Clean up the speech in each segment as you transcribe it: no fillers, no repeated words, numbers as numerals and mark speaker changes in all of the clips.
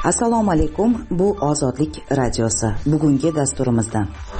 Speaker 1: Assalomu alaykum, bu Ozodlik radiosi. Bugungi dasturimizda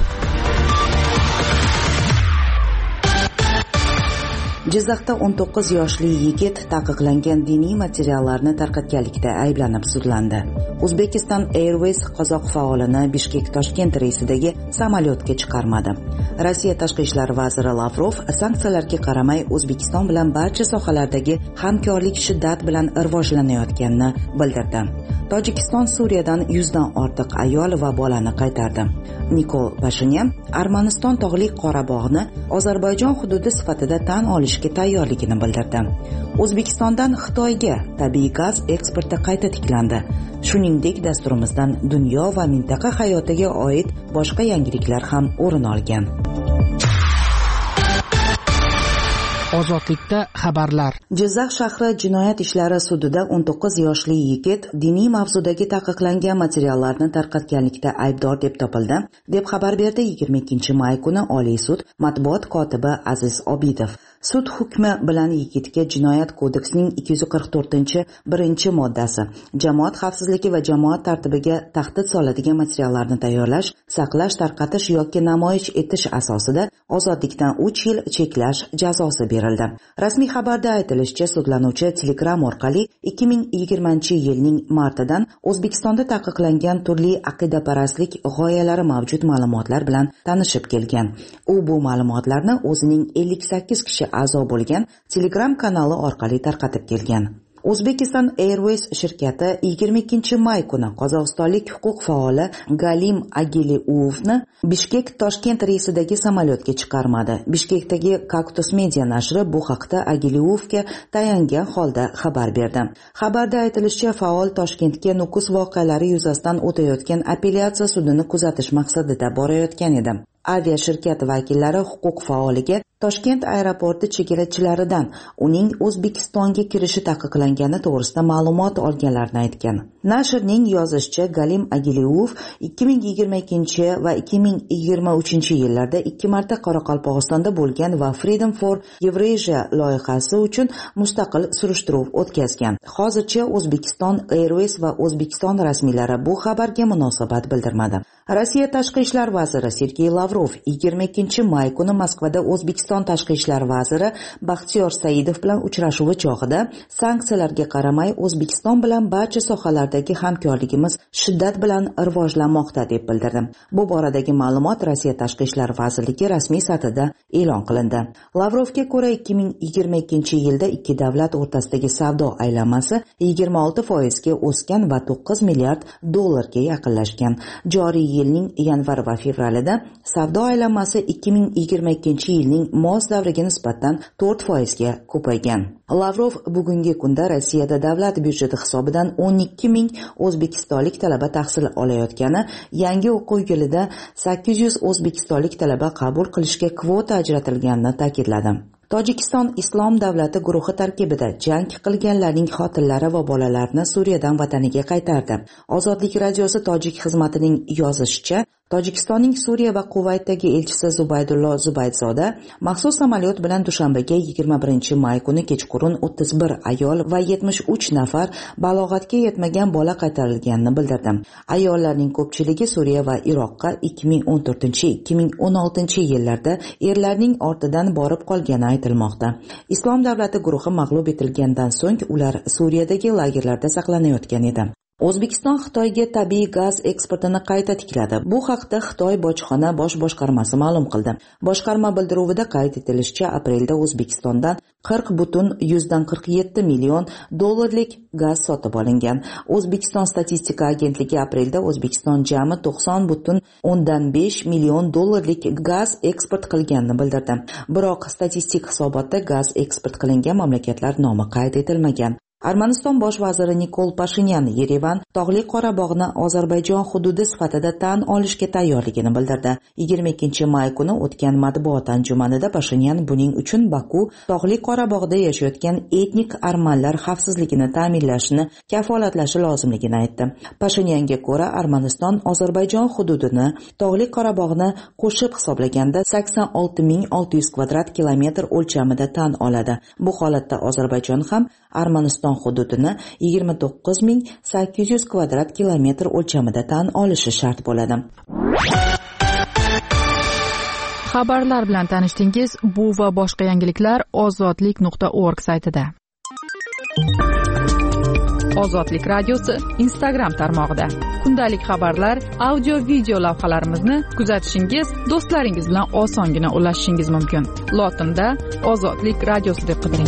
Speaker 1: Jizzaxda 19 yoshli yigit taqiqlangan diniy materiallarni tarqatganlikda ayblanib sudlandi. Uzbekistan Airways qozoq faolini Bishkek-Toshkent reysidagi samolyotga chiqarmadi. Rossiya tashqi ishlar vaziri Lavrov sanksiyalarga qaramay O'zbekiston bilan barcha sohalardagi hamkorlik shiddat bilan rivojlanayotganini bildirdi. Tojikiston Suriyadan 100 dan ortiq ayol va bolani qaytardi. Nikol Pashinyan Armaniston tog'li Qorabog'ni Ozarbayjon hududi sifatida tan olishga tayyorligini bildirdi. O'zbekistondan Xitoyga tabiiy gaz eksporti qayta tiklandi. Shuningdek, dasturimizdan dunyo va mintaqa hayotiga oid boshqa yangiliklar ham o'rin olgan.
Speaker 2: Ozodlikda xabarlar.
Speaker 1: Jizzax shahri jinoyat ishlari sudida 19 yoshli yigit diniy mavzudagi taqiqlangan materiallarni tarqatganlikda aybdor deb topildi, deb xabar berdi 22-may kuni Oliy sud matbuot kotibi Aziz Obidov. Sud hukmi bilan yigitga Jinoyat kodeksining 244-1-moddasi jamoat xavfsizligi va jamoat tartibiga tahdid soladigan materiallarni tayyorlash, saqlash, tarqatish yoki namoyish etish asosida ozodlikdan 3 yil cheklash jazosi berildi. Rasmiy xabarda aytilishicha, sudlanuvchi Telegram orqali 2020-yilning martidan O'zbekistonda taqiqlangan turli aqidaparastlik g'oyalari mavjud ma'lumotlar bilan tanishib kelgan. U bu ma'lumotlarni o'zining 58 kishi a'zo bo'lgan Telegram kanali orqali tarqatib kelgan. Uzbekistan Airways shirkati 22-may kuni qozog'istonlik huquq faoli Galim Agiliuyevni Bishkek-Toshkent reysidagi samolyotga chiqarmadi. Bishkekdagi Kaktus Media nashri bu haqda Agiliyevga tayangan holda xabar berdi. Xabarda aytilishicha, faol Toshkentga Nukus voqealari yuzasidan o'tayotgan apellyatsiya sudini kuzatish maqsadida borayotgan edi. Avia shirkat vakillari huquq faoliga Toshkent aeroporti chegarachilaridan uning O'zbekistonga kirishi taqiqlangani to'g'risida ma'lumot olganlarini aytgan. Nashrning yozishicha, Galim Agiliyev 2022 va 2023-yillarda 2 marta Qoraqalpog'istonda bo'lgan va Freedom for Eurasia loyihasi uchun mustaqil surishtiruv o'tkazgan. Hozircha O'zbekiston Airways va O'zbekiston rasmiylari bu xabarga munosabat bildirmadi. Rossiya tashqi ishlar vaziri Sergey Lavrov 22-may kuni Moskvada O'zbekiston tashqi ishlar vaziri Baxtiyor Saidov bilan uchrashuvi chog'ida sanksiyalarga qaramay O'zbekiston bilan barcha sohalardagi hamkorligimiz shiddat bilan rivojlanmoqda deb bildirdi. Bu boradagi ma'lumot Rossiya tashqi ishlar vazirligi rasmiy saytida e'lon qilindi. Lavrovga ko'ra 2022-yilda ikki davlat o'rtasidagi savdo aylanmasi 26% ga o'sgan va 9 milliard dollarga yaqinlashgan. Joriy yilning yanvar va fevralida savdo aylanmasi 2022-yilning mos davriga nisbatan 4% ga ko'paygan. Lavrov bugungi kunda Rossiyada davlat byudjeti hisobidan 12 ming o'zbekistonlik talaba tahsil olayotgani, yangi o'quv yilida 800 o'zbekistonlik talaba qabul qilishga kvota ajratilganini ta'kidladi. Tojikiston Islom davlati guruhi tarkibida jang qilganlarning xotinlari va bolalarini Suriyadan vataniga qaytardi. Ozodlik radiosi tojik xizmatining yozishicha, Tojikistonning Suriya va Kuvaytdagi elchisi Zubaydullo Zubaydzoda maxsus samolyot bilan Dushanbaga 21-may kuni kechqurun 31 ayol va 73 nafar balog'atga yetmagan bola qaytarilganini bildirdi. Ayollarning ko'pchiligi Suriya va Iroqqa 2014-2016 yillarda erlarning ortidan borib qolgani aytilmoqda. Islom davlati guruhi mag'lub etilgandan so'ng ular Suriyadagi lagerlarda saqlanayotgan edi. O'zbekiston Xitoyga tabiiy gaz eksportini qayta tikladi. Bu haqda Xitoy bojxona bosh boshqarmasi ma'lum qildi. Boshqarma bildiruvida qayd etilishicha, aprelda O'zbekistondan 40,147 million dollarlik gaz sotib olingan. O'zbekiston statistika agentligi aprelda O'zbekiston jami 90,5 million dollarlik gaz eksport qilganini bildirdi. Biroq statistik hisobotda gaz eksport qilingan mamlakatlar nomi qayd etilmagan. Armaniston bosh vaziri Nikol Pashinyan Yerevan tog'li Qorabog'ni Ozarbayjon hududi sifatida tan olishga tayyorligini bildirdi. 22-may kuni o'tgan matbuot anjumanida Pashinyan buning uchun Baku tog'li Qorabog'da yashayotgan etnik armanlar xavfsizligini ta'minlashni kafolatlashi lozimligini aytdi. Pashinyanga ko'ra, Armaniston Ozarbayjon hududini tog'li Qorabog'ni qo'shib hisoblaganda 86,600 kvadrat kilometr o'lchamida tan oladi. Bu holatda Ozarbayjon ham Armaniston Qozog'iston hududini 29.800 kvadrat kilometr o'lchamida tan olishi shart bo'ladi.
Speaker 2: Xabarlar bilan tanishdingiz. Bu va boshqa yangiliklar ozodlik.org saytida. Ozodlik radiosi Instagram tarmog'ida. Kundalik xabarlar, audio, video lavhalarimizni kuzatishingiz, do'stlaringiz bilan osongina ulashishingiz mumkin. Lotinda Ozodlik radiosi deb qidiring.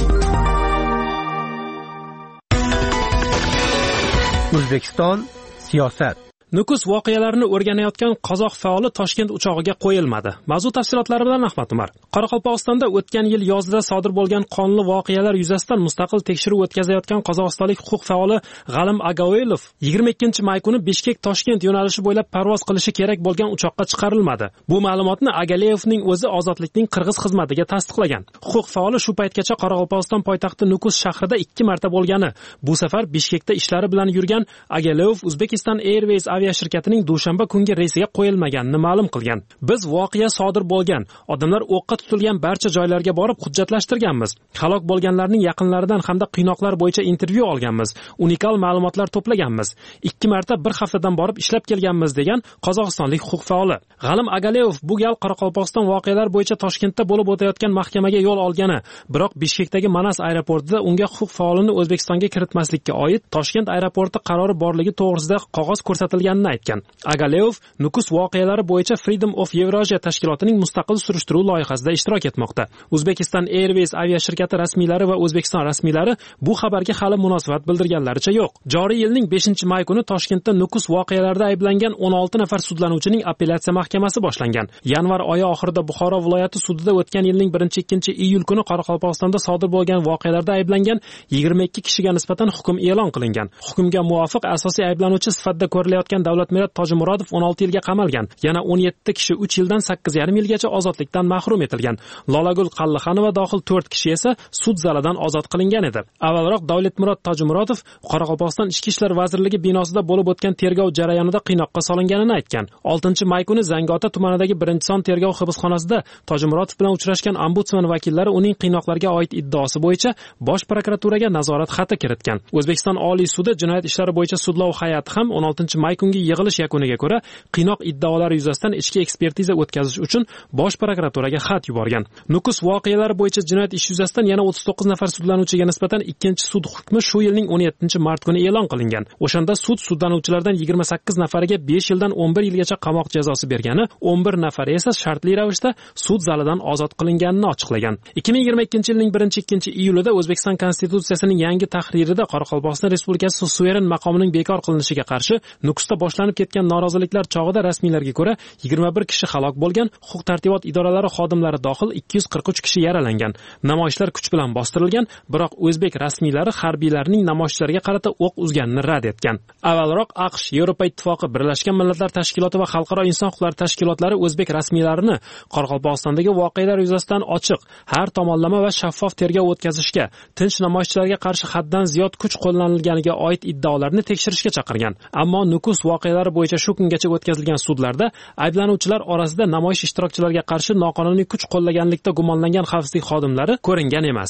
Speaker 3: O'zbekiston siyosat.
Speaker 4: Nukus voqealarini o'rganayotgan qozoq faoli Toshkent uchog'iga qo'yilmadi. Mavzu tafsilotlari bilan Ahmad Umar. Qoraqalpog'istonda o'tgan yil yozida sodir bo'lgan qonli voqealar yuzasidan mustaqil tekshiruv o'tkazayotgan qozog'istonlik huquq faoli G'alim Agaoylov 22 may kuni Bishkek-Toshkent yo'nalishi bo'ylab parvoz qilishi kerak bo'lgan uchoqqa chiqarilmadi. Bu ma'lumotni Agaleyevning o'zi Ozodlikning qirg'iz xizmatiga tasdiqlagan. Huquq faoli shu paytgacha Qoraqalpog'iston poytaxti Nukus shahrida 2 marta bo'lgani, bu safar Bishkekda ishlari bilan yurgan Agaleyev Uzbekistan Airways aviashirkatining dushanba kungi reysiga qo'yilmaganini ma'lum qilgan. Biz voqea sodir bo'lgan, odamlar o'qqa tutilgan barcha joylarga borib hujjatlashtirganmiz. Halok bo'lganlarning yaqinlaridan hamda qiynoqlar bo'yicha intervyu olganmiz. Unikal ma'lumotlar to'plaganmiz. 2 marta bir haftadan borib ishlab kelganmiz degan qozog'istonlik huquq faoli. G'alim Agaleyev bu gal Qoraqalpog'iston voqealar bo'yicha Toshkentda bo'lib o'tayotgan mahkamaga yo'l olgani, biroq Bishkekdagi Manas aeroportida unga huquq faolini O'zbekistonga kiritmaslikka oid Toshkent aeroporti qarori borligi to'g'risida qog'oz ko'rsatilganini aytgan. Agaleyev Nukus voqealari bo'yicha Freedom of Eurasia tashkilotining mustaqil surishtiruv loyihasida ishtirok etmoqda. Uzbekistan Airways aviashirkati rasmiylari va O'zbekiston rasmiylari bu xabarga hali munosabat bildirganlaricha yo'q. Joriy yilning 5-may kuni Toshkentda Nukus voqealarida ayblangan 16 nafar sudlanuvchining apellyatsiya mahkamasi boshlangan. Yanvar oyi oxirida Buxoro viloyati sudida o'tgan yilning 1-2-iyul kuni Qoraqalpog'istonda sodir bo'lgan voqealarda ayblangan 22 kishiga nisbatan hukm e'lon qilingan. Hukmga muvofiq asosiy ayblanuvchi sifatida ko'rilayotgan Davlatmirat Tojimurodov 16 yilga qamalgan. Yana 17 kishi 3 yildan 8,5 yilgacha ozodlikdan mahrum etilgan. Lolagul Qallihanova dohil 4 kishi esa sud zalidan ozod qilingan edi. Avvalroq Davlatmirat Tojimurodov Qoraqalpog'iston Ichki ishlar vazirligi binosida bo'lib o'tgan tergov jarayonida qiynoqqa solinganini aytgan. 6-may kuni Zangiota tumanidagi 1-son tergov hibsxonasida Tojimurodov bilan uchrashgan ombudsman vakillari uning qiynoqlarga oid iddaosi bo'yicha Bosh prokuraturaga nazorat xati kiritgan. O'zbekiston Oliy sudi jinoyat ishlari bo'yicha sudlov hay'ati ham 16-may kungi yig'ilish yakuniga ko'ra qiynoq iddaolari yuzasidan ichki ekspertiza o'tkazish uchun Bosh prokuraturaga xat yuborgan. Nukus voqealari bo'yicha jinoyat ishi yuzasidan yana 39 nafar sudlanuvchiga nisbatan ikkinchi sud hukmi shu yilning 17-mart kuni e'lon qilingan. O'shanda sud sudlanuvchilardan 28 nafariga 5 yildan 11 yilgacha qamoq jazosi bergani, 11 nafari esa shartli ravishda sud zalidan ozod qilinganini ochiqlagan. 2022-yilning 1-2-iyulida O'zbekiston konstitutsiyasining yangi tahririda Qoraqalpog'iston Respublikasi suveren maqomining bekor qilinishiga qarshi Nukusda boshlanib ketgan noroziliklar chog'ida rasmiylarga ko'ra 21 kishi halok bo'lgan, huquq tartibot idoralari xodimlari dohil 243 kishi yaralangan. Namoyishlar kuch bilan bostirilgan, biroq o'zbek rasmiylari harbiylarning namoyishchilarga qarata o'q uzganini rad etgan. Avvalroq AQSh, Yevropa Ittifoqi, Birlashgan Millatlar Tashkiloti va Xalqaro inson huquqlari tashkilotlari o'zbek rasmiylarini Qoraqalpog'istondagi voqealar yuzasidan ochiq, har tomonlama va shaffof tergov o'tkazishga, tinch namoyishchilarga qarshi haddan ziyod kuch qo'llanilganiga oid iddaolarni tekshirishga chaqirgan. Ammo Nukus voqealari bo'yicha shu kungacha o'tkazilgan sudlarda ayblanuvchilar orasida namoyish ishtirokchilariga qarshi noqonuniy kuch qo'llaganlikda gumonlangan xavfsizlik xodimlari ko'ringan emas.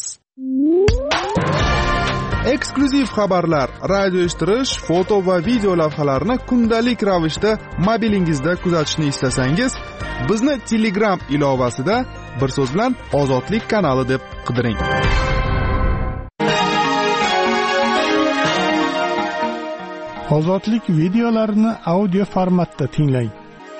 Speaker 5: Eksklyuziv xabarlar, radio eshittirish, foto va video lavhalarni kundalik ravishda mobilingizda kuzatishni istasangiz, bizni Telegram ilovasida bir so'z bilan Ozodlik kanali deb qidiring.
Speaker 6: Ozodlik videolarini audio formatda tinglang.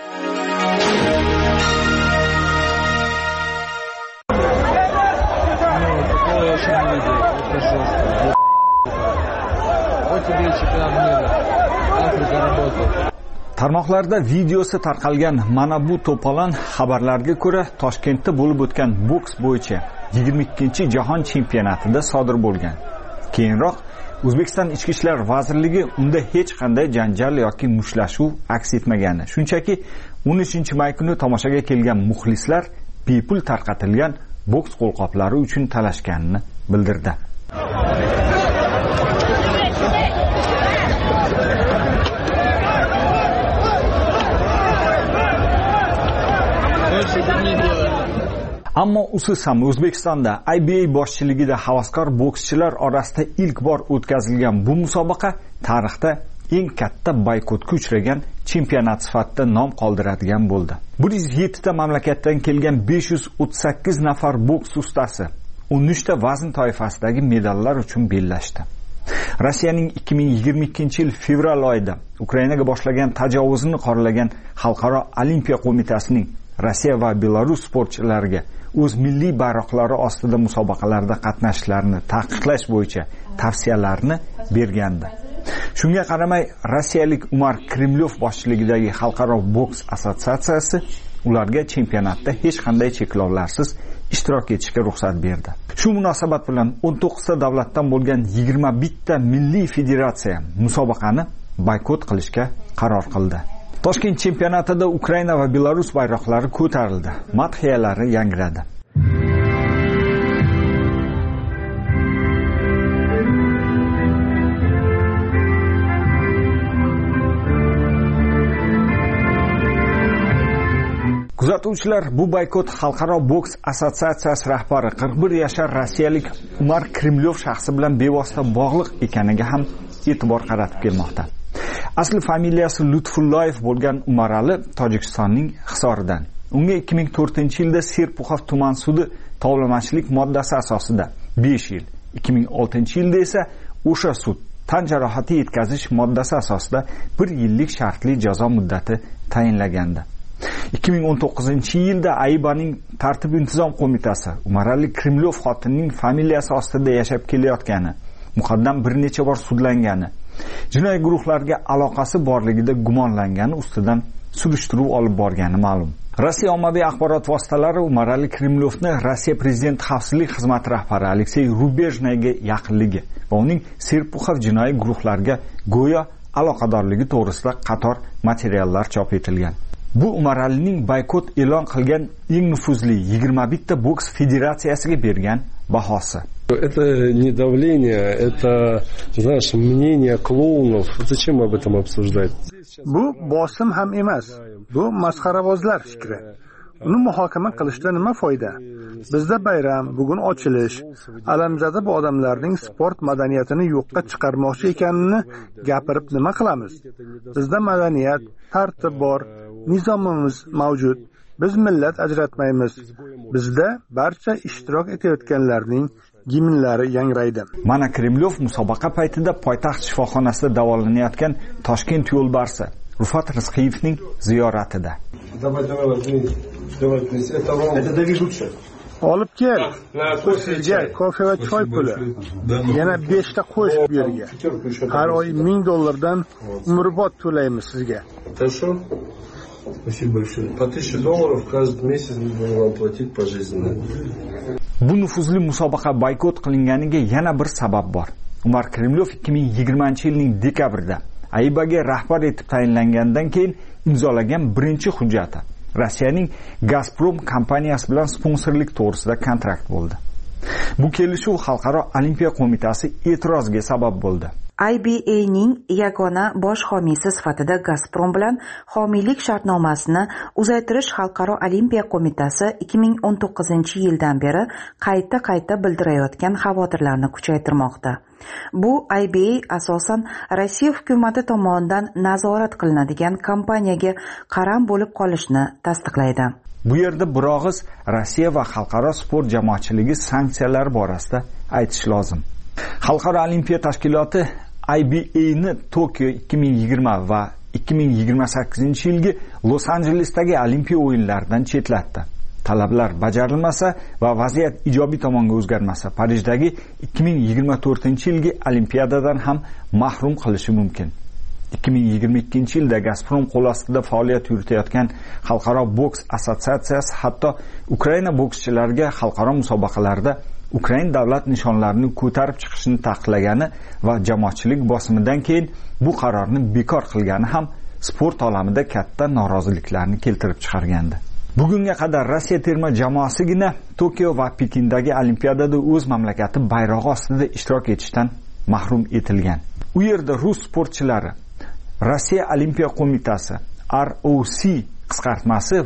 Speaker 7: Tarmoqlarda videosi tarqalgan mana bu to'polon xabarlarga ko'ra Toshkentda bo'lib o'tgan boks bo'yicha 22-jahon chempionatida sodir bo'lgan. Keyinroq O'zbekiston Ichki ishlar vazirligi unda hech qanday janjal yoki mushtlashuv aks etmagani, shunchaki 13-may kuni tomoshaga kelgan muxlislar bepul tarqatilgan boks qo'lqoplari uchun talashganini bildirdi. Ammo usiz ham O'zbekistonda IBA boshchiligida havaskor bokschilar orasida ilk bor o'tkazilgan bu musobaqa tarixda eng katta boykotga uchragan chempionat sifatida nom qoldiradigan bo'ldi. 107 ta mamlakatdan kelgan 538 nafar boks ustasi 13 ta vazn toifasidagi medallar uchun bellashdi. Rossiyaning 2022-yil fevral oyida Ukrainaga boshlagan tajovuzini qoralagan Xalqaro olimpiya qo'mitasining Rossiya va Belarus sportchilariga o'z milliy bayroqlari ostida musobaqalarda qatnashishlarini taqiqlash bo'yicha tavsiyalarni bergandi. Shunga qaramay, rossiyalik Umar Kremlyov boshchiligidagi Xalqaro boks assotsiatsiyasi ularga chempionatda hech qanday cheklovlarsiz ishtirok etishga ruxsat berdi. Shu munosabat bilan 19 ta davlatdan bo'lgan 21 ta milliy federatsiya musobaqani boykot qilishga qaror qildi. Toshkent chempionatida Ukraina va Belarus bayroqlari ko'tarildi, madhiyalari yangradi. Kuzatuvchilar bu boykot Xalqaro boks assotsiatsiyasi rahbari 41 yashar rossiyalik Umar Kremlyov shaxsi bilan bevosita bog'liq ekaniga ham e'tibor qaratib kelmoqda. Asli familiyasi Lutfullayev bo'lgan Umar Ali Tojikistonning Hisoridan. Unga 2004-yilda Serpuxov tuman sudi tovlamachilik moddasi asosida 5 yil, 2006-yilda esa o'sha sud tan jarohati yetkazish moddasi asosida 1 yillik shartli jazo muddati tayinlagandi. 2019-yilda AIBAning tartib-intizom qo'mitasi Umar Ali Kremlyov xotinining familiyasi ostida yashab kelayotgani, muqaddam bir necha bor sudlangani, jinoiy guruhlarga aloqasi borligida gumonlangani ustidan surishtiruv olib borgani ma'lum. Rossiya ommaviy axborot vositalari Umar Ali Kremlyovni Rossiya prezident xavfsizlik xizmati rahbari Aleksey Rubejnayga yaqinligi va uning Serpuxov jinoiy guruhlarga go'yo aloqadorligi to'g'risida qator materiallar chop etilgan. Bu Umar Alining boykot e'lon qilgan eng nufuzli 21 ta boks federatsiyasiga bergan bahosi.
Speaker 8: Это не давление, это, знаешь, мнение клоунов. Зачем об этом обсуждать?
Speaker 6: Bu bosim ham emas. Bu masxarabozlar fikri. Uni muhokama qilishda nima foyda? Bizda bayram, bugun ochilish. Alamzada bu odamlarning sport madaniyatini yo'qqa chiqarmoqchi ekanini gapirib nima qilamiz? Bizda madaniyat, tartib bor, nizomimiz mavjud. Biz millat ajratmaymiz. Bizda barcha ishtirok etayotganlarning gimnlari yangraydi.
Speaker 7: Mana Kremlyov musobaqa paytida poytaxt shifoxonasida davolanayotgan Toshkent yo'lbarsi Rufat Rizqiyevning ziyoratida.
Speaker 6: Olib kel. Sizga kofe va choy puli. Yana 5 ta qo'sh bu yerga. Har oy $1000 umrbod to'laymiz sizga.
Speaker 8: Спасибо большое. По $1000 каждый месяц мы будем вам платить пожизненно.
Speaker 7: Bu nufuzli musobaqa boykot qilinganiga yana bir sabab bor. Umar Kremlyov 2020-yilning dekabrida AIBAga rahbar etib tayinlangandan keyin imzolagan birinchi hujjati Rossiyaning Gazprom kompaniyasi bilan sponsorlik to'g'risida kontrakt bo'ldi. Bu kelishuv Xalqaro olimpiya qo'mitasi e'tiroziga sabab bo'ldi.
Speaker 1: IBAning yagona bosh homiysi sifatida Gazprom bilan homiylik shartnomasini uzaytirish Xalqaro olimpiya qo'mitasi 2019-yildan beri qayta bildirayotgan xavotirlarni kuchaytirmoqda. Bu IBA asosan Rossiya hukumati tomonidan nazorat qilinadigan kompaniyaga qaram bo'lib qolishni tasdiqlaydi.
Speaker 7: Bu yerda bir og'iz Rossiya va xalqaro sport jamoatchiligi sanksiyalar borasida aytish lozim. Xalqaro olimpiya tashkiloti IBAni Tokio 2020 va 2028-yilgi Los-Anjelesdagi Olimpiya o'yinlaridan chetlatdi. Talablar bajarilmasa va vaziyat ijobiy tomonga o'zgarmasa, Parijdagi 2024-yilgi Olimpiadadan ham mahrum qilishi mumkin. 2022-yilda Gazprom qo'l ostida faoliyat yuritayotgan Xalqaro boks assotsiatsiyasi hatto Ukraina bokschilariga xalqaro musobaqalarda Ukraina davlat nishonlarini ko'tarib chiqishni taqiqlagani va jamoatchilik bosimidan keyin bu qarorni bekor qilgani ham sport olamida katta noroziliklarni keltirib chiqargandi. Bugunga qadar Rossiya terma jamoasigina Tokio va Pekindagi Olimpiadada o'z mamlakati bayrog'i ostida ishtirok etishdan mahrum etilgan. U yerda rus sportchilari Rossiya olimpiya qo'mitasi ROC qisqartmasi va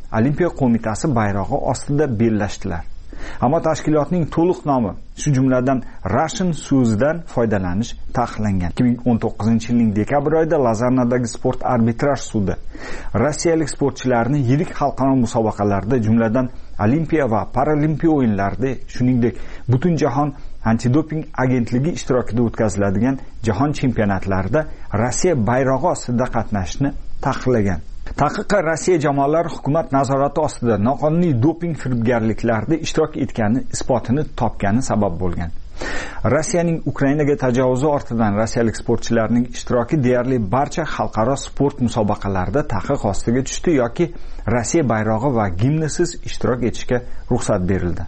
Speaker 7: Olimpiya qo'mitasi bayrog'i ostida bellashdilar. Ammo tashkilotning to'liq nomi, shu jumladan Russian so'zidan foydalanish taqiqlangan. 2019-yilning dekabr oyida Lozannadagi sport arbitraj sudi rossiyalik sportchilarni yirik xalqaro musobaqalarda, jumladan Olimpiya va Paralimpiya o'yinlarida, shuningdek butun jahon antidoping agentligi ishtirokida o'tkaziladigan jahon chempionatlarida Rossiya bayrog'i ostida qatnashishni taqiqlagan. Taqiqqa Rossiya jamoalari hukumat nazorati ostida noqonuniy doping firibgarliklarida ishtirok etgani isbotini topgani sabab bo'lgan. Rossiyaning Ukrainaga tajovuzi ortidan rossiyalik sportchilarning ishtiroki deyarli barcha xalqaro sport musobaqalarida taqiq ostiga tushdi yoki Rossiya bayrog'i va gimnisiz ishtirok etishga ruxsat berildi.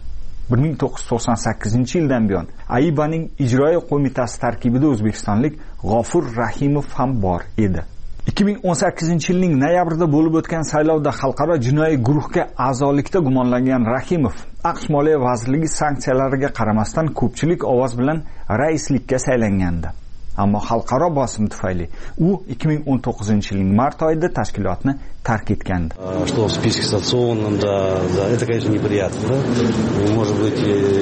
Speaker 7: 1998-yildan buyon AIBAning ijroiya qo'mitasi tarkibida o'zbekistonlik G'ofur Rahimov ham bor edi. 2018-yilning noyabrida bo'lib o'tgan saylovda xalqaro jinoiy guruhga a'zolikda gumonlangan Rahimov AQSh Moliya vazirligi sanksiyalariga qaramasdan ko'pchilik ovoz bilan raislikka saylangandi. Ammo xalqaro bosim tufayli u 2019-yilning mart oyida tashkilotni tark etgandi.
Speaker 9: Что в списке санкционном, да, это, конечно, неприятно, да? Может быть,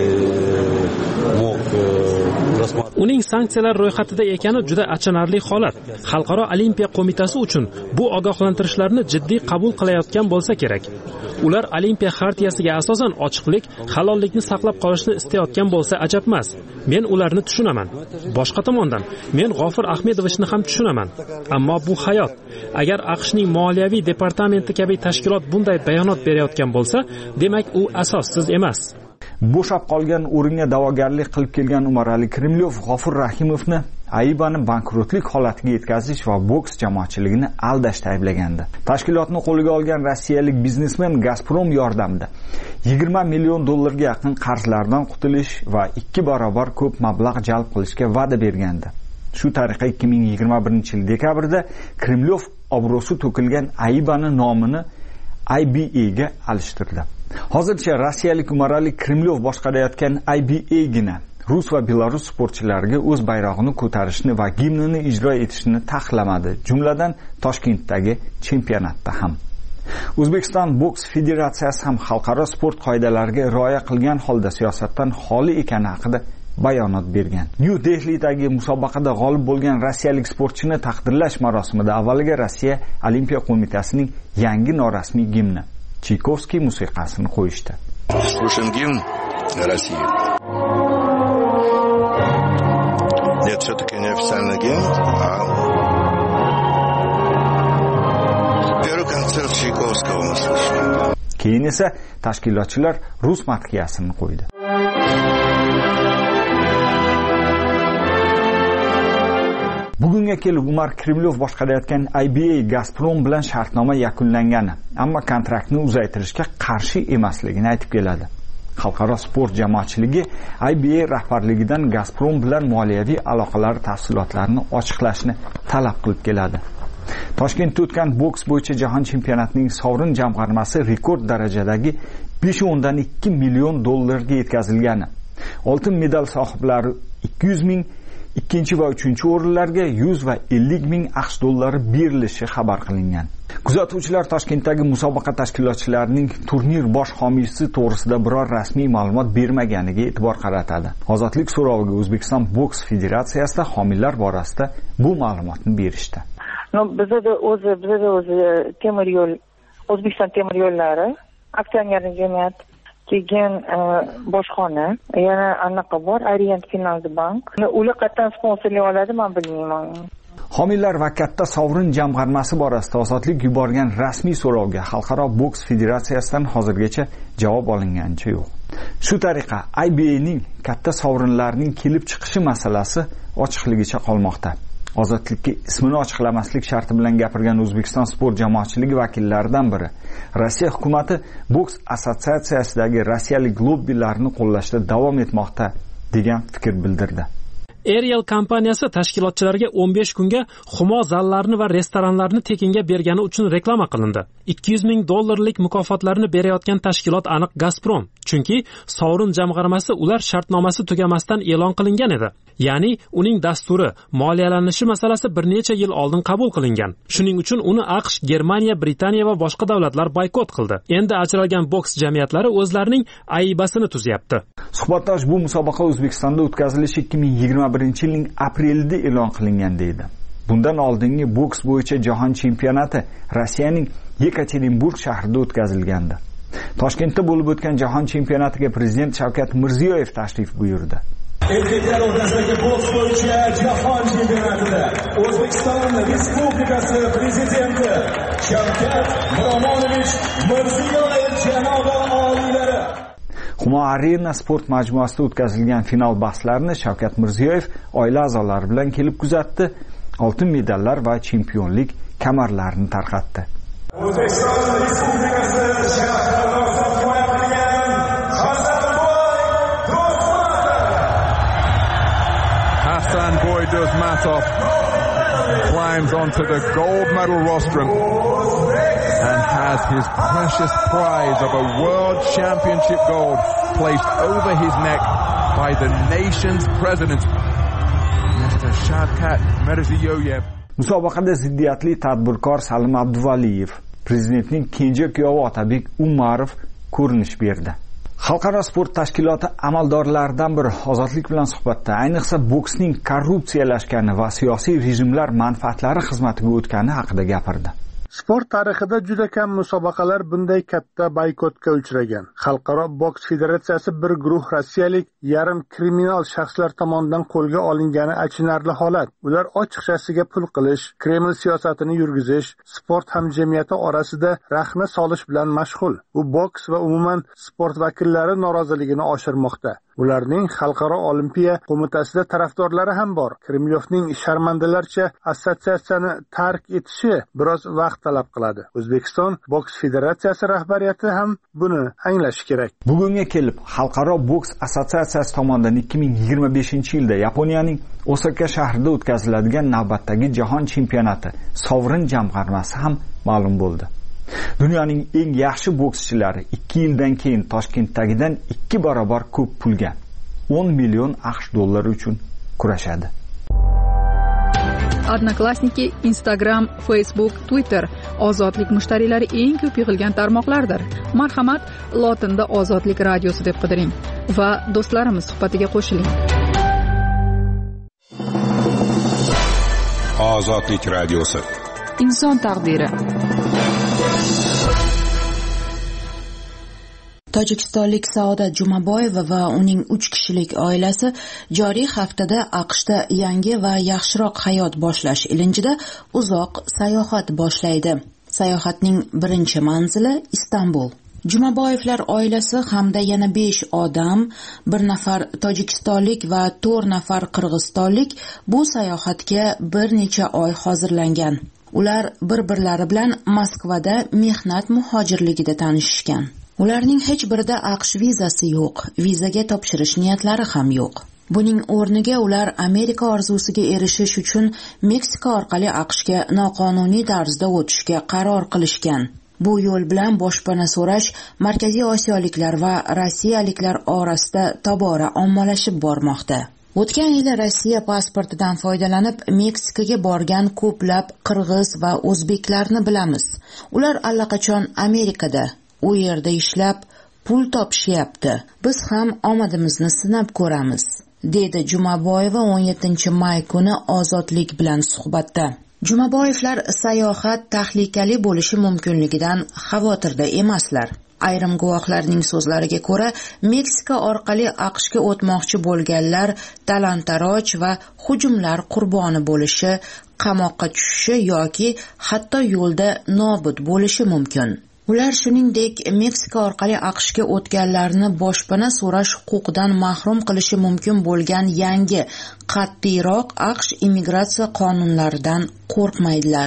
Speaker 9: мог
Speaker 4: Uning sanksiyalar ro'yxatida ekani juda achinarli holat. Xalqaro olimpiya qo'mitasi uchun bu ogohlantirishlarni jiddiy qabul qilayotgan bo'lsa kerak. Ular olimpiya xartiyasiga asosan ochiqlik, halollikni saqlab qolishni istayotgan bo'lsa ajab emas. Men ularni tushunaman. Boshqa tomondan, men G'ofur Ahmedovichni ham tushunaman. Ammo bu hayot. Agar AQShning moliyaviy departamenti kabi tashkilot bunday bayonot berayotgan bo'lsa, demak u asossiz emas.
Speaker 7: Bo'shab qolgan o'ringa da'vogarlik qilib kelgan Umarali Krimlyov G'ofur Rahimovni AIBAni bankrotlik holatiga yetkazish va boks jamoatchiligini aldashda ayblagandi. Tashkilotni qo'liga olgan rossiyalik biznesmen Gazprom yordamida 20 million dollarga yaqin qarzlardan qutulish va 2 barobar ko'p mablag' jalb qilishga va'da bergandi. Shu tariqa 2021-yil dekabrda Krimlyov obro'si to'kilgan AIBAni nomini IBA ga alishtirdi. Hozircha rossiyalik Umarali Krimlyov boshqarayotgan IBA gina Rus va Belarus sportchilariga o'z bayrog'ini ko'tarishni va gimnini ijro etishni taqiqlamadi, jumladan Toshkentdagi chempionatda ham. O'zbekiston boks federatsiyasi ham xalqaro sport qoidalariga rioya qilgan holda siyosatdan xoli ekani haqida bayonot bergan. New Delhidagi musobaqada g'olib bo'lgan rossiyalik sportchini taqdirlash marosimida avvaliga Rossiya Olimpiya qo'mitasining yangi norasmiy gimni Chaykovskiy musiqasini qo'yishdi.
Speaker 10: Слушаем гимн России. Нет, все-таки не официальный гимн, а первый концерт Чайковского мы слышим.
Speaker 7: Keyin esa tashkilotchilar rus madhiyasini qo'ydi. Bugunga kelib Umar Krimlyov boshqarayotgan IBA Gazprom bilan shartnoma yakunlangani, ammo kontraktni uzaytirishga qarshi emasligini aytib keladi. Xalqaro sport jamoatchiligi IBA rahbarligidan Gazprom bilan moliyaviy aloqalar tafsilotlarini ochiqlashni talab qilib keladi. Toshkentda o'tgan boks bo'yicha jahon chempionatining sovrin jamg'armasi rekord darajadagi 5.2 million dollarga yetkazilgani, oltin medal sohiblari 200 ming, ikkinchi va uchinchi o'rinlarga 100 va 50 ming AQSh dollari berilishi xabar qilingan. Kuzatuvchilar Toshkentdagi musobaqa tashkilotchilarining turnir bosh homiysi to'g'risida biror rasmiy ma'lumot bermaganiga e'tibor qaratadi. Ozodlik so'roviga O'zbekiston boks federatsiyasida homiylar borasida bu ma'lumotni berishdi.
Speaker 11: Bizda o'zi temir yo'l, O'zbekiston temir yo'llari aksionerlik jamiyati, keyin boshqona, yana anaqa bor, Orient Finans Bank. Ular qatdan sponsorlik oladi, men bilmayman.
Speaker 7: Homiylar va katta sovrin jamg'armasi borasida Ozodlik yuborgan rasmiy so'rovga Xalqaro boks federatsiyasidan hozirgacha javob olinganicha yo'q. Shu tariqa IBAning katta sovrinlarning kelib chiqishi masalasi ochiqligicha qolmoqda. Ozodlikka ismini ochiqlamaslik sharti bilan gapirgan O'zbekiston sport jamoatchiligi vakillaridan biri Rossiya hukumati boks assotsiatsiyasidagi rossiyalik lobbilarni qo'llashda davom etmoqda degan fikr bildirdi.
Speaker 4: Ariel kompaniyasi tashkilotchilarga 15 kunga xumo zallarini va restoranlarni tekinga bergani uchun reklama qilindi. $200,000 mukofotlarni berayotgan tashkilot aniq Gazprom, chunki sovrin jamg'armasi ular shartnomasi tugamasdan e'lon qilingan edi. Ya'ni uning dasturi moliyalanishi masalasi bir necha yil oldin qabul qilingan. Shuning uchun uni AQSh, Germaniya, Britaniya va boshqa davlatlar boykot qildi. Endi ajralgan boks jamiyatlari o'zlarining aybasini tuzyapti.
Speaker 7: Suhbatdosh, bu musobaqa O'zbekistonda o'tkazilishi 2021-yilning aprelida e'lon qilingan deydi. Bundan oldingi boks bo'yicha jahon chempionati Rossiyaning Yekaterinburg shahrida o'tkazilgandi. Toshkentda bo'lib o'tgan jahon chempionatiga prezident Shavkat Mirziyoyev tashrif buyurdi.
Speaker 12: Erkaklar o'rtasidagi boks bo'yicha jahon chempionatida O'zbekiston Respublikasi prezidenti Shavkat Miromonovich Mirziyoyev janobi oliylari
Speaker 7: Humo Arena sport majmuasida o'tkazilgan final bahslarini Shavkat Mirziyoyev oila a'zolari bilan kelib kuzatdi, oltin medallar va chempionlik kamarlarini tarqatdi.
Speaker 12: O'zbekiston Respublikasi
Speaker 5: Hasanboy Do'stmatov climbs onto the gold medal rostrum and has his precious prize of a world championship gold placed over his neck by the nation's president, Mr. Shavkat Mirziyoyev.
Speaker 7: Musobaqada ziddiyatli tadbirkor Salim Abduvaliyev, prezidentning kenja kuyovi Otabek Umarov ko'rinish berdi. Xalqaro sport tashkiloti amaldorlaridan biri Ozodlik bilan suhbatda ayniqsa boksning korrupsiyalashgani va siyosiy rejimlar manfaatlari xizmatiga o'tgani haqida gapirdi.
Speaker 6: Sport tarixida juda kam musobaqalar bunday katta boykotga uchragan. Xalqaro boks federatsiyasi bir guruh rossiyalik yarim kriminal shaxslar tomonidan qo'lga olingani achinarli holat. Ular ochiqchasiga pul qilish, Kreml siyosatini yurgizish, sport hamjamiyati orasida rahna solish bilan mashg'ul. Bu boks va umuman sport vakillari noroziligini oshirmoqda. Ularning Xalqaro olimpiya qo'mitasida tarafdorlari ham bor. Kremlyovning sharmandalarcha assotsiatsiyani tark etishi biroz vaqt talab qiladi. O'zbekiston boks federatsiyasi rahbariyati ham buni anglashi kerak.
Speaker 7: Bugunga kelib Xalqaro boks assotsiatsiyasi tomonidan 2025-yilda Yaponiyaning Osaka shahrida o'tkaziladigan navbatdagi jahon chempionati sovrin jamg'armasi ham ma'lum bo'ldi. Dunyoning eng yaxshi bokschilari 2 yildan keyin Toshkentdagidan 2 barobar ko'p pulga, $10 million uchun kurashadi.
Speaker 2: Odnoklassniki, Instagram, Facebook, Twitter ozodlik mushtariylari eng ko'p yig'ilgan tarmoqlardir. Marhamat, lotinda Ozodlik radiosi deb qidiring va do'stlarimiz suhbatiga qo'shiling.
Speaker 13: Ozodlik radiosi.
Speaker 2: Inson taqdiri.
Speaker 1: Tojikistonlik Saodat Jumaboyeva va uning 3 kishilik oilasi joriy haftada AQShda yangi va yaxshiroq hayot boshlash ilinjida uzoq sayohat boshlaydi. Sayohatning birinchi manzili Istanbul. Jumaboyevlar oilasi hamda yana 5 odam, 1 nafar tojikistonlik va 4 nafar qirg'izistonlik bu sayohatga bir necha oy hozirlangan. Ular bir-birlari bilan Moskvada mehnat muhojirligida tanishishgan. Ularning hech birida AQSh vizasi yo'q, vizaga topshirish niyatlari ham yo'q. Buning o'rniga ular Amerika orzusiga erishish uchun Meksika orqali AQShga noqonuniy tarzda o'tishga qaror qilishgan. Bu yo'l bilan boshpana so'rash Markaziy Osiyoliklar va rossiyaliklar orasida tobora ommalashib bormoqda. O'tgan yili Rossiya pasportidan foydalanib Meksikaga borgan ko'plab qirg'iz va o'zbeklarni bilamiz. Ular allaqachon Amerikada, u yerda ishlab pul topishyapti. Biz ham omadimizni sinab ko'ramiz, dedi Jumaboyeva 17-may kuni Ozodlik bilan suhbatda. Jumaboyevlar sayohat tahlikali bo'lishi mumkinligidan xavotirda emaslar. Ayrim guvohlarning so'zlariga ko'ra, Meksika orqali AQShga o'tmoqchi bo'lganlar talon-taroj va hujumlar qurboni bo'lishi, qamoqqa tushishi yoki hatto yo'lda nobud bo'lishi mumkin. Ular shuningdek Meksika orqali AQShga o'tganlarni boshpana so'rash huquqidan mahrum qilishi mumkin bo'lgan yangi qat'iyroq AQSh immigratsiya qonunlaridan qo'rqmaydilar.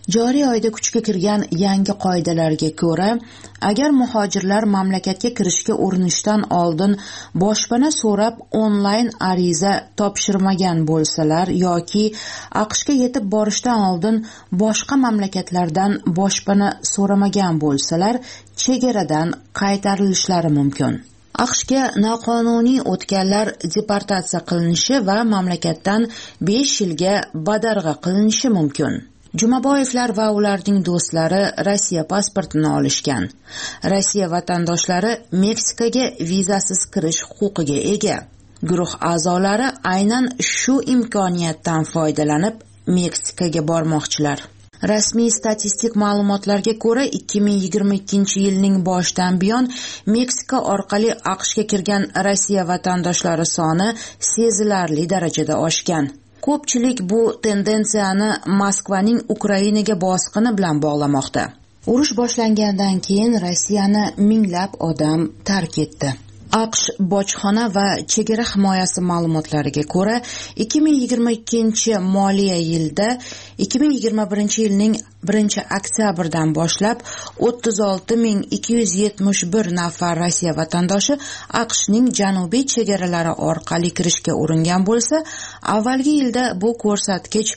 Speaker 1: Joriy oyda kuchga kirgan yangi qoidalarga ko'ra, agar muhojirlar mamlakatga kirishga urinishdan oldin boshpana so'rab onlayn ariza topshirmagan bo'lsalar yoki AQShga yetib borishdan oldin boshqa mamlakatlardan boshpana so'ramagan bo'lsalar, chegaradan qaytarilishlari mumkin. AQShga noqonuniy o'tganlar deportatsiya qilinishi va mamlakatdan 5 yilga badarg'a qilinishi mumkin. Jumaboyevlar va ularning do'stlari Rossiya pasportini olishgan. Rossiya vatandoshlari Meksikaga vizasiz kirish huquqiga ega. Guruh a'zolari aynan shu imkoniyatdan foydalanib Meksikaga bormoqchilar. Rasmiy statistik ma'lumotlarga ko'ra 2022-yilning boshidan buyon Meksika orqali AQShga kirgan Rossiya vatandoshlari soni sezilarli darajada oshgan. Ko'pchilik bu tendensiyani Moskvaning Ukrainaga bosqini bilan bog'lamoqda. Urush boshlangandan keyin Rossiyani minglab odam tark etdi. AQSh bojxona va chegara himoyasi ma'lumotlariga ko'ra 2022-moliya yilida 2021-yilning 1-oktyabrdan boshlab 36.271 nafar Rossiya vatandoshi AQShning janubiy chegaralari orqali kirishga uringan bo'lsa, avvalgi yilda bu ko'rsatkich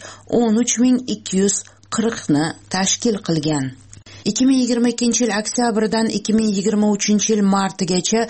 Speaker 1: 13.240 ni tashkil qilgan. 2022-yil oktyabrdan 2023-yil martigacha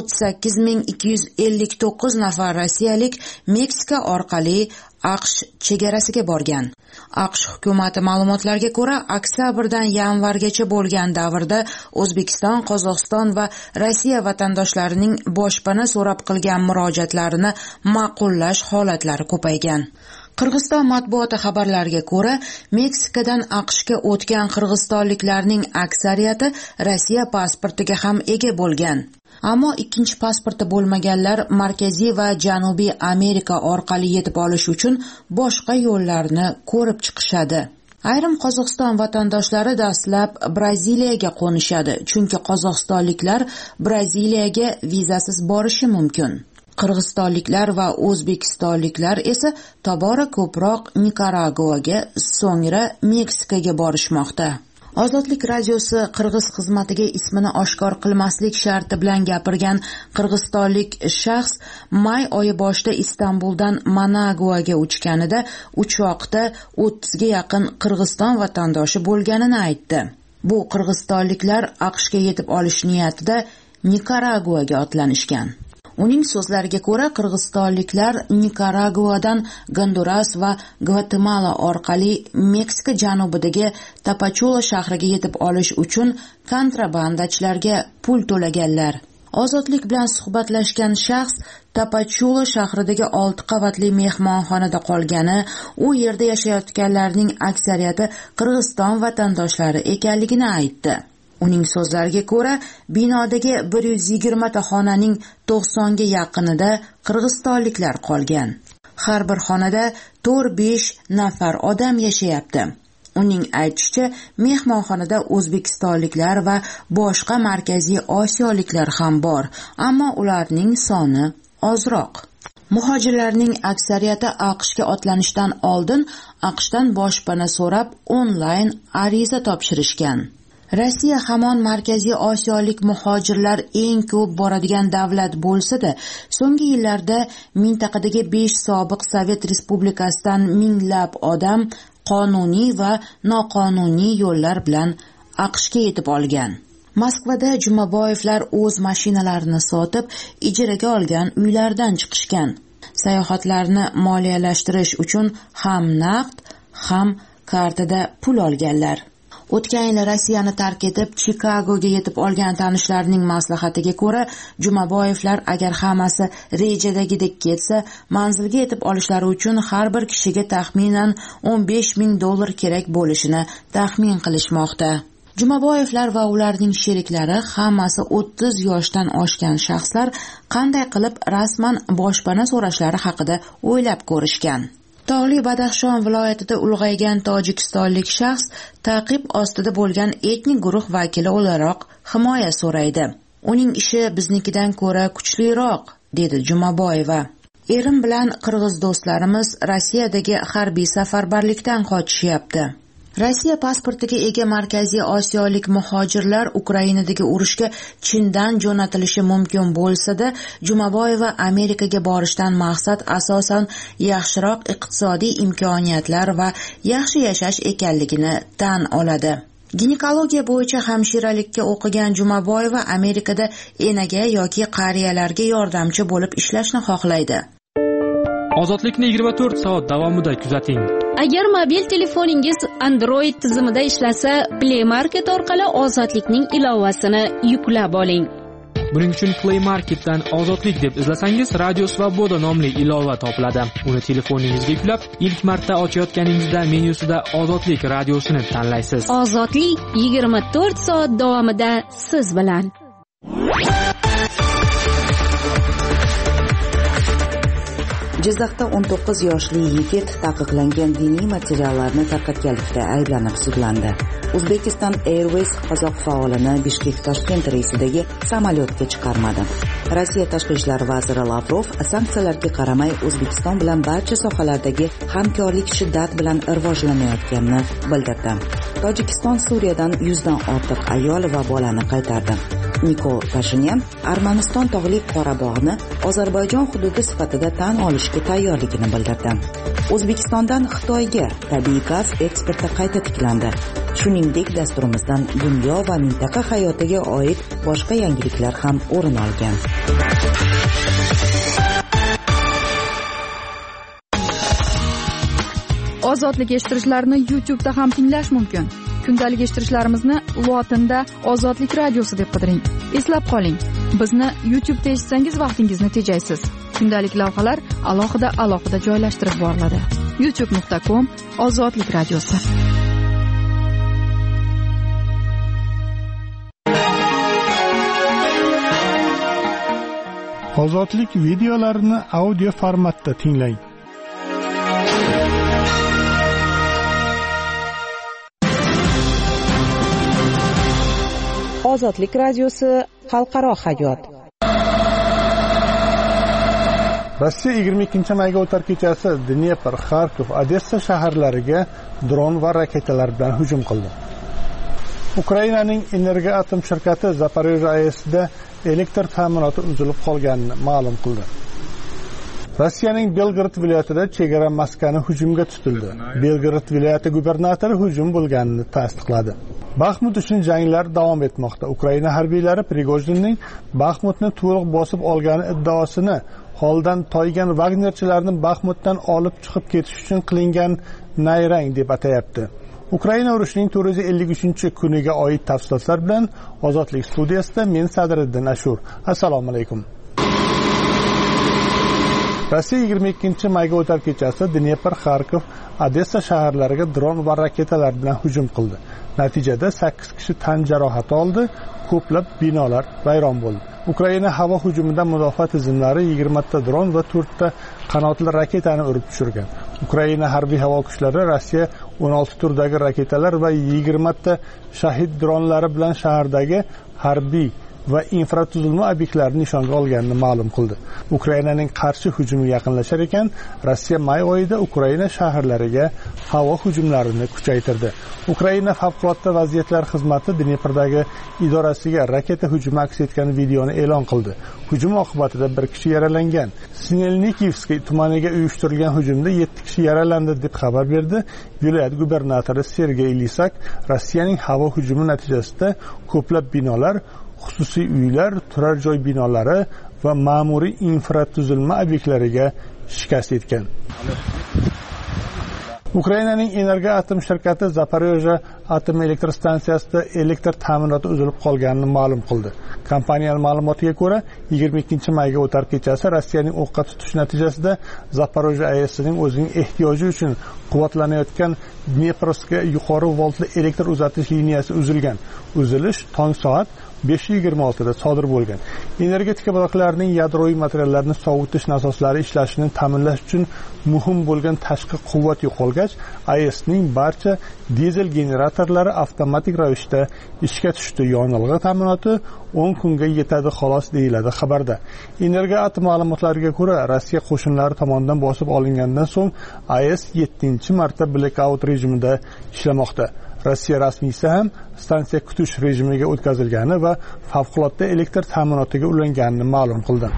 Speaker 1: 38.259 nafar rossiyalik Meksika orqali AQSh chegarasiga borgan. AQSh hukumati ma'lumotlariga ko'ra, oktyabrdan yanvargacha bo'lgan davrda O'zbekiston, Qozog'iston va Rossiya vatandoshlarining boshpana so'rab qilgan murojaatlarini ma'qullash holatlari ko'paygan. Qirg'iziston matbuoti xabarlariga ko'ra, Meksikadan AQShga o'tgan qirg'izistonliklarning aksariyati Rossiya pasportiga ham ega bo'lgan. Ammo ikkinchi pasporti bo'lmaganlar Markaziy va Janubiy Amerika orqali yetib olish uchun boshqa yo'llarni ko'rib chiqishadi. Ayrim Qozog'iston vatandoshlari dastlab Braziliyaga qo'nishadi, chunki qozog'istonliklar Braziliyaga vizasiz borishi mumkin. Qirg'izistonliklar va o'zbekistonliklar esa tobora ko'proq Nikaraguaga, so'ngra Meksikaga borishmoqda. Ozodlik radiosi Qirg'iz xizmatiga ismini oshkor qilmaslik sharti bilan gapirgan qirg'izistonlik shaxs may oyi boshida Istanbuldan Managuaga uchganida uchoqda 30 ga yaqin Qirg'iziston vatandoshi bo'lganini aytdi. Bu qirg'izistonliklar AQShga yetib olish niyatida Nikaraguaga otlanishgan. Uning so'zlariga ko'ra, qirg'izistonliklar Nikaraguadan Gonduras va Gvatemala orqali Meksika janubidagi Tapachulo shahriga yetib olish uchun kontrabandachilarga pul to'laganlar. Ozodlik bilan suhbatlashgan shaxs Tapachulo shahridagi 6 qavatli mehmonxonada qolgani, u yerda yashayotganlarning aksariyati Qirg'iziston vatandoshlari ekanligini aytdi. Uning so'zlariga ko'ra, binodagi 120 ta xonaning 90 ga yaqinida qirg'izistonliklar qolgan. Har bir xonada 4-5 nafar odam yashayapti. Uning aytishicha, mehmonxonada o'zbekistonliklar va boshqa Markaziy Osiyoliklar ham bor, ammo ularning soni ozroq. Muhojirlarning aksariyati AQShga otlanishdan oldin AQShdan boshpana so'rab onlayn ariza topshirishgan. Rossiya hamon Markaziy Osiyolik muhojirlar eng ko'p boradigan davlat bo'lsa-da, so'nggi yillarda mintaqadagi 5 sobiq Sovet Respublikasidan minglab odam qonuniy va noqonuniy yo'llar bilan AQShga yetib olgan. Moskvada Jumaboyevlar o'z mashinalarini sotib, ijaraga olgan uylardan chiqishgan. Sayohatlarni moliyalashtirish uchun ham naqd, ham kartada pul olganlar. O'tgan yil Rossiyani tark etib Chikagoga yetib olgan tanishlarining maslahatiga ko'ra, Jumaboyevlar agar hammasi rejadagidek ketsa, manzilga yetib olishlari uchun har bir kishiga taxminan $15,000 kerak bo'lishini taxmin qilishmoqda. Jumaboyevlar va ularning sheriklari hammasi 30 yoshdan oshgan shaxslar qanday qilib rasman boshpana so'rashlari haqida o'ylab ko'rishgan. Tog'li Badaxshon viloyatida ulg'aygan tojikistonlik shaxs ta'qib ostida bo'lgan etnik guruh vakili o'laroq himoya so'raydi. Uning ishi biznikidan ko'ra kuchliroq, dedi Jumaboyeva. Erim bilan qirg'iz do'stlarimiz Rossiyadagi harbiy safarbarlikdan qochishyapti.
Speaker 13: Rossiya pasportiga ega Markaziy Osiyolik muhojirlar Ukrainadagi urushga Chindan jo'natilishi mumkin bo'lsa-da, Jumaboyeva Amerikaga borishdan maqsad asosan yaxshiroq iqtisodiy imkoniyatlar va yaxshi yashash ekanligini tan oladi. Ginekologiya bo'yicha hamshiralikka o'qigan Jumaboyeva Amerikada enaga yoki qariyalarga yordamchi bo'lib ishlashni xohlaydi.
Speaker 4: Ozodlikni 24 soat davomida kuzating.
Speaker 14: Agar mobil telefoningiz Android tizimida ishlasa, Play Market orqali Ozodlikning ilovasini yuklab oling.
Speaker 4: Buning uchun Play Marketdan Ozodlik deb izlasangiz, Radio Svoboda nomli ilova topiladi. Uni telefoningizga yuklab, ilk marta ochayotganingizda menyusida Ozodlik radiosini tanlaysiz.
Speaker 14: Ozodlik 24 soat davomida siz bilan.
Speaker 1: Jizzaxda 19 yoshli yigit taqiqlangan diniy materiallarni tarqatganlikda ayblanib sudlandi. Uzbekistan Airways qozoq faolini Bishkek-Toshkent reysidagi samolyotga chiqarmadi. Rossiya tashqi ishlar vaziri Lavrov sanksiyalarga qaramay O'zbekiston bilan barcha sohalardagi hamkorlik shiddat bilan rivojlanayotganini bildirdi. Tojikiston Suriyadan 100 dan ortiq ayol va bolani qaytardi. Nikol Pashinyan Armaniston tog'li Qorabog'ni Ozarbayjon hududi sifatida tan olishga tayyorligini bildirdi. O'zbekistondan Xitoyga tabiiy gaz eksporti qayta tiklandi. Shuningdek, dasturimizdan dunyo va mintaqa hayotiga oid boshqa yangiliklar ham o'rin olgan.
Speaker 2: Ozodlik eshittirishlarni YouTube'da ham tinglash mumkin. Kundalik eshittirishlarimizni lotinda Ozodlik radiosi deb qidiring. Eslab qoling, bizni YouTube'da eshitsangiz vaqtingizni tejaysiz. Kundalik lavhalar alohida joylashtirib boriladi. youtube.com/Ozodlik radiosi.
Speaker 6: Ozodlik videolarini audio formatda tinglang.
Speaker 1: Ozodlik radiosi xalqaro hayot.
Speaker 6: Rossiya 22-mayga o'tar kechasi Dnepr, Xarkov, Odessa shaharlariga dron va raketalar bilan hujum qildi. Ukrainaning Energoatom shirkati Zaporojye AESda elektr ta'minoti uzilib qolganini ma'lum qildi. Rossiyaning Belgorod viloyatida chegara maskani hujumga tutildi. Belgorod viloyati gubernatori hujum bo'lganini tasdiqladi. Baxmut uchun janglar davom etmoqda. Ukraina harbiylari Prigojinning Baxmutni to'liq bosib olgani iddaosini holdan toygan Wagnerchilarni Baxmutdan olib chiqib ketish uchun qilingan nayrang deb atayapti. Ukraina urushining 453-kuniga oid tafsilotlar bilan Ozodlik studiyasida men Sadriddin Ashur. Assalomu alaykum. Rossiya 22-mayga o'tar kechasi Dnepr, Xarkov, Odessa shaharlariga dron va raketalar bilan hujum qildi. Natijada 8 kishi tan jarohati oldi, ko'plab binolar vayron bo'ldi. Ukraina havo hujumidan mudofaa tizimlari 20 ta dron va 4 ta qanotli raketani urib tushirgan. Ukraina harbiy havo kuchlari Rossiya 16 turdagi raketalar va 20 ta shahid dronlari bilan shahardagi harbiy va infratuzilma obyektlarini nishonga olganini ma'lum qildi. Ukrainaning qarshi hujumi yaqinlashar ekan, Rossiya may oyida Ukraina shaharlariga havo hujumlarini kuchaytirdi. Ukraina favqulodda vaziyatlar xizmati Dneprdagi idorasiga raketa hujumi aks etgan videoni e'lon qildi. Hujum oqibatida 1 kishi yaralangan. Sinelnikivskiy tumaniga uyushtirilgan hujumda 7 kishi yaralandi deb xabar berdi viloyat gubernatori Sergey Lisak. Rossiyaning havo hujumi natijasida ko'plab binolar, xususiy uylar, turar joy binolari va ma'muriy infratuzilma obyektlariga shikast yetgan. Ukrainaning Energoatom shirkati Zaporojye atom elektr stansiyasida elektr ta'minoti uzilib qolganini ma'lum qildi. Kompaniyaning ma'lumotiga ko'ra, 22-mayga o'tar kechasi Rossiyaning o'qqa tutish natijasida Zaporojye AESning o'zining ehtiyoji uchun quvvatlanayotgan Dneprovskga yuqori voltli elektr uzatish liniyasi uzilgan. Uzilish tong soat 526da sodir bo'lgan. Energetika bloklarining yadroviy materiallarni sovutish nasoslari ishlashini ta'minlash uchun muhim bo'lgan tashqi quvvat yo'qolgach, AESning barcha dizel generatorlari avtomatik ravishda ishga tushdi. Yonilg'i ta'minoti 10 kunga yetadi xolos deyiladi xabarda. Energoat ma'lumotlariga ko'ra, Rossiya qo'shinlari tomonidan bosib olingandan so'ng AES 7-marta blackout rejimida ishlamoqda. Rossiya rasmiysi ham stansiya kutish rejimiga o'tkazilgani va favqulodda elektr ta'minotiga ulanganini ma'lum qildi.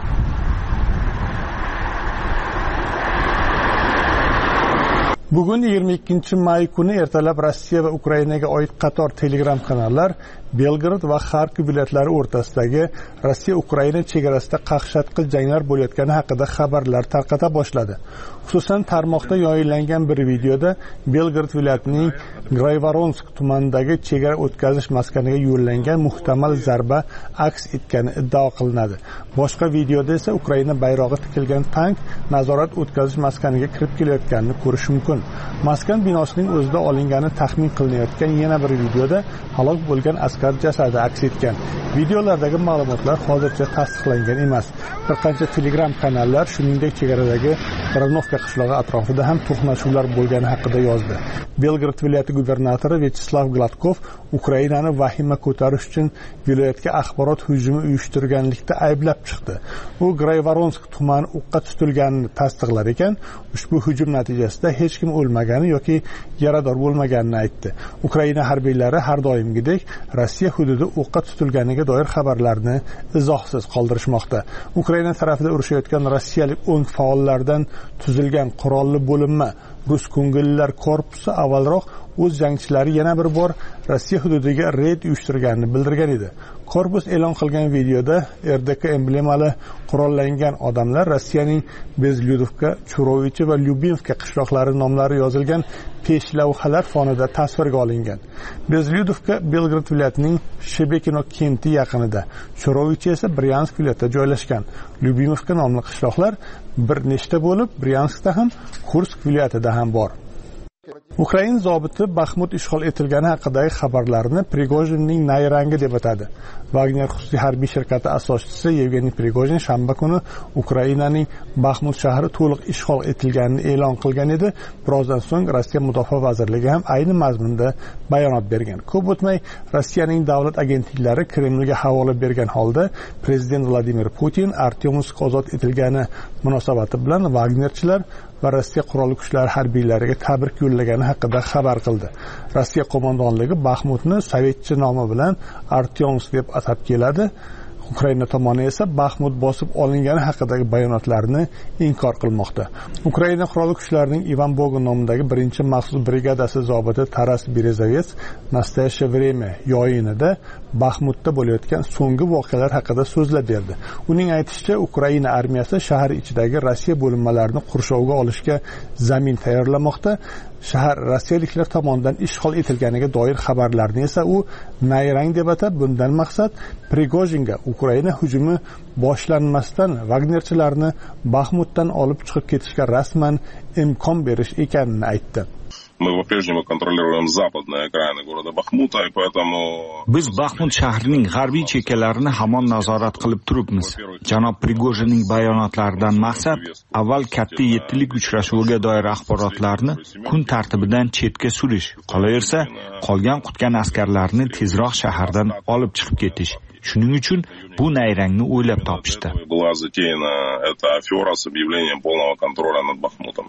Speaker 6: Bugun 22-may kuni ertalab Rossiya va Ukrainaga oid qator Telegram kanallar Belgrad va Xarkov viloyatlari o'rtasidagi Rossiya-Ukraina chegarasida qaqshatqich janglar bo'layotgani haqida xabarlar tarqata boshladi. Xususan, tarmoqda yoyinlangan bir videoda Belgrad viloyatining Grayvoronsk tumanidagi chegara o'tkazish maskaniga yo'llangan muhtamal zarba aks etgani iddao qilinadi. Boshqa videoda esa Ukraina bayrog'i tikilgan tank nazorat o'tkazish maskaniga kirib kelayotganini ko'rish mumkin. Maskan binosining o'zida olingani taxmin qilinayotgan yana bir videoda halok bo'lgan askar jasadi aks etgan. Videolardagi ma'lumotlar hozircha tasdiqlangan emas. Bir qancha Telegram kanallar shuningdek chegaradagi Baranovka qishlog'i atrofida ham to'qnashuvlar bo'lgani haqida yozdi. Belgrad viloyati gubernatori Vyacheslav Gladkov Ukrainani vahima ko'tarish uchun viloyatga axborot hujumi uyushtirganlikda ayblab chiqdi. U Grayvoronsk tumani o'qqa tutilganini tasdiqlar ekan, ushbu hujum natijasida hech kim o'lmagani yoki yarador bo'lmaganini aytdi. Ukraina harbiylari har doimgidek Rossiya hududi o'qqa tutilganiga doir xabarlarni izohsiz qoldirishmoqda. Ukraina tarafida urushayotgan rossiyalik o'ng faollardan tuzilgan qurolli bo'linma Rus ko'ngillilar korpusi avvalroq o'z jangchilari yana bir bor Rossiya hududiga reyd uyushtirganini bildirgan edi. Korpus e'lon qilgan videoda RDK emblemali qurollangan odamlar Rossiyaning Bezlyudovka, Churovichi va Lyubinska qishloqlari nomlari yozilgan peshlavhalar fonida tasvirga olingan. Bezlyudovka Belgrad viloyatining Shebekino kenti yaqinida, Churovichi esa Bryansk viloyatida joylashgan. Lyubinovka nomli qishloqlar bir nechta bo'lib, Bryanskda ham, Kursk viloyatida ham bor. Ukraina zobiti Baxmut ishg'ol etilgani haqidagi xabarlarni Prigojinning nayrangi deb atadi. Wagner xususiy harbiy shirkati asoschisi Yevgeniy Prigojin shanba kuni Ukrainaning Baxmut shahri to'liq ishg'ol etilganini e'lon qilgan edi. Birozdan so'ng Rossiya mudofaa vazirligi ham ayni mazmunda bayonot bergan. Ko'p o'tmay Rossiyaning davlat agentliklari Kremlga havola bergan holda prezident Vladimir Putin Artyomsk ozod etilgani munosabati bilan Wagnerchilar va Rossiya qurolli kuchlari harbiylariga tabrik yo'llagani haqida xabar qildi. Rossiya qo'mondonligi Baxmutni sovetcha nomi bilan Artyomsk deb atab keladi. Ukraina tomoni esa Baxmut bosib olingani haqidagi bayonotlarni inkor qilmoqda. Ukraina qurolli kuchlarining Ivan Bogun nomidagi 1-maxsus brigadasi zobiti Taras Berezovets Nastoyashye время yoyinida Baxmutda bo'layotgan so'nggi voqealar haqida so'zlab berdi. Uning aytishicha, Ukraina armiyasi shahar ichidagi Rossiya bo'linmalarini qurshovga olishga zamin tayyorlamoqda. Shahar rossiyaliklar tomonidan ishg'ol etilganiga doir xabarlarni esa u nayrang deb atab, bundan maqsad Prigojinga Ukraina hujumi boshlanmasdan Wagnerchilarni Baxmutdan olib chiqib ketishga rasman imkon berish ekanini aytdi.
Speaker 15: Мы по-прежнему контролируем западные окраины города Бахмута, и поэтому...
Speaker 7: Biz Baxmut shahrining g'arbiy chekkalarini hamon nazorat qilib turibmiz. Janob Prigojinning bayonotlaridan maqsad avval katta yettilik uchrashuviga doir axborotlarni kun tartibidan chetga surish, qolaversa qolgan qutgan askarlarni tezroq shahardan olib chiqib ketish. Shuning uchun bu nayrangni o'ylab topishdi.
Speaker 15: Была затеяна эта афера с объявлением полного контроля над Бахмутом.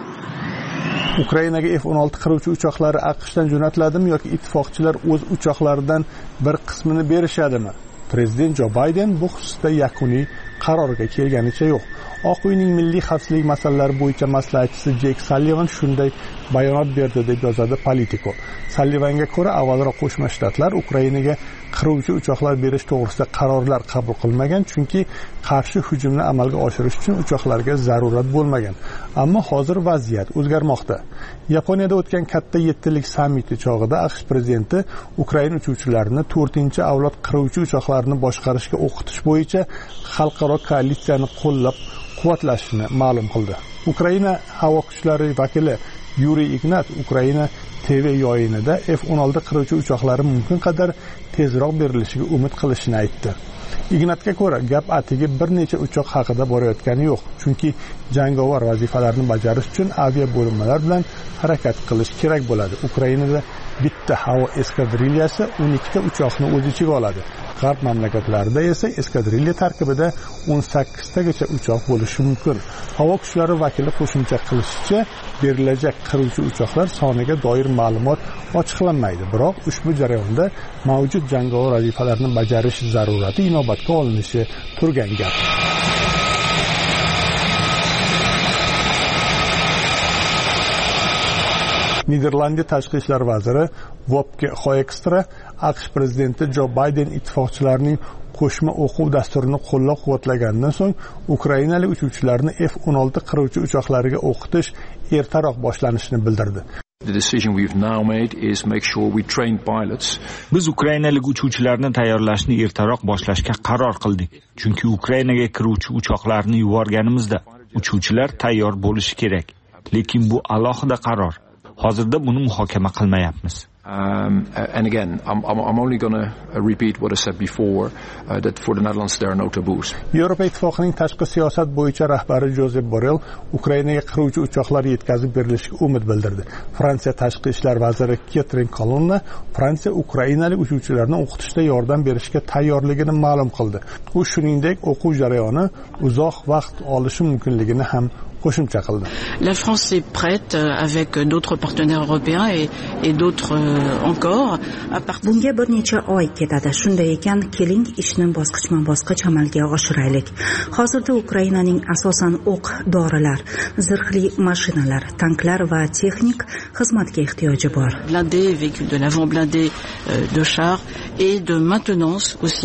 Speaker 6: Ukrainaga F-16 qiruvchi uchoqlari AQShdan jo'natiladimi yoki ittifoqchilar o'z uchoqlaridan bir qismini berishadimi? Prezident Jo Bayden bu xususda yakuniy qarorga kelganicha yo'q. Oq uyning milliy xavfsizlik masalalari bo'yicha maslahatchisi Jek Sallivan shunday bayonot berdi deb yozadi Politico. Sallivanga ko'ra, avvalroq Qo'shma Shtatlar Ukrainaga qiruvchi uchoqlar berish to'g'risida qarorlar qabul qilmagan, chunki qarshi hujumni amalga oshirish uchun uchoqlarga zarurat bo'lmagan. Ammo hozir vaziyat o'zgarmoqda. Yaponiyada o'tgan katta yettilik sammiti chog'ida AQSh prezidenti Ukraina uchuvchilarini 4-avlod qiruvchi uchoqlarni boshqarishga o'qitish bo'yicha xalqaro koalitsiyani qo'llab quvvatlashini ma'lum qildi. Ukraina havo kuchlari vakili Yuriy Ignat Ukraina TV yoyinida F-16 qiruvchi uchoqlari mumkin qadar tezroq berilishiga umid qilishini aytdi. Ignatga ko'ra, gap atigi bir necha uchoq haqida borayotgani yo'q, chunki jangovar vazifalarni bajarish uchun avia bo'linmalar bilan harakat qilish kerak bo'ladi. Ukrainada bitta havo eskadriliyasi 12 ta uchoqni o'z ichiga oladi. G'arb mamlakatlarida esa eskadriliya tarkibida 18 tagacha uchoq bo'lishi mumkin. Havo kuchlari vakili qo'shimcha qilishicha, berilajak qiruvchi uchoqlar soniga doir ma'lumot ochiqlanmaydi. Biroq ushbu jarayonda mavjud jangovar vazifalarni bajarish zarurati inobatga olinishi turgan gap. Niderlandiya tashqi ishlar vaziri Wopke Hoekstra AQSh prezidenti Jo Bayden ittifoqchilarining qo'shma o'quv dasturini qo'llab-quvvatlagandan so'ng ukrainalik uchuvchilarni F-16 qiruvchi uchoqlariga o'qitish ertaroq boshlanishini bildirdi.
Speaker 7: Biz ukrainalik uchuvchilarni tayyorlashni ertaroq boshlashga qaror qildik. Chunki Ukrainaga kiruvchi uchoqlarni yuborganimizda uchuvchilar tayyor bo'lishi kerak. Lekin bu alohida qaror. Hozirda buni muhokama qilmayapmiz.
Speaker 16: And again, I'm only going to repeat what I said before, that for the Netherlands there are no taboos.
Speaker 6: Yevropa Ittifoqining tashqi siyosat bo'yicha rahbari Josep Borrell Ukrainaga qiruvchi uchoqlar yetkazib berilishiga umid bildirdi. Fransiya tashqi ishlar vaziri Catherine Colonna Fransiya ukrainalik uchuvchilarni o'qitishda yordam berishga tayyorligini ma'lum qildi. U shuningdek, o'quv jarayoni uzoq vaqt olishi mumkinligini ham qo'shimcha qildi.
Speaker 17: La France est prête avec d'autres partenaires européens et d'autres encore à partir
Speaker 18: bunga bir necha oy ketadi. Shunday ekan, keling ishni bosqichma-bosqich amalga oshiraylik. Hozirda Ukrainaning asosan o'q, dorilar, zirhli mashinalar, tanklar va texnik xizmatga ehtiyoji bor.
Speaker 17: Blindés, véhicules de l'avant blindés, de chars et de maintenance aussi.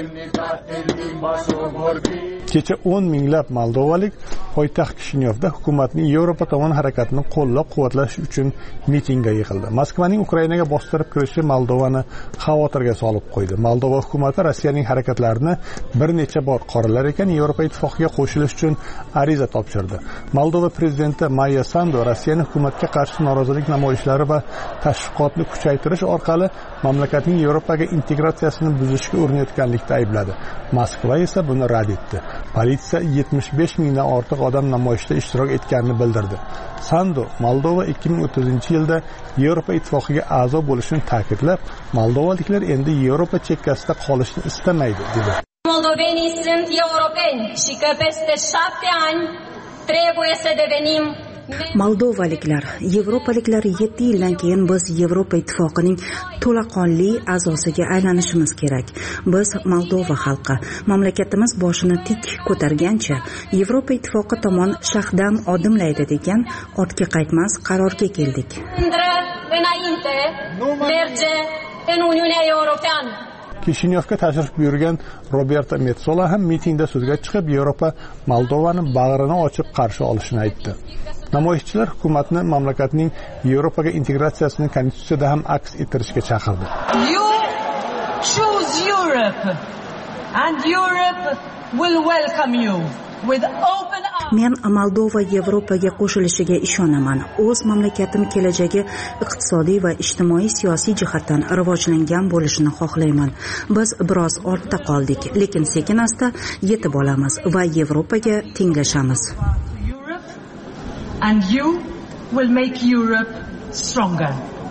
Speaker 6: Kecha 10 minglab moldovalik poytaxt Kishinyovda hukumatning Yevropa tomon harakatini qo'llab-quvvatlash uchun mitingga yig'ildi. Moskvaning Ukrainaga bostirib kirishi Moldovani xavotirga solib qo'ydi. Moldova hukumati Rossiyaning harakatlarini bir necha bor qoralar ekan, Yevropa ittifoqiga qo'shilish uchun ariza topshirdi. Moldova prezidenti Maya Sandu Rossiyaning hukumatga qarshi norozilik namoyishlari va tashviqotni kuchaytirish orqali mamlakatning Yevropaga integratsiyasini buzishga urinayotganlikda aybladi. Moskva esa buni rad etdi. Politsiya 75 mingdan ortiq odam namoyishda ishtirok etganini bildirdi. Sandu Moldova 2030-yilda Yevropa ittifoqiga a'zo bo'lishini ta'kidlab, moldovaliklar endi Yevropa chekkasida qolishni istamaydi dedi.
Speaker 19: Moldovenii sunt europeni și că peste 7 ani trebuie să devenim
Speaker 18: Moldovaliklar, yevropaliklar 7 yildan keyin biz Yevropa ittifoqining to'laqonli a'zosiga aylanishimiz kerak. Biz Moldova xalqi, mamlakatimiz boshini tik ko'targancha Yevropa ittifoqi tomon shaxdam odimlaydi degan ortga qaytmas qarorga keldik.
Speaker 19: Înainte merge în Uniunea Europeană.
Speaker 6: Kishinyovga tashrif buyurgan Roberta Metsola ham mitingda so'zga chiqib, Yevropa Moldovani bag'rini ochib qarshi olishini aytdi. Namoyishchilar hukumatni mamlakatning Yevropaga integratsiyasini konstitutsiyada ham aks ettirishga chaqirdi.
Speaker 20: You choose Europe and Europe will welcome you with open arms.
Speaker 18: Men Moldova Yevropaga qo'shilishiga ishonaman. O'z mamlakatim kelajagi iqtisodiy va ijtimoiy siyosiy jihatdan rivojlangan bo'lishini xohlayman. Biz biroz ortda qoldik, lekin sekin-asta yetib olamiz va Yevropaga tenglashamiz.
Speaker 20: And you will make Europe stronger.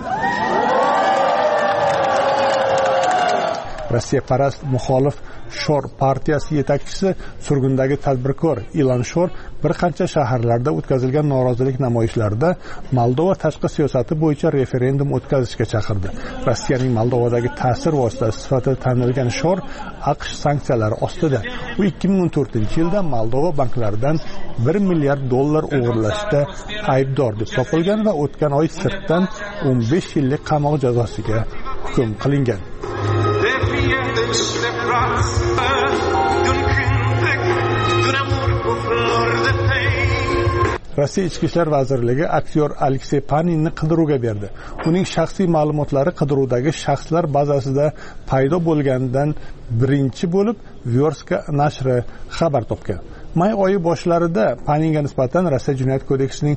Speaker 6: Rossiya parast muxolif Shor partiyasi yetakchisi surgundagi tadbirkor Ilan Shor bir qancha shaharlarda o'tkazilgan norozilik namoyishlarida Moldova tashqi siyosati bo'yicha referendum o'tkazishga chaqirdi. Rossiyaning Moldovadagi ta'sir vositasi sifatida tanilgan Shor AQSh sanksiyalari ostida. U 2014-yilda Moldova banklaridan $1 milliard o'g'irlashda aybdor deb topilgan va o'tgan oy sirtdan 15 yillik qamoq jazosiga hukm qilingan. Rossiya Ichki ishlar vazirligi aktyor Aleksey Paninni qidiruvga berdi. Uning shaxsiy ma'lumotlari qidiruvdagi shaxslar bazasida paydo bo'lganidan birinchi bo'lib Vyorska nashri xabar topgan. May oyi boshlarida Paninga nisbatan Rossiya Jinoyat kodeksining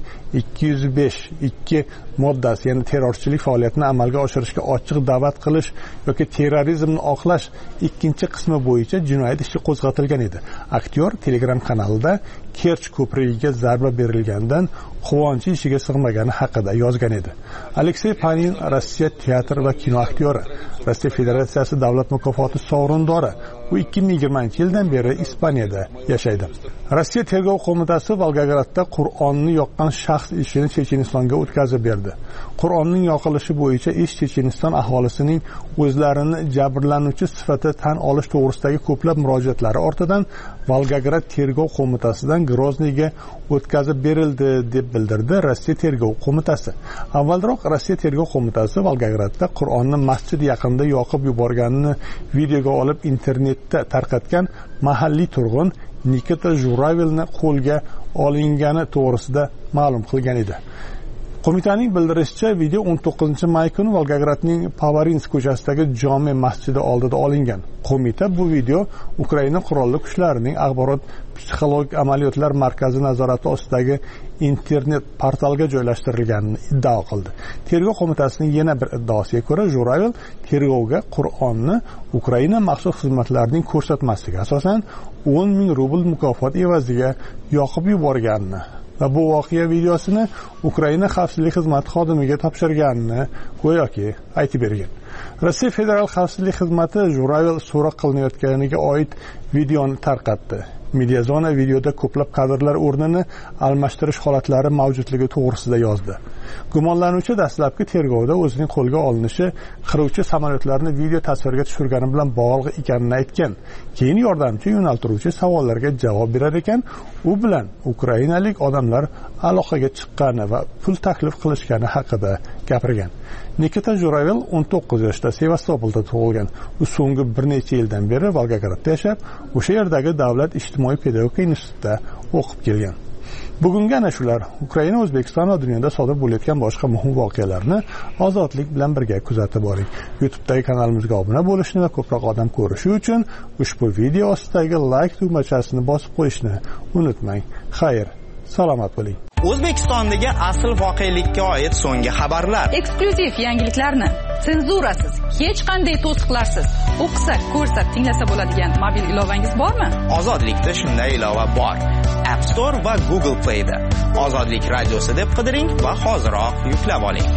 Speaker 6: 205(2) moddasi, ya'ni terrorchilik faoliyatini amalga oshirishga ochiq da'vat qilish yoki terrorizmni oqlash ikkinchi qismi bo'yicha jinoyat ishi qo'zg'atilgan edi. Aktyor Telegram kanalida Kerch ko'prigiga zarba berilgandan quvonchi ishiga sig'magani haqida yozgan edi. Aleksey Panin Rossiya teatr va kino aktyori, Rossiya Federatsiyasi davlat mukofoti sovrindori. U 2020-yildan beri Ispaniyada yashaydi. Rossiya tergov qo'mitasi Volgogradda Qur'onni yoqqan shaxs ishini Chechenistonga o'tkazib berdi. Qur'onning yoqilishi bo'yicha ish Checheniston aholisining o'zlarini jabrlanuvchi sifatida tan olish to'g'risidagi ko'plab murojaatlari ortidan Volgograd tergov qo'mitasidan Grozniyga o'tkazib berildi deb bildirdi Rossiya tergov qo'mitasi. Avvalroq Rossiya tergov qo'mitasi Volgogradda Qur'onni masjid yaqinida yoqib yuborganini videoga olib internetda tarqatgan mahalliy turg'un Nikita Juravelni qo'lga olingani to'g'risida ma'lum qilgan edi. Qo'mitaning bildirishicha, video 19-may kuni Volgogradning Pavarinsk ko'chasidagi jome masjidi oldida olingan. Qo'mita bu video Ukraina qurolli kuchlarining axborot psixologik amaliyotlar markazi nazorati ostidagi internet portalga joylashtirilganini iddao qildi. Tergov qo'mitasining yana bir iddaosiga ko'ra, Juravel tergovga Qur'onni Ukraina maxsus xizmatlarining ko'rsatmasiga asosan 10,000 rubl mukofot evaziga yoqib yuborganini va bu voqea videosini Ukraina xavfsizlik xizmati xodimiga topshirganini go'yoki aytib bergan. Rossiya Federal xavfsizlik xizmati Juravel so'roq qilinayotganiga oid videoni tarqatdi. Mediazona videoda ko'plab kadrlar o'rnini almashtirish holatlari mavjudligi to'g'risida yozdi. Gumonlanuvchi dastlabki tergovda o'zining qo'lga olinishi qiruvchi samolyotlarni video tasvirga tushirgani bilan bog'liq ekanini aytgan. Keyin yordamchi yo'naltiruvchi savollarga javob berar ekan, u bilan ukrainalik odamlar aloqaga chiqqani va pul taklif qilishgani haqida gapirgan. Nikita Juravel 19 yoshda Sevastopolda tug'ilgan. U so'nggi bir necha yildan beri Volgogradda yashab, o'sha yerdagi davlat ijtimoiy pedagogika institutida o'qib kelgan. Bugungi ana shular Ukraina, O'zbekiston va dunyoda sodir bo'layotgan boshqa muhim voqealarni ozodlik bilan birga kuzatib boring. YouTube'dagi kanalimizga obuna bo'lishni va ko'proq odam ko'rishi uchun ushbu video ostidagi like tugmachasini bosib qo'yishni unutmang. Xayr, salomat bo'ling.
Speaker 21: O'zbekistondagi asl voqelikka oid so'nggi xabarlar.
Speaker 2: Eksklyuziv yangiliklarni senzurasiz, hech qanday to'siqlarsiz o'qisak, ko'rsak, tinglasa bo'ladigan mobil ilovangiz bormi?
Speaker 21: Ozodlikda shunday ilova bor. App Store va Google Play'da. Ozodlik radiosi deb qidiring va hoziroq yuklab oling.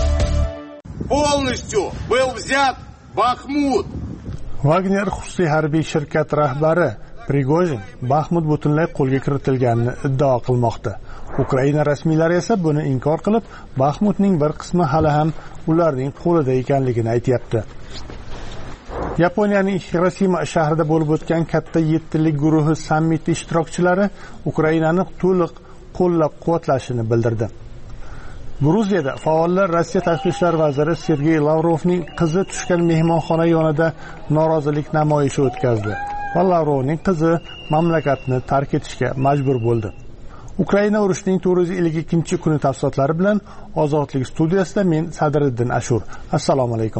Speaker 22: Полностью был взят Бахмут.
Speaker 6: Wagner xususiy harbiy shirkat rahbari Prigozhin Baxmut butunlay qo'lga kiritilganini iddao qilmoqda. Ukraina rasmiylari esa buni inkor qilib, Baxmutning bir qismi hali ham ularning qo'lida ekanligini aytayapti. Yaponiyaning Hiroshima shahrida bo'lib o'tgan katta 7 guruhi sammit ishtirokchilari Ukrainani to'liq qo'llab-quvvatlashini bildirdi. Gruziyada faollar Rossiya tashqi ishlar vaziri Sergey Lavrovning qizi tushgan mehmonxona yonida norozilik namoyishi o'tkazdi. Va Lavrovning qizi mamlakatni tark etishga majbur bo'ldi. Ukraina urushining 452-kuni tafsilotlari bilan Ozodlik studiyasida men Sadriddin Ashur. Assalomu alaykum.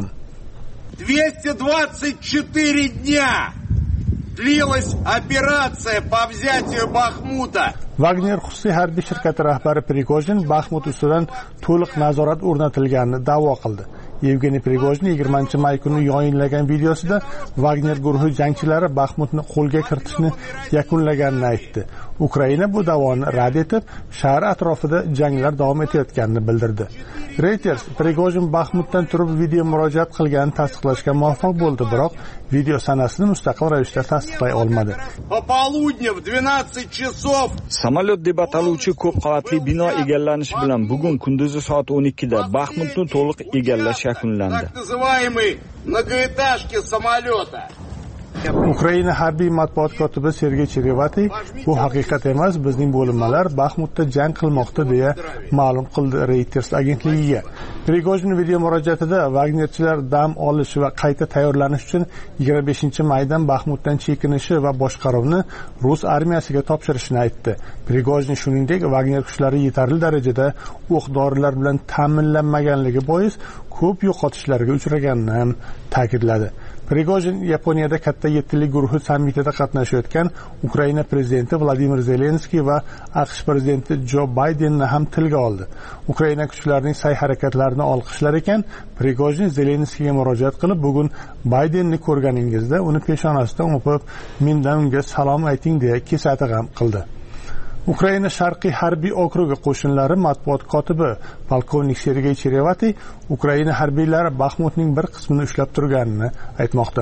Speaker 22: 224 дня длилась операция по взятию Бахмута.
Speaker 6: Wagner xususiy harbiy shirkati rahbari Prigozhin Baxmut ustidan to'liq nazorat o'rnatilganini da'vo qildi. Yevgeniy Prigozhin 20-may kuni yayınlagan videosida Wagner guruhi jangchilari Baxmutni qo'lga kiritishni yakunlaganini aytdi. Ukraina bu da'voni rad etib, shahar atrofida janglar davom etayotganini bildirdi. Reuters Prigozhin Baxmutdan turib video murojaat qilganini tasdiqlashga muvaffaq bo'ldi, biroq video sanasini mustaqil ravishda tasdiqlay olmadi.
Speaker 22: Poполудни в 12 часов
Speaker 7: Samolyot deb ataluvchi ko'p qavatli bino egallanishi bilan bugun kunduzi soat 12da Baxmutni to'liq egallash yakunlandi.
Speaker 22: Так называемые многоэтажки самолета.
Speaker 6: Ukraina harbiy matbuot kotibi Sergey Cherevati bu haqiqat emas, bizning bo'linmalar Baxmutda jang qilmoqda deya ma'lum qildi Reuters agentligiga. Prigozhin video murojaatida Wagnerchilar dam olish va qayta tayyorlanish uchun 25-maydan Baxmutdan chekinishi va boshqaruvni Rus armiyasiga topshirishini aytdi. Prigozhin shuningdek Wagner kuchlari yetarli darajada o'q-dorilar bilan ta'minlanmaganligi bois ko'p yo'qotishlarga uchraganini ham ta'kidladi. Prigojin Yaponiyada katta yettilik guruhi sammitida qatnashayotgan Ukraina prezidenti Vladimir Zelenskiy va AQSh prezidenti Jo Baydenni ham tilga oldi. Ukraina kuchlarining sa'y-harakatlarini olqishlar ekan, Prigojin Zelenskiyga murojaat qilib, bugun Baydenni ko'rganingizda uni peshonasidan o'pib, mendan unga salom ayting deya kesatig'am qildi. Ukraina Sharqiy harbiy okrugi qo'shinlari matbuot kotibi polkovnik Sergey Cherevati Ukraina harbiylari Baxmutning bir qismini ushlab turganini aytmoqda.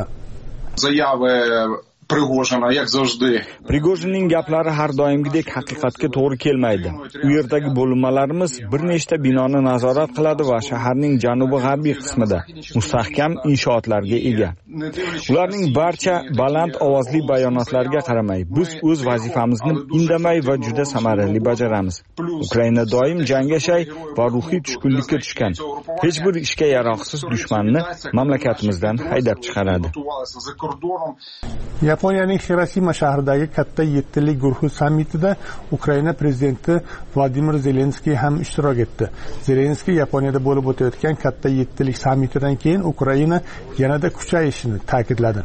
Speaker 7: Prigojinning gaplari har doimgidek haqiqatga to'g'ri kelmaydi. U yerdagi bo'linmalarimiz bir nechta binoni nazorat qiladi va shaharning janubi-g'arbiy qismida mustahkam inshootlarga ega. Ularning barcha baland ovozli bayonotlarga qaramay, biz o'z vazifamizni indamay va juda samarali bajaramiz. Ukraina doim jangga shay va ruhiy tushkunlikka tushgan. Hech bir ishga yaroqsiz dushmanni mamlakatimizdan haydab chiqaradi.
Speaker 6: Yaponiyaning Hirosima shahridagi katta yettilik guruhi sammitida Ukraina prezidenti Vladimir Zelenskiy ham ishtirok etdi. Zelenskiy Yaponiyada bo'lib o'tayotgan katta yettilik sammitidan keyin Ukraina yanada kuchayishini ta'kidladi.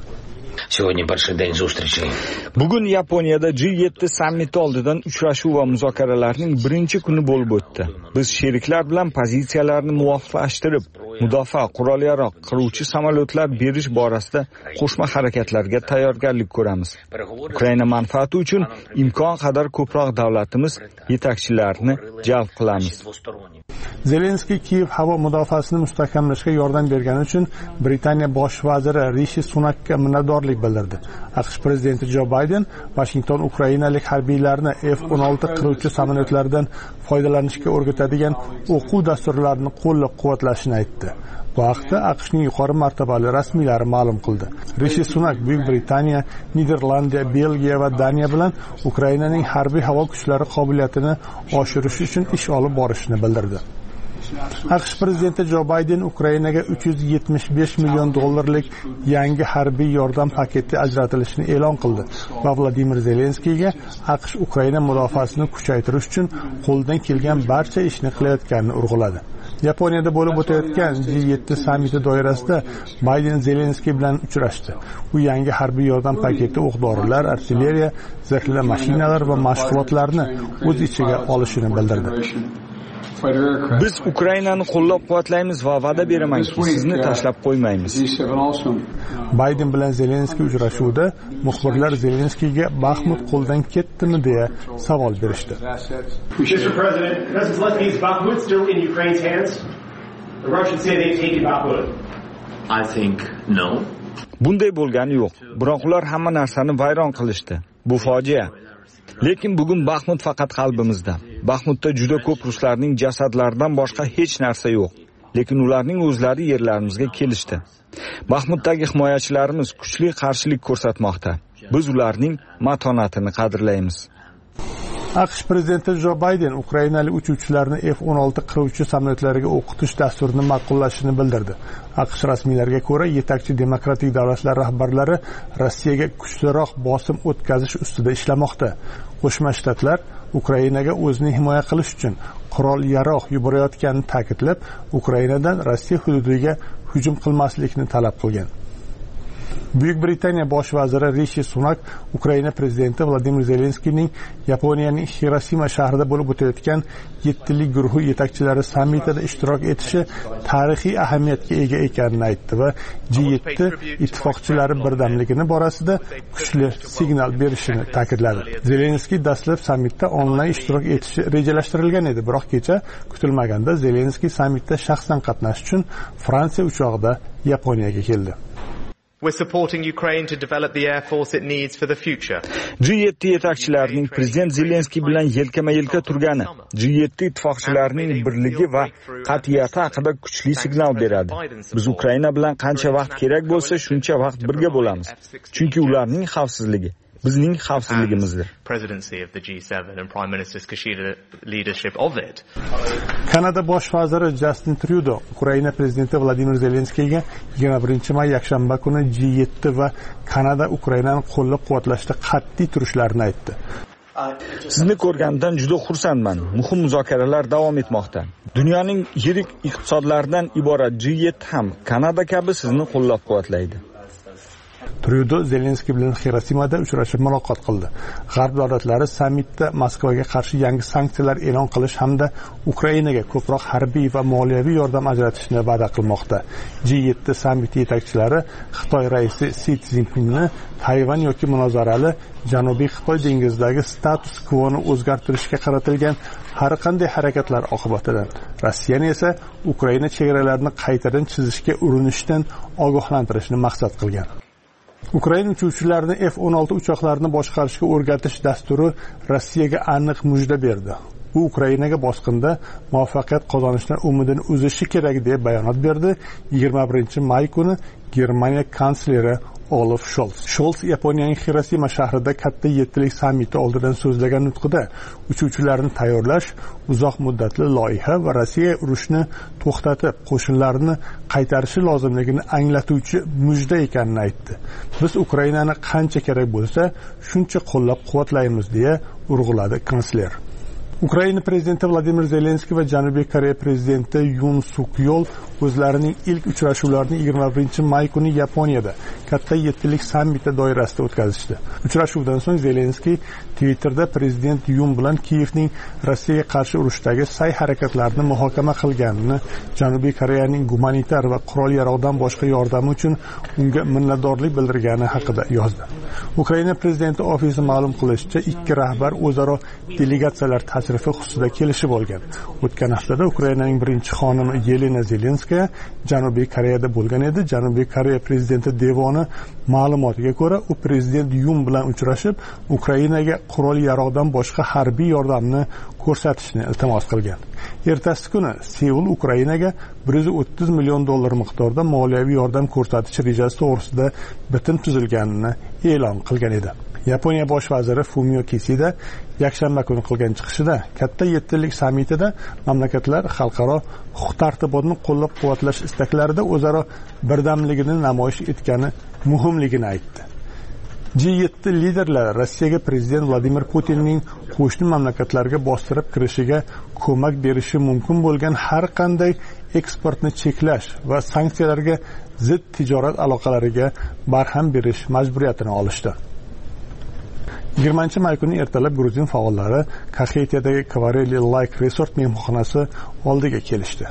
Speaker 7: Bugun Yaponiyada G7 sammiti oldidan uchrashuv va muzokaralarning birinchi kuni bo'lib o'tdi. Biz sheriklar bilan pozitsiyalarni muvofiqlashtirib, mudofaa qurol-yarog', qiruvchi samolyotlar berish borasida qo'shma harakatlarga tayyorgarlik ko'ramiz. Ukraina manfaati uchun imkon qadar ko'proq davlatimiz yetakchilarini jalb qilamiz.
Speaker 6: Zelenskiy Kiyev havo mudofaasini mustahkamlashga yordam bergani uchun Britaniya bosh vaziri Rishi Sunakka minnatdorlik bildirdi. AQSh prezidenti Jo Bayden Washington ukrainalik harbiylarni F-16 qiruvchi samolyotlaridan foydalanishga o'rgatadigan o'quv dasturlarini qo'llab-quvvatlashini aytdi. Bu haqda AQShning yuqori martabali rasmiylari ma'lum qildi. Rishi Sunak Buyuk Britaniya, Niderlandiya, Belgiya va Daniya bilan Ukrainaning harbiy havo kuchlari qobiliyatini oshirish uchun ish olib borishini bildirdi. AQSh prezidenti Jo Bayden Ukrainaga $375 million yangi harbiy yordam paketi ajratilishini e'lon qildi va Vladimir Zelenskiyga AQSh Ukraina mudofaasini kuchaytirish uchun qo'ldan kelgan barcha ishni qilayotganini urg'uladi. Yaponiyada bo'lib o'tayotgan G7 sammiti doirasida Bayden Zelenskiy bilan uchrashdi. U yangi harbiy yordam paketi o'q-dorilar, artilleriya, zirhli mashinalar va mashg'ulotlarni o'z ichiga olishini bildirdi.
Speaker 7: Biz Ukrainani qo'llab-quvvatlaymiz va va'da beramanki, sizni tashlab qo'ymaymiz.
Speaker 6: Bayden bilan Zelenskiy uchrashuvida muxbirlar Zelenskiyga Baxmut qo'ldan ketdimi deya savol berishdi.
Speaker 12: Mr. President, does Zelensky's Bakhmut still in Ukraine's hands? The Russians say they've taken Bakhmut.
Speaker 3: I think no.
Speaker 7: Bunday bo'lgani yo'q. Biroq ular hamma narsani vayron qilishdi. Bu fojia. Lekin bugun Baxmut faqat qalbimizda. Baxmutda juda ko'p ruslarning jasadlaridan boshqa hech narsa yo'q. Lekin ularning o'zlari yerlarimizga kelishdi. Baxmutdagi himoyachilarimiz kuchli qarshilik ko'rsatmoqda. Biz ularning matonatini qadrlaymiz.
Speaker 6: AQSh prezidenti Jo Bayden ukrainalik uchuvchilarni F-16 qiruvchi samolyotlariga o'qitish dasturini ma'qullashini bildirdi. AQSh rasmiylariga ko'ra, yetakchi demokratik davlatlar rahbarlari Rossiyaga kuchliroq bosim o'tkazish ustida ishlamoqda. Qo'shma Shtatlar Ukrainaga o'zini himoya qilish uchun qurol-yarog' yuborayotganini ta'kidlab, Ukrainadan Rossiya hududiga hujum qilmaslikni talab qilgan. Buyuk Britaniya bosh vaziri Rishi Sunak Ukraina prezidenti Vladimir Zelenskiyning Yaponiyaning Hirosima shahrida bo'lib o'tayotgan yettilik guruhi yetakchilari sammitida ishtirok etishi tarixiy ahamiyatga ega ekanini aytdi va G7 ittifoqchilari birdamligini borasida kuchli signal berishini ta'kidladi. Zelenskiy dastlab sammitda onlayn ishtirok etishi rejalashtirilgan edi, biroq kecha kutilmaganda Zelenskiy sammitda shaxsan qatnashish uchun Fransiya uchog'ida Yaponiyaga keldi.
Speaker 8: We're supporting Ukraine to develop the air force it needs for the future.
Speaker 7: G7 yetakchilarining prezident Zelenskiy bilan yelkama-yelka turgani G7 ittifoqchilarining birligi va qat'iyati haqida kuchli signal beradi. Biz Ukraina bilan qancha vaqt kerak bo'lsa, shuncha vaqt birga bo'lamiz. Chunki ularning xavfsizligi bizning xavfsizligimizdir.
Speaker 8: Presidency of the G7 and Prime Minister Kishida leadership of it.
Speaker 6: Kanada bosh vaziri Justin Trudeau Ukraina prezidenti Vladimir Zelenskiyga 21-may yakshanba kuni G7 va Kanada Ukrainani qo'llab-quvvatlashda qat'iy turishlarini aytdi.
Speaker 7: Sizni ko'rganimdan juda xursandman. Muhim muzokaralar davom etmoqda. Dunyoning yirik iqtisodlaridan iborat G7 ham Kanada kabi sizni qo'llab-quvvatlaydi.
Speaker 6: Tryudo Zelenskiy bilan Xirasimada uchrashib muloqot qildi. G'arb davlatlari sammitda Moskvaga qarshi yangi sanksiyalar e'lon qilish hamda Ukrainaga ko'proq harbiy va moliyaviy yordam ajratishni va'da qilmoqda. G7 sammiti yetakchilari Xitoy raisi Si Szinpinni Tayvan yoki munozarali Janubiy Xitoy dengizidagi status quoni o'zgartirishga qaratilgan har qanday harakatlar oqibatidan, Rossiyani esa Ukraina chegaralarini qaytadan chizishga urinishdan ogohlantirishni maqsad qilgan. Ukraina uchuvchilarini F-16 uchoqlarini boshqarishga o'rgatish dasturi Rossiyaga aniq mujda berdi. U Ukrainaga bosqinda muvaffaqiyat qozonishdan umidini uzishi kerak deb bayonot berdi. 21-may kuni Germaniya kansleri Olaf Scholz Yaponiyaning Hirosima shahrida katta 7-lik sammiti oldidan so'zlagan nutqida uchuvchilarni tayyorlash uzoq muddatli loyiha va Rossiya urushni to'xtatib, qo'shinlarini qaytarishi lozimligini anglatuvchi mujda ekanini aytdi. Biz Ukrainani qancha kerak bo'lsa, shuncha qo'llab-quvvatlaymiz deya urg'uladi kansler. Ukraina prezidenti Vladimir Zelenskiy va Janubiy Koreya prezidenti Yoon Suk Yeol o'zlarining ilk uchrashuvlarini 21-may kuni Yaponiyada katta 7-lik sammiti doirasida o'tkazishdi. Uchrashuvdan so'ng Zelenskiy Twitterda prezident Yoon bilan Kiyevning Rossiyaga qarshi urushdagi sa'y-harakatlarini muhokama qilganini, Janubiy Koreyaning gumanitar va qurol-yarog'dan boshqa yordami uchun unga minnatdorlik bildirgani haqida yozdi. Ukraina prezidenti ofisi ma'lum qilishicha, ikki rahbar o'zaro delegatsiyalar tashrifi xususida kelishib olgan. O'tgan haftada Ukrainaning birinchi xonimi Yelena Zelenskaya Janubiy Koreyada bo'lgan edi. Janubiy Koreya prezidenti devoni ma'lumotiga ko'ra, u prezident Yoon bilan uchrashib, Ukrainaga qurol-yarog'dan boshqa harbiy yordamni ko'rsatishni iltimos qilgan. Ertasi kuni Seul Ukrainaga $130 million miqdorida moliyaviy yordam ko'rsatish rejasi to'g'risida bitim tuzilganini e'lon qilgan edi. Yaponiya bosh vaziri Fumio Kishida yakshanba kuni qilgan chiqishida katta 7-lik sammitida mamlakatlar xalqaro huquq-tartibotni qo'llab-quvvatlash istaklarida o'zaro birdamligini namoyish etgani muhimligini aytdi. G7 liderlari Rossiyaga prezident Vladimir Putinning qo'shni mamlakatlarga bostirib kirishiga ko'mak berishi mumkin bo'lgan har qanday eksportni cheklash va sanksiyalarga zid tijorat aloqalariga barham berish majburiyatini olishdi. 20-may kuni ertalab Gruzin faollari Kaxetiyadagi Kavareli Lake Resort mehmonxonasi oldiga kelishdi.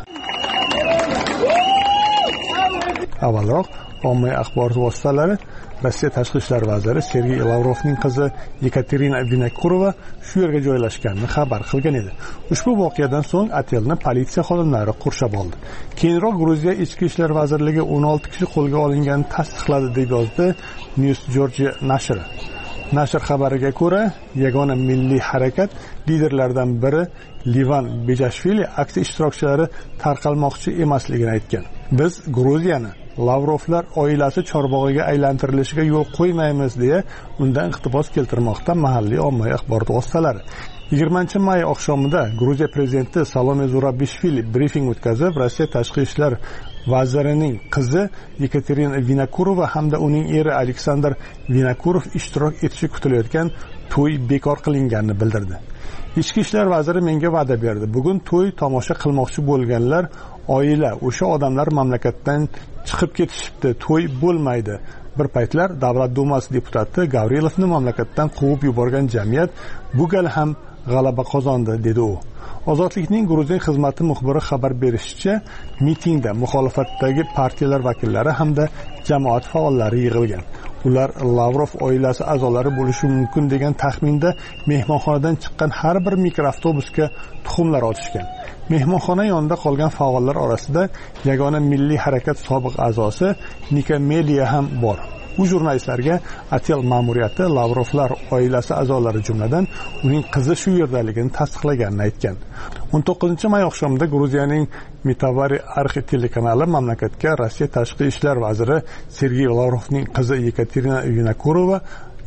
Speaker 6: Avvalroq ommaviy axborot vositalari Rossiya tashqi ishlar vaziri Sergey Lavrovning qizi Yekaterina Vinokurova shu yerga joylashganini xabar qilgan edi. Ushbu voqeadan so'ng otelni politsiya xodimlari qurshab oldi. Keyinroq Gruziya ichki ishlar vazirligi 16 kishi qo'lga olinganini tasdiqladi deb yozdi News Georgia nashri. Nashr xabariga ko'ra, yagona milliy harakat liderlaridan biri Livan Bejashvili aksiya ishtirokchilari tarqalmoqchi emasligini aytgan. Biz Gruziyani Lavrovlar oilasi chorbog'iga aylantirilishiga yo'l qo'ymaymiz deya undan iqtibos keltirmoqda mahalliy ommaviy axborot vositalari. 20-may oqshomida Gruziya prezidenti Salome Zurabishvili brifing o'tkazib, Rossiya tashqi ishlar vazirining qizi Yekaterina Vinokurova hamda uning eri Aleksandr Vinokurov ishtirok etishi kutilayotgan to'y bekor qilinganini bildirdi. Ichki ishlar vaziri menga va'da berdi. Bugun to'y tomosha qilmoqchi bo'lganlar oila, o'sha odamlar mamlakatdan chiqib ketishibdi, to'y bo'lmaydi. Bir paytlar Davlat dumasi deputati Gavrilovni mamlakatdan quvib yuborgan jamiyat bu gal ham g'alaba qozondi, dedi u. Ozodlikning Gruzin xizmati muxbiri xabar berishicha, mitingda muxolifatdagi partiyalar vakillari hamda jamoat faollari yig'ilgan. Ular Lavrov oilasi a'zolari bo'lishi mumkin degan taxminda mehmonxonadan chiqqan har bir mikroavtobusga tuxumlar otishgan. Mehmonxona yonida qolgan faollar orasida yagona milliy harakat sobiq a'zosi Nika Melia ham bor. U jurnalistlarga otel ma'muriyati Lavrovlar oilasi a'zolari jumladan uning qizi shu yerdaligini tasdiqlaganini aytgan. 19-may oqshomida Gruziyaning Mitavari Arxi telekanali mamlakatga Rossiya tashqi ishlar vaziri Sergey Lavrovning qizi Yekaterina Vinokurova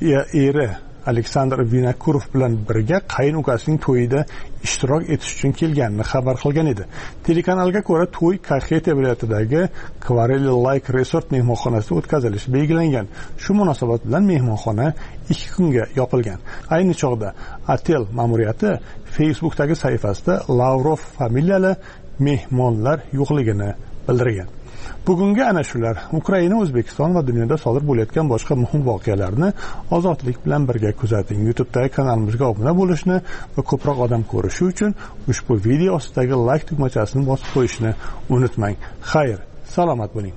Speaker 6: eri Aleksandr Vinokurov bilan birga qayin ukasining to'yida ishtirok etish uchun kelganini xabar qilgan edi. Telekanalga ko'ra, to'y Kaxetiya viloyatidagi Kavareli Lake Resort mehmonxonasida o'tkazilishi belgilangan. Shu munosabat bilan mehmonxona 2 kunga yopilgan. Ayni chog'da otel ma'muriyati Facebookdagi sahifasida Lavrov familiyali mehmonlar yo'qligini bildirgan. bugungi ana shular Ukraina, O'zbekiston va dunyoda sodir bo'layotgan boshqa muhim voqealarni ozodlik bilan birga kuzating. YouTube'dagi kanalimizga obuna bo'lishni va ko'proq odam ko'rishi uchun ushbu video ostidagi like tugmachasini bosib qo'yishni unutmang. Xayr, salomat bo'ling.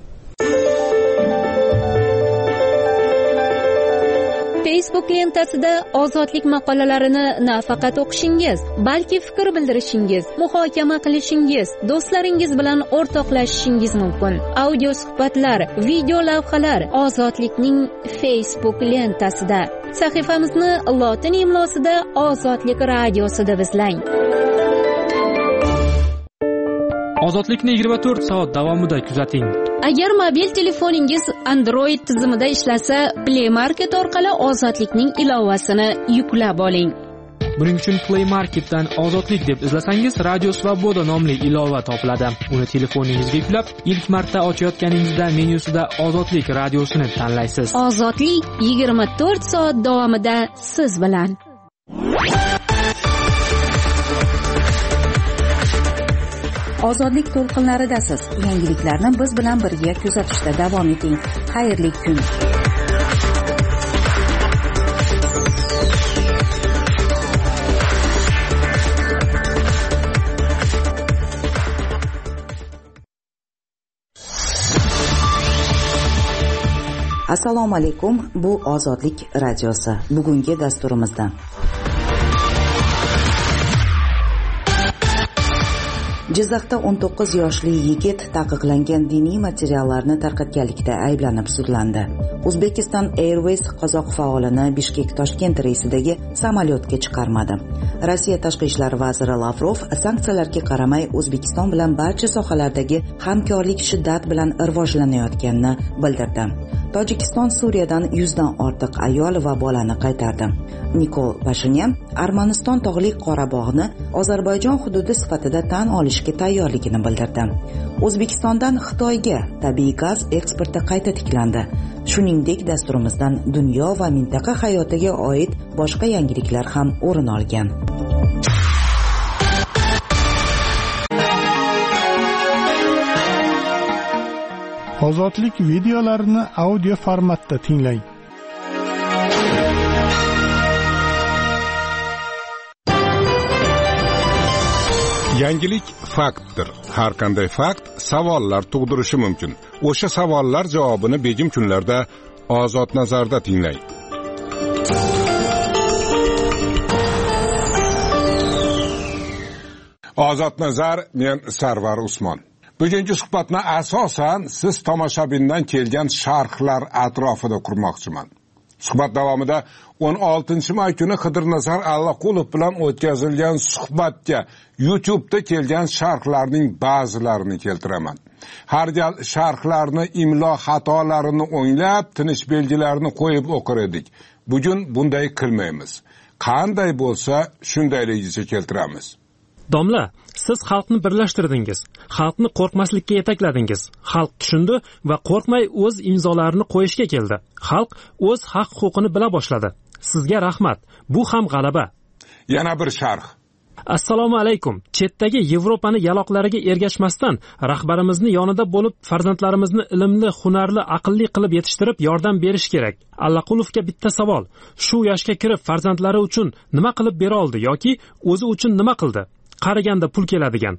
Speaker 14: Facebook lentasida ozodlik maqolalarini nafaqat o'qishingiz, balki fikr bildirishingiz, muhokama qilishingiz, do'stlaringiz bilan o'rtoqlashishingiz mumkin. Audio suhbatlar, video lavhalar ozodlikning Facebook lentasida. Sahifamizni lotin imlosida Ozodlik radiosi deb izlang.
Speaker 4: Ozodlikni 24 soat davomida kuzating.
Speaker 14: Agar mobil telefoningiz Android tizimida ishlasa, Play Market orqali Ozodlikning ilovasini yuklab oling.
Speaker 4: Buning uchun Play Marketdan Ozodlik deb izlasangiz, Radio Svoboda nomli ilova topiladi. Uni telefoningizga yuklab, ilk marta ochayotganingizda menyusida Ozodlik radiosini tanlaysiz.
Speaker 14: Ozodlik 24 soat davomida siz bilan.
Speaker 1: Ozodlik to'lqinlaridasiz. Yangiliklarni biz bilan birga kuzatishda davom eting. Xayrli kun. Assalomu alaykum. Bu Ozodlik radiosi. Bugungi dasturimizda Jizzaxda 19 yoshli yigit taqiqlangan diniy materiallarni tarqatganlikda ayblanib sudlandi. Uzbekistan Airways qozoq faolini Bishkek-Toshkent reysidagi samolyotga chiqarmadi. Rossiya tashqi ishlar vaziri Lavrov sanksiyalarga qaramay O'zbekiston bilan barcha sohalardagi hamkorlik shiddat bilan rivojlanayotganini bildirdi. Tojikiston Suriyadan 100 dan ortiq ayol va bolani qaytardi. Nikol Pashinyan Armaniston tog'li Qorabog'ni Ozarbayjon hududi sifatida tan olishga tayyorligini bildirdi. O'zbekistondan Xitoyga tabiiy gaz eksporti qayta tiklandi. Shuningdek, dasturimizdan dunyo va mintaqa hayotiga oid boshqa yangiliklar ham o'rin olgan.
Speaker 6: Ozodlik videolarini audio formatda tinglang.
Speaker 9: Yangilik faktdir. Har qanday fakt savollar tug'dirishi mumkin. O'sha savollar javobini begim kunlarda Ozod nazarda tinglang. Ozod nazar, men Sarvar Usmon. Bugungi suhbatni asosan siz tomoshabindan kelgan sharhlar atrofida qurmoqchiman. Suhbat davomida 16-may kuni Xidirnazar Allaqulov bilan o'tkazilgan suhbatga YouTube'da kelgan sharhlarning ba'zilarini keltiraman. Har gal sharhlarni imlo xatolarini o'nglab, tinish belgilarini qo'yib o'qir edik. Bugun bunday qilmaymiz. Qanday bo'lsa, shundayligicha keltiramiz.
Speaker 4: Domla, siz xalqni birlashtirdingiz. Xalqni qo'rqmaslikka yetakladingiz. Xalq tushundi va qo'rqmay o'z imzolarini qo'yishga keldi. Xalq o'z haq-huquqini bila boshladi. Sizga rahmat. Bu ham g'alaba.
Speaker 9: Yana bir sharh.
Speaker 4: Assalomu alaykum. Chetdagi Yevropani yaloqlariga ergashmasdan rahbarimizni yonida bo'lib farzandlarimizni ilmli, hunarli, aqlli qilib yetishtirib yordam berish kerak. Allaqulovga bitta savol. Shu yoshga kirib farzandlari uchun nima qilib bera oldi yoki o'zi uchun nima qildi? Qaraganda pul keladigan.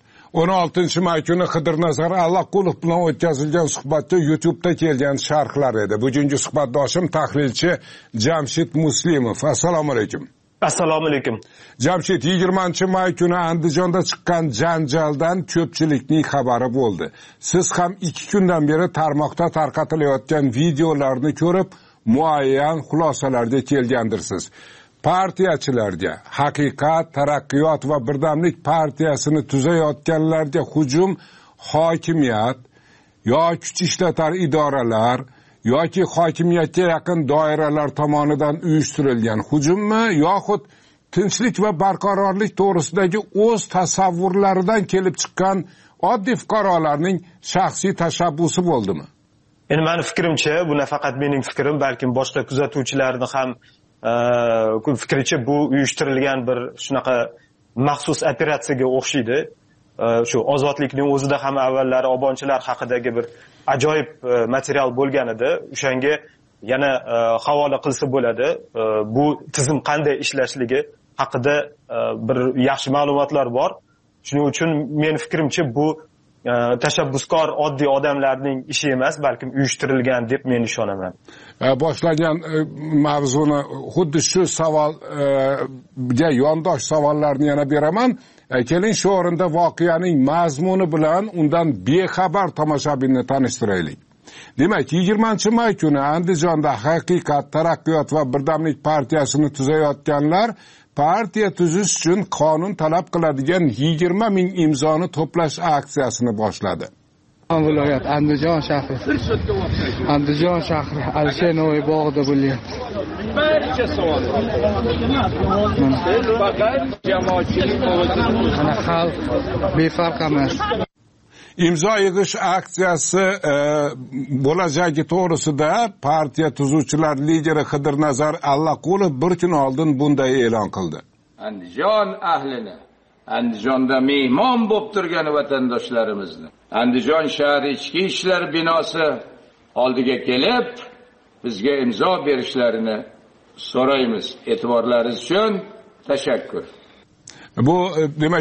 Speaker 9: 16-may kuni Xidirnazar Allaqulov bilan o'tkazilgan suhbatda YouTube'da kelgan sharhlar edi. Bugungi suhbatdoshim tahlilchi Jamshid Muslimov. Assalomu alaykum.
Speaker 10: Assalomu alaykum.
Speaker 9: Jamshid, 20-may kuni Andijonda chiqqan janjaldan ko'pchilikning xabari bo'ldi. Siz ham 2 kundan beri tarmoqda tarqatilayotgan videolarni ko'rib, muayyan xulosalarga kelgandirsiz. Partiyachilarga, Haqiqat, Taraqqiyot va Birdamlik partiyasini tuzayotganlarga hujum hokimiyat yo kuch ishlatar idoralar yoki hokimiyatga yaqin doiralar tomonidan uyushtirilgan hujummi yoxud tinchlik va barqarorlik to'g'risidagi o'z tasavvurlaridan kelib chiqqan oddiy fuqarolarning shaxsiy tashabbusi bo'ldimi?
Speaker 10: Endi meni fikrimcha, bu nafaqat mening fikrim, balkim boshqa kuzatuvchilarning ham fikricha bu uyushtirilgan bir shunaqa maxsus operatsiyaga o'xshaydi. shu ozodlikning o'zida ham avvallari obunchilar haqidagi bir ajoyib material bo'lgan edi. O'shanga yana havola qilsa bo'ladi. Bu tizim qanday ishlashligi haqida bir yaxshi ma'lumotlar bor. Shuning uchun men fikrimcha bu tashabbuskor oddiy odamlarning ishi emas, balkim uyushtirilgan deb men ishonaman.
Speaker 9: Boshlangan mavzuni xuddi shu savolga yondosh savollarni yana beraman. Keling shu o'rinda voqeaning mazmuni bilan undan bexabar tomoshabinni tanishtiraylik. Demak, 20-may kuni Andijonda Haqiqat, Taraqqiyot va Birdamlik partiyasini tuzayotganlar partiya tuzish uchun qonun talab qiladigan 20 ming imzoni to'plash aksiyasini boshladi.
Speaker 5: Viloyat Andijon shahri Alisher Navoiy bog'ida bo'lyapti. Barcha savollar. Jamoatchilik mana xalq befarq emas.
Speaker 9: Imzo yig'ish aksiyasi bo'lajagi to'g'risida partiya tuzuvchilar lideri Xidirnazar Allaqulov bir kun oldin bunday e'lon qildi.
Speaker 11: Andijon ahlini, Andijonda mehmon bo'lib turgan vatandoshlarimizni Andijon shahar ichki ishlar binosi oldiga kelib, bizga imzo berishlarini so'raymiz. E'tiborlaringiz uchun tashakkur.
Speaker 9: Bu demak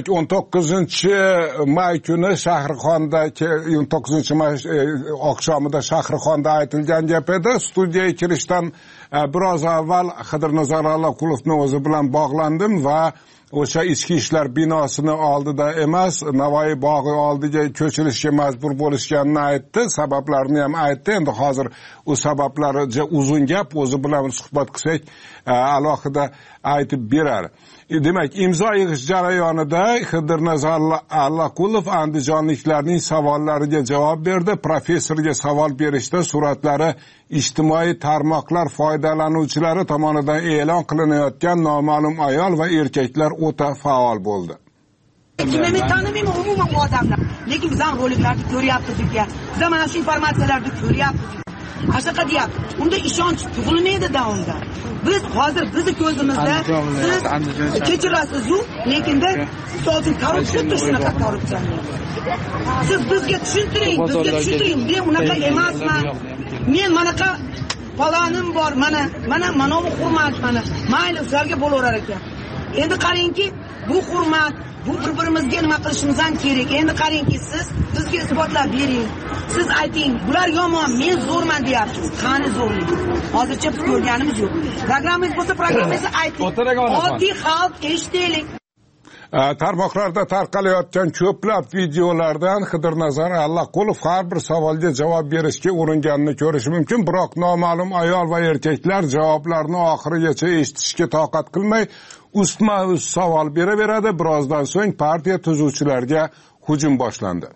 Speaker 9: 19-may kuni Shahrixonda 19-may oqshomida Shahrixonda aytilgan gap edi. Studiyaga kirishdan biroz avval Xidirnazar Allaqulovning o'zi bilan bog'landim va o'sha ichki ishlar binosini oldida emas, Navoiy bog'i oldiga ko'chirishga majbur bo'lishganini aytdi, sabablarini ham aytdi. Endi hozir u sabablari uzun gap, o'zi bilan suhbat qilsak alohida aytib berar. Demak, imzo yig'ish jarayonida Xidirnazar Allaqulov andijonliklarning savollariga javob berdi. Professorga savol berishda suratlari ijtimoiy tarmoqlar foydalanuvchilari tomonidan e'lon qilinayotgan noma'lum ayol va erkaklar o'ta faol bo'ldi.
Speaker 23: Men tanimayman umuman bu odamlar. Lekin biz ham roliklarni ko'ryapmiz, biz mana shu informatsiyalarni ko'ryapmiz. Ashaqa deyapti. Unda ishonch tug'ilmaydi-da unda. Biz hozir bizni ko'zimizda siz kechirasiz-ku, lekinde so'zing korrupsiya shunaqa korrupsiya. Siz bizga tushuntiring, men unaqa emasman. Men manaqa palonim bor, mana bu hurmat mana. Mayli sizlarga bo'laverar ekan. Endi qarangki, bu hurmat, bu bir-birimizga nima qilishimiz ham kerak. Endi qarangki, siz bizga isbotlab bering. Siz ayting, bular yomon, men zo'rman deyapsiz. Qani zo'rlik? Hozircha biz ko'rganimiz yo'q. Programmangiz bo'lsa, programmangizni ayting. Oddiy xalq eshitaylik.
Speaker 9: Tarmoqlarda tarqalayotgan ko'plab videolardan Xidirnazar Allaqulov har bir savolga javob berishga uringanini ko'rish mumkin, biroq noma'lum ayol va erkaklar javoblarni oxirigacha eshitishga toqat qilmay, ustma-ust savol beraveradi. Birozdan so'ng partiya tuzuvchilariga hujum boshlandi.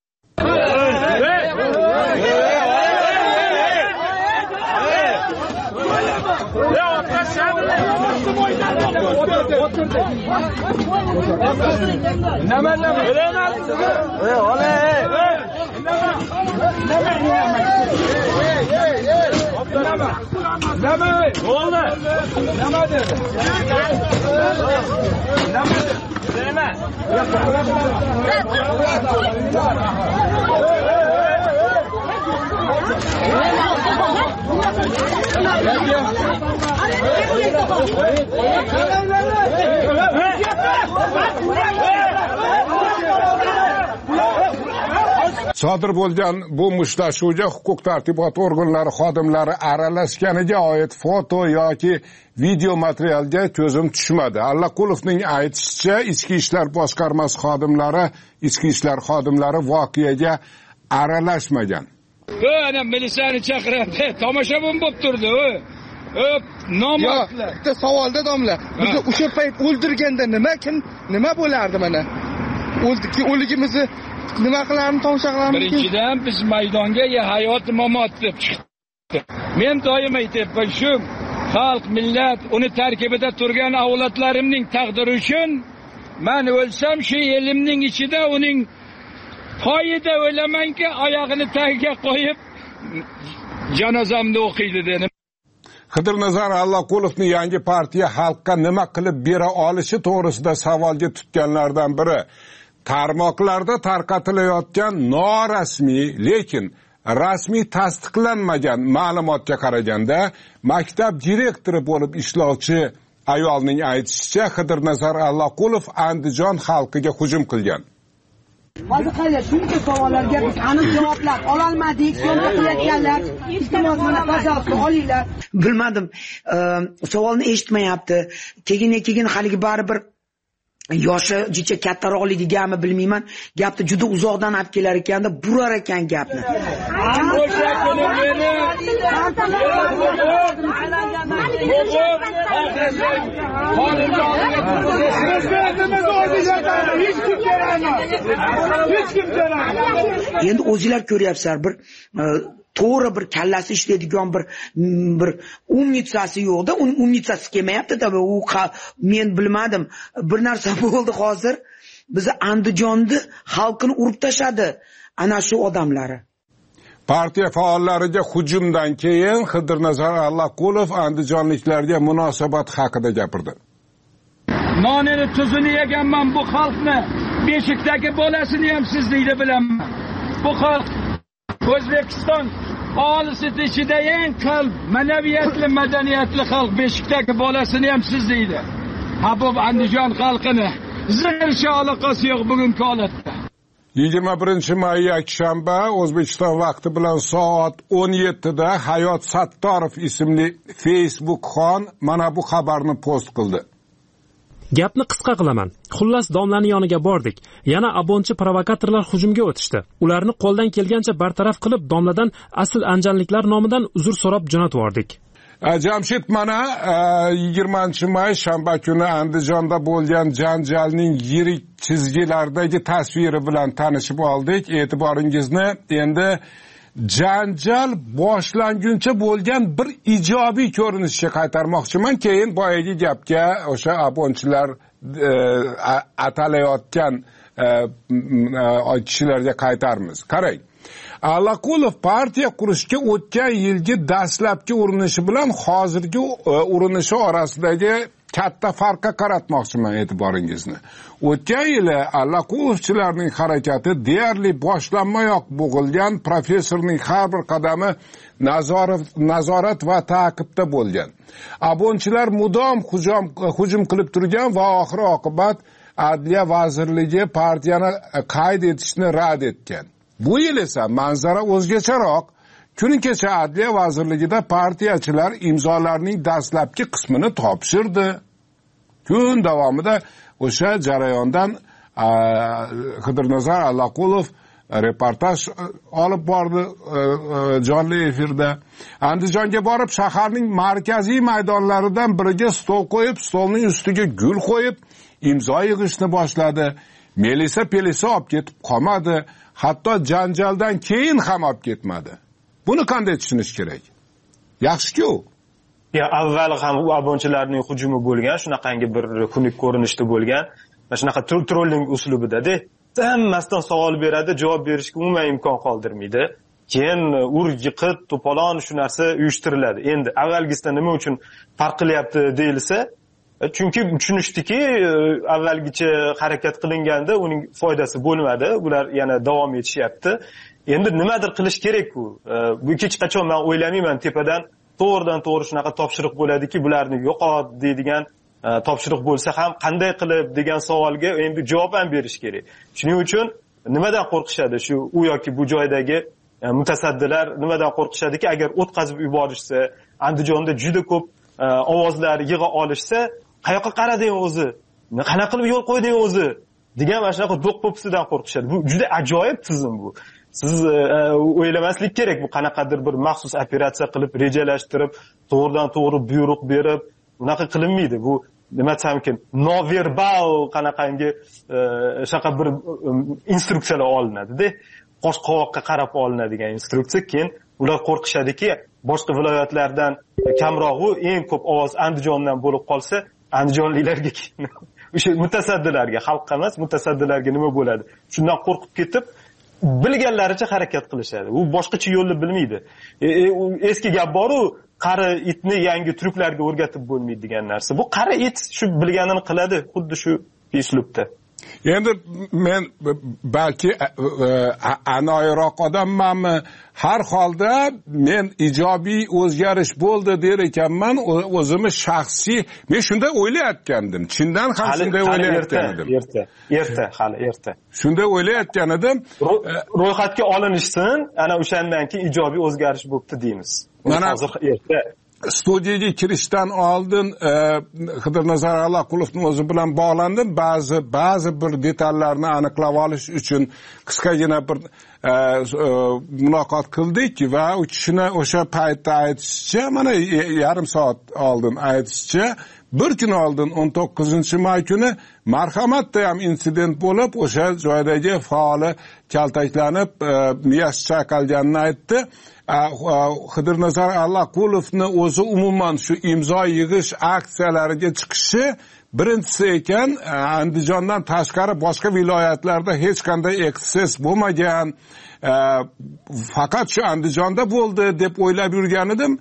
Speaker 9: Sodir bo'lgan bu mushtlashuvga huquq tartibot organlari xodimlari aralashganiga oid foto yoki video materialga ko'zim tushmadi. Allaqulovning aytishicha, ichki ishlar boshqarmasi xodimlari voqeaga aralashmagan.
Speaker 5: Ana militsiyani chaqiradi, tomoshabin bo'lib turdi. Nomardlar. Bitta savolda domla. Bizni o'sha payt o'ldirganda nima bo'lardi mana? O'ligimizni nima qilarni tomoshabinlarimiz? Birinchidan biz maydonga hayot mamot deb chiqdi. Men doim aytibman, shu xalq, millat, uni tarkibida turgan avlodlarimning taqdiri uchun men o'lsam shu elimning ichida uning qoyida o'lamanki, oyog'ini tagiga qo'yib janozamni o'qiydi dedim.
Speaker 9: Xidirnazar Allaqulovning yangi partiya xalqqa nima qilib bera olishi to'g'risida savolga tutganlardan biri. tarmoqlarda tarqatilayotgan norasmiy lekin rasmiy tasdiqlanmagan ma'lumotga qaraganda maktab direktori bo'lib ishlovchi ayolning aytishicha Xidirnazar Allaqulov Andijon xalqiga hujum qilgan.
Speaker 23: Hozir qara, shuncha savollarga biz aniq javoblar ololmadik, so'nda qilayotganlar, iltimos mana pajavobni olinglar. Bilmadim, savolni eshitmayapti. Keyin haligi baribir yoshi jicha kattaroqligiga bilmayman, gapni juda uzoqdan olib kelar ekanda, burar ekan gapni. Endi o'zingizlar ko'ryapsizlar, bir to'g'ri bir kallasi ishlaydigan bir umnitsasi yo'qda, uning umnitsasi kelmayapti-da, u men bilmadim. Bir narsa bo'ldi hozir. Bizni Andijonni xalqini urib tashadi ana shu odamlari.
Speaker 9: Partiya faollariga hujumdan keyin Xidirnazar Allaqulov andijonliklarga munosabat haqida gapirdi.
Speaker 22: Nonini tuzini yeganman bu xalqni, beshikdagi bolasini ham sizlikda bilaman. Bu xalq O'zbekiston olisida ichida eng qalb, ma'naviyatli, madaniyatli xalq, beshikdagi bolasini ham sizlikda. Habib Andijon xalqini zircha aloqasi yo'q bugungi holatda.
Speaker 9: 21 yakshanba O'zbekiston vaqti bilan soat 17 da Hayot Sattorov ismli Facebook xon mana bu xabarni post qildi.
Speaker 4: Gapni qisqa qilaman. Xullas domlaning yoniga bordik. Yana abonchi provokatorlar hujumga o'tishdi. Ularni qo'ldan kelgancha bartaraf qilib, domladan asl anjanliklar nomidan uzr so'rab jo'natvordik.
Speaker 9: Jamshid, mana 20-may shanba kuni Andijonda bo'lgan janjalning yirik chizgilardagi tasviri bilan tanishib oldik. E'tiboringizni endi janjal boshlanguncha bo'lgan bir ijobiy ko'rinishga qaytarmoqchiman. Keyin boyagi gapga o'sha abonchilar atalayotgan kishilarga qaytarmiz. Qarang. Allaqulov partiya qurishga o'tgan yilgi dastlabki urinishi bilan hozirgi urinishi orasidagi katta farqqa qaratmoqchiman e'tiboringizni. O'tgan yili Allaqulovchilarning harakati deyarli boshlanmayoq bo'g'ilgan, professorning har bir qadami nazorat va ta'qibda bo'lgan. Abonchilar mudom hujum qilib turgan va oxir oqibat Adliya vazirligi partiyani qayd etishni rad etgan. Bu yil esa manzara o'zgacharoq. Kuni kecha Adliya vazirligida partiyachilar imzolarning dastlabki qismini topshirdi. Kun davomida o'sha jarayondan Xidirnazar Allaqulov reportaj olib bordi jonli efirda. Andijonga borib shaharning markaziy maydonlaridan biriga stol qo'yib, stolning ustiga gul qo'yib, imzo yig'ishni boshladi. Melisa pelisa olib ketib qolmadi. Hatto janjaldan keyin ham olib ketmadi. Buni qanday tushunish kerak? Yaxshi-ku.
Speaker 10: Avval ham u abonchilarning hujumi bo'lgan, shunaqangi bir xunuk ko'rinishda bo'lgan, mana shunaqa trolling uslubida-da. Hammasidan savol beradi, javob berishga umuman imkon qoldirmaydi. Keyin yiqit, to'polon shu narsa uyushtiriladi. Endi avvalgisida nima uchun farq qilyapti deyilsa, chunki tushunishdiki, avvalgicha harakat qilinganda uning foydasi bo'lmadi. Bular yana davom etishyapti. Endi nimadir qilish kerak-ku. Bu hech qachon men o'ylamayman tepadan to'g'ridan to'g'ri shunaqa topshiriq bo'ladiki, bularni yo'qot deydigan topshiriq bo'lsa ham qanday qilib degan savolga endi javob ham berish kerak. Shuning uchun nimadan qo'rqishadi shu u yoki bu joydagi mutasaddilar nimadan qo'rqishadiki, agar o'tkazib yuborishsa, Andijonda juda ko'p ovozlar yig'a olishsa, qayoqqa qarading o'zi? Qanaqa qilib yo'l qo'yding o'zi? degan mana shunaqa do'q-po'pisidan qo'rqishadi. Bu juda ajoyib tizim bu. Siz o'ylamaslik kerak, bu qanaqadir bir maxsus operatsiya qilib, rejalashtirib, to'g'ridan to'g'ri buyruq berib, unaqa qilinmaydi. Bu nima desam, noverbal qanaqangi shunaqa bir instruksiyalar olinadi-da. Qo'shqovoqqa qarab olinadigan instruksiya. Keyin ular qo'rqishadiki, boshqa viloyatlardan kamrog'i eng ko'p ovoz Andijondan bo'lib qolsa, andijonliklarga o'sha mutasaddilarga, xalqqa emas, mutasaddilarga nima bo'ladi? Shundan qo'rqib ketib, bilganlaricha harakat qilishadi. U boshqacha yo'lni bilmaydi. Eski gap bor-ku, qari itni yangi tryuklarga o'rgatib bo'lmaydi degan narsa. Bu qari it shu bilganini qiladi, xuddi shu uslubda.
Speaker 9: endi men balki anoyiroq odammanmi, har holda men ijobiy o'zgarish bo'ldi der ekanman, o'zimni shaxsiy men shunday o'ylayotgandim, chindan ham shunday o'ylayotgan edim.
Speaker 10: Hali erta.
Speaker 9: Shunday o'ylayotgan edim.
Speaker 10: Ro'yxatga olinishsin, ana o'shandan keyin ijobiy o'zgarish bo'libdi deymiz.
Speaker 9: Mana
Speaker 10: hozir erta.
Speaker 9: Studiyaga kirishdan oldin Xidirnazar Allaqulovning o'zi bilan bog'landim. Ba'zi bir detallarni aniqlab olish uchun qisqagina bir muloqot qildik va u kishini o'sha paytda aytishicha, mana yarim soat oldin aytishicha, bir kun oldin 19-may kuni Marhamatda ham insident bo'lib, o'sha joydagi faoli kaltaklanib, miyasi chaqalganini aytdi. Xidirnazar Allaqulovni o'zi umuman shu imzo yig'ish aksiyalariga chiqishi birinchisi ekan. Andijondan tashqari boshqa viloyatlarda hech qanday eksess bo'lmagan, faqat shu Andijonda bo'ldi deb o'ylab yurgan edim.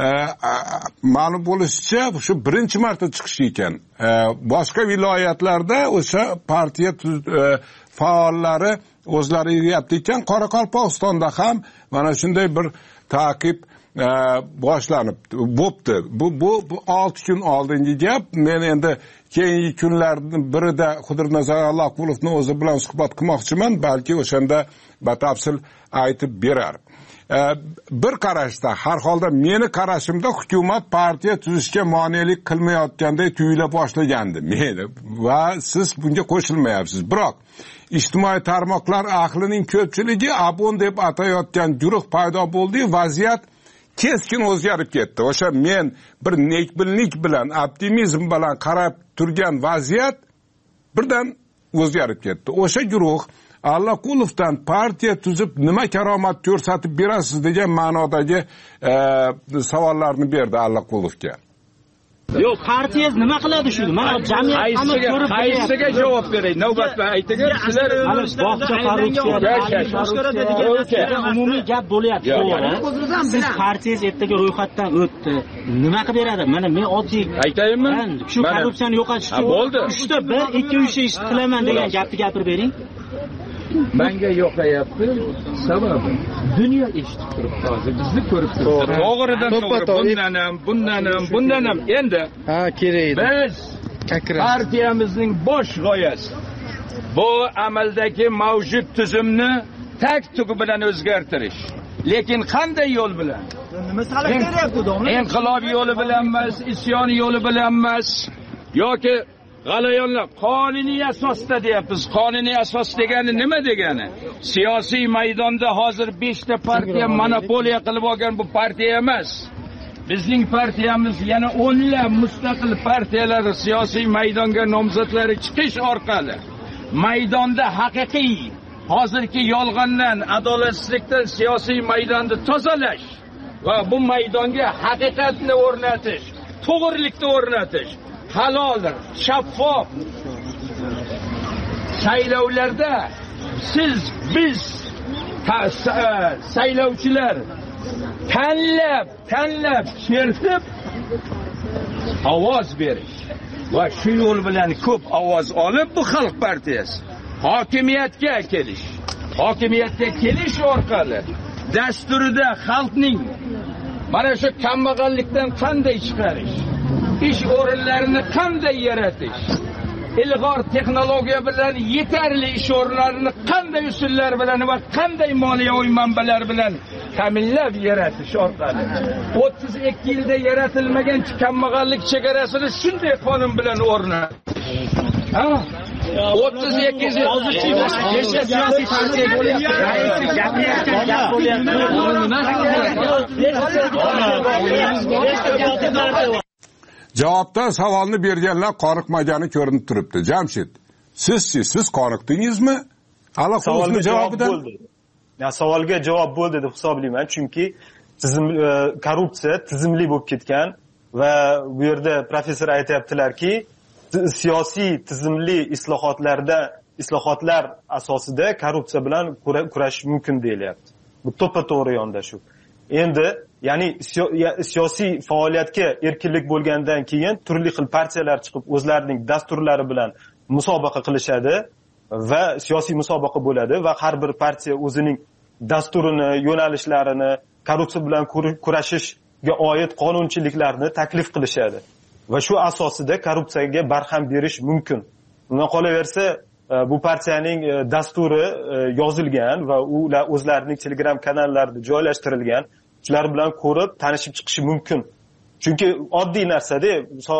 Speaker 9: Ma'lum bo'lishicha shu birinchi marta chiqish ekan. Boshqa viloyatlarda o'sha partiya faollari o'zlari yig'yapti ekan. Qoraqalpog'istonda ham mana shunday bir ta'qib boshlanib bo'pti. Bu 6 kun oldingi gap. Men endi keyingi kunlarning birida Xidirnazar Allaqulovning o'zi bilan suhbat qilmoqchiman, balki o'shanda batafsil aytib berar. Bir qarashda, har holda meni qarashimda hukumat partiya tuzishga monelik qilmayotganday tuyula boshlagandi meni va siz bunga qo'shilmayapsiz. Biroq ijtimoiy tarmoqlar ahlining ko'pchiligi abon deb atayotgan guruh paydo bo'ldi, vaziyat keskin o'zgarib ketdi. O'sha men bir nekbillik bilan, optimizm bilan qarab turgan vaziyat birdan o'zgarib ketdi. O'sha guruh Allaqulovdan partiya tuzib nima karomat ko'rsatib berasiz degan ma'nodagi savollarni berdi Allaqulovga.
Speaker 13: Yo'q, partiyangiz nima qiladi shuni? Mana jamiyat hamma ko'rib
Speaker 22: qaysiga javob beray? Navbatda aytgan sizlar
Speaker 13: bog'cha korrupsiya umumiy gap bo'lyapti, to'g'ri. Siz partiyangiz ertaga ro'yxatdan o'tdi. Nima qilib beradi? Mana men oddiy
Speaker 22: aytaymi?
Speaker 13: Shu korrupsiyani yo'qotishga
Speaker 22: bo'ldi.
Speaker 13: 3 ta 1 2 3 ish qilaman degan gapni gapirib bering.
Speaker 22: Menga yo'qayapti. Sababi dunyo eshitib turibdi, hozir bizni ko'rib turibdi. To'g'ridan to'g'ri, bundan ham endi kerak. Biz partiyamizning bosh g'oyasi bu amaldagi mavjud tuzumni tag tugi bilan o'zgartirish. Lekin qanday yo'l bilan?
Speaker 13: Nima qilib keryapti, domla?
Speaker 22: Inqilob yo'li bilan emas, isyon yo'li bilan emas, yoki g'alayonlar qonuniy asosda deyapmiz. Qonuniy asos degani nima degani? Siyosiy maydonda hozir 5 ta partiya monopoliya qilib olgan bu partiya emas. Bizning partiyamiz yana 10 lab mustaqil partiyalar siyosiy maydonga nomzodlari chiqish orqali maydonda haqiqiy hozirgi yolg'ondan, adolatsizlikdan siyosiy maydonni tozalash va bu maydonga haqiqatni o'rnatish, to'g'rilikni o'rnatish, halol, shaffof saylovlarda biz saylovchilar tanlab chertib ovoz berish va shu yo'l bilan ko'p ovoz olib bu xalq partiyasi hokimiyatga kelish orqali dasturida xalqning mana shu kambag'allikdan qanday chiqarish, ish o'rinlarini qanday yaratish, ilg'or texnologiya bilan yetarli ish o'rinlarini qanday usullar bilan va qanday moliyaviy manbalar bilan ta'minlab yaratish orqali 32 yilda yaratilmagan kambag'allik chegarasini shunday qonun bilan o'rnatish. 32 yil hozircha siyosiy partiya bo'lyapti.
Speaker 9: Javobda savolni berganlar qoniqmagani ko'rinib turibdi. Jamshid, siz qoniqdingizmi? Allaqulovning javobidan
Speaker 10: savolga javob bo'ldi deb hisoblayman, chunki korrupsiya tizimli bo'lib ketgan va bu yerda professor aytayaptilarki, siyosiy tizimli islohotlar asosida korrupsiya bilan kurashish mumkin deyilyapti. Bu to'ppa-to'g'ri yondashuv. Endi ya'ni siyosiy faoliyatga erkinlik bo'lgandan keyin turli xil partiyalar chiqib o'zlarining dasturlari bilan musobaqa qilishadi va siyosiy musobaqa bo'ladi va har bir partiya o'zining dasturini, yo'nalishlarini, korrupsiya bilan kurashishga oid qonunchiliklarni taklif qilishadi va shu asosida korrupsiyaga barham berish mumkin. Undan qolaversa, bu partiyaning dasturi yozilgan va ular o'zlarining Telegram kanallarida joylashtirilgan. Shular bilan ko'rib, tanishib chiqishi mumkin. Chunki oddiy narsa-da,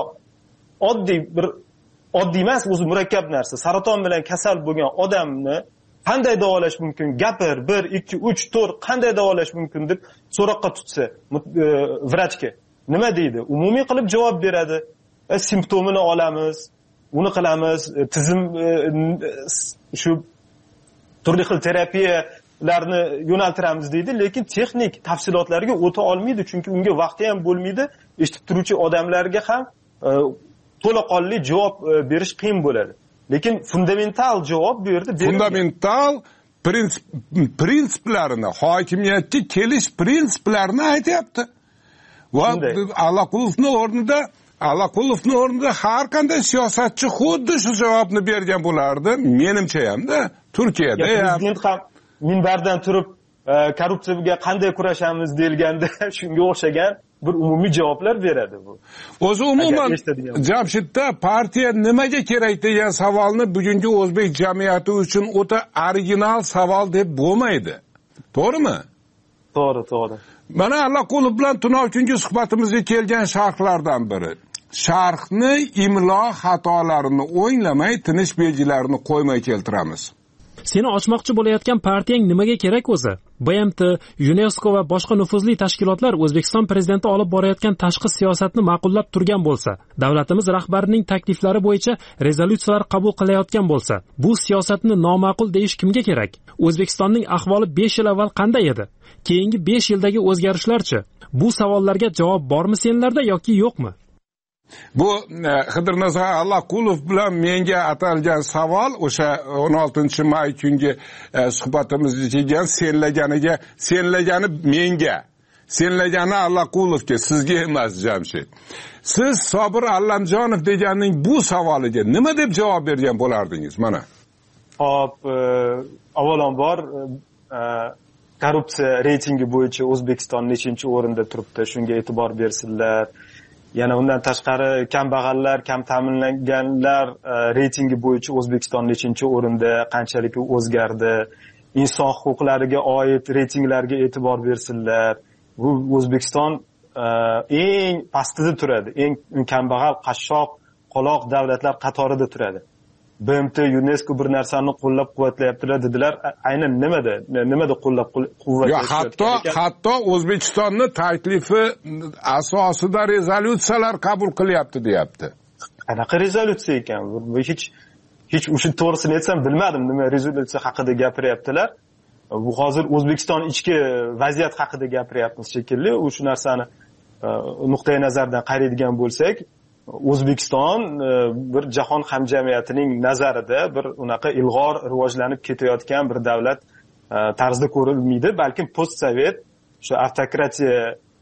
Speaker 10: oddiy emas, o'zi murakkab narsa. Saraton bilan kasal bo'lgan odamni qanday davolash mumkin? Gapir, 1, 2, 3, 4 qanday davolash mumkin deb so'roqqa tutsa vrachga. Nima deydi? Umumiy qilib javob beradi. Simptomini olamiz, uni qilamiz, tizim shu turli xil terapiyalarni yo'naltiramiz deydi, lekin texnik tafsilotlarga o'ta olmaydi, chunki unga vaqti ham bo'lmaydi. Eshitib turuvchi odamlarga ham to'laqonli javob berish qiyin bo'ladi. Lekin fundamental javob bu yerda
Speaker 9: fundamental prinsiplarini, hokimiyatga kelish prinsiplarini aytyapti. Va Allaqulovning o'rnida har qanday siyosatchi xuddi shu javobni bergan bo'lardi, menimcha hamda Turkiyada ham
Speaker 10: prezident ham minbardan turib korrupsiyaga qanday kurashamiz deilganda shunga o'xshagan bir umumiy javoblar beradi bu.
Speaker 9: O'zi umuman Jamshidda partiya nimaga kerak degan savolni bugungi o'zbek jamiyati uchun o'ta original savol deb bo'lmaydi. To'g'rimi?
Speaker 10: To'g'ri.
Speaker 9: Mana Allaqulov bilan tunov kungi suhbatimizga kelgan sharhlardan biri. Sharhni imlo xatolarini o'nglamay, tinish belgilarini qo'ymay keltiramiz.
Speaker 4: Seni ochmoqchi bo'layotgan partiyang nimaga kerak o'zi? BMT, UNESCO va boshqa nufuzli tashkilotlar O'zbekiston prezidenti olib borayotgan tashqi siyosatni ma'qullab turgan bo'lsa, davlatimiz rahbarining takliflari bo'yicha rezolyutsiyalar qabul qilayotgan bo'lsa, bu siyosatni noma'qul deyish kimga kerak? O'zbekistonning ahvoli 5 yil avval qanday edi? Keyingi 5 yildagi o'zgarishlarchi? Bu savollarga javob bormi senlarda yoki yo'qmi?
Speaker 9: Bu Xidirnazar Allaqulov bilan menga atalgan savol o'sha 16-may kungi suhbatimizda kelgan senlagani menga, senlagani Allaqulovga, sizga emas Jamshid. Siz Sobir Allamjonov deganning bu savoliga nima deb javob bergan bo'lardingiz? Mana.
Speaker 10: Hop, avvalambor korrupsiya reytingi bo'yicha O'zbekiston nechinchi o'rinda turibdi? Shunga e'tibor bersinlar. Yana undan tashqari kambag'allar, kam ta'minlanganlar reytingi bo'yicha O'zbekiston nechinchi o'rinda, qanchalik o'zgardi? Inson huquqlariga oid reytinglarga e'tibor bersinlar. Bu O'zbekiston eng pastida turadi, eng kambag'al, qashshoq, qoloq davlatlar qatorida turadi. BMT, UNESCO bir narsani qo'llab-quvvatlayaptilar dedilar. Aynan nimada qo'llab-quvvatlayaptilar?
Speaker 9: Hatto O'zbekistonni taklifi asosida rezolyutsiyalar qabul qilyapti, deyapti.
Speaker 10: Qanaqa rezolyutsiya ekan? Bu hech o'sha to'g'risini aytsam bilmadim, nima rezolyutsiya haqida gapiryaptilar. Bu hozir O'zbekiston ichki vaziyat haqida gapiryapmiz shekilli. Shu narsani nuqtai nazardan qaraydigan bo'lsak, O'zbekiston bir jahon hamjamiyatining nazarida bir unaqa ilg'or rivojlanib ketayotgan bir davlat tarzda ko'rilmaydi, balkim postsovet shu avtokratiya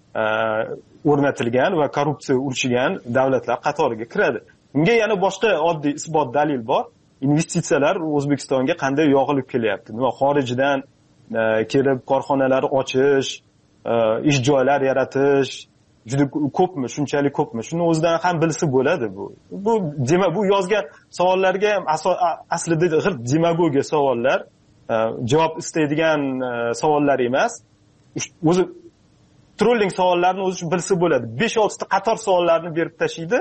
Speaker 10: o'rnatilgan va korrupsiya urchigan davlatlar qatoriga kiradi. Unga yana boshqa oddiy isbot dalil bor. Investitsiyalar O'zbekistonga qanday yog'ilib kelyapti? Nima xorijdan kelib korxonalar ochish, ish joylar yaratish juda ko'pmi, shunchalik ko'pmi? Shuni o'zidan ham bilsa bo'ladi bu. Demak, bu yozgan savollarga aslida g'irt demagogiya savollar, javob istaydigan savollar emas. O'zi trolling savollarni o'zi bilsa bo'ladi. 5-6 ta qator savollarni berib tashlaydi.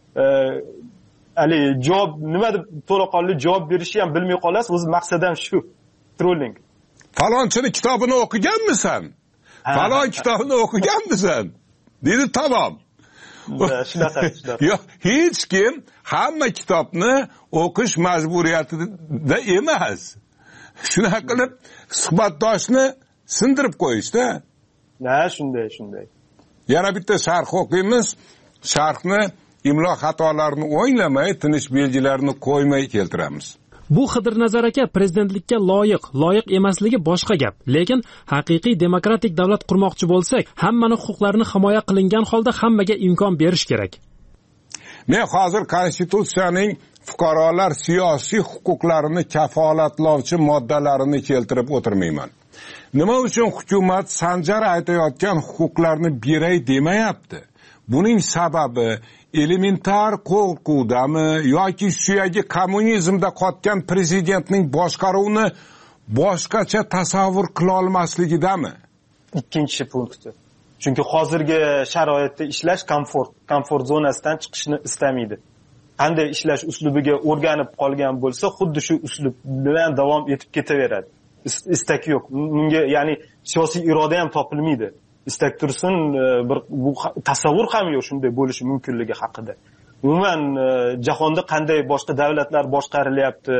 Speaker 10: Javob nima deb to'laqonli javob berishni ham bilmay qolasiz. O'zi maqsadim shu. Trolling.
Speaker 9: Falonchini kitobini o'qiganmisan? Falon kitobini o'qiganmisan? Dedi, tamam.
Speaker 10: Shunaqa.
Speaker 9: Yo'q, hech kim hamma kitobni o'qish majburiyatida emas. Shunaqa qilib suhbatdoshni sindirib qo'yishda.
Speaker 10: Shunday.
Speaker 9: Yana bitta sharh o'qiymiz. Sharhni imlo xatolarini o'nglamay, tinish belgilarini qo'ymay keltiramiz.
Speaker 4: Bu Xidirnazar aka prezidentlikka loyiq emasligi boshqa gap. Lekin haqiqiy demokratik davlat qurmoqchi bo'lsak, hammaning huquqlarini himoya qilingan holda hammaga imkon berish kerak.
Speaker 9: Men hozir konstitutsiyaning fuqarolar siyosiy huquqlarini kafolatlovchi moddalarini keltirib o'tirmayman. Nima uchun hukumat Sanjar aytayotgan huquqlarni beray demayapti? Buning sababi elementar qo'rquvdami yoki suyagi kommunizmda qotgan prezidentning boshqaruvini boshqacha tasavvur qila olmasligidami?
Speaker 10: Ikkinchi punkti. Chunki hozirgi sharoitda ishlash komfort zonasidan chiqishni istamaydi. Qanday ishlash uslubiga o'rganib qolgan bo'lsa, xuddi shu uslub bilan davom etib ketaveradi. Istak yo'q. Bunga ya'ni siyosiy iroda ham topilmaydi. Istak tursin, bu tasavvur ham yo'q shunday bo'lishi mumkinligi haqida. Umuman jahonda qanday boshqa davlatlar boshqarilyapti?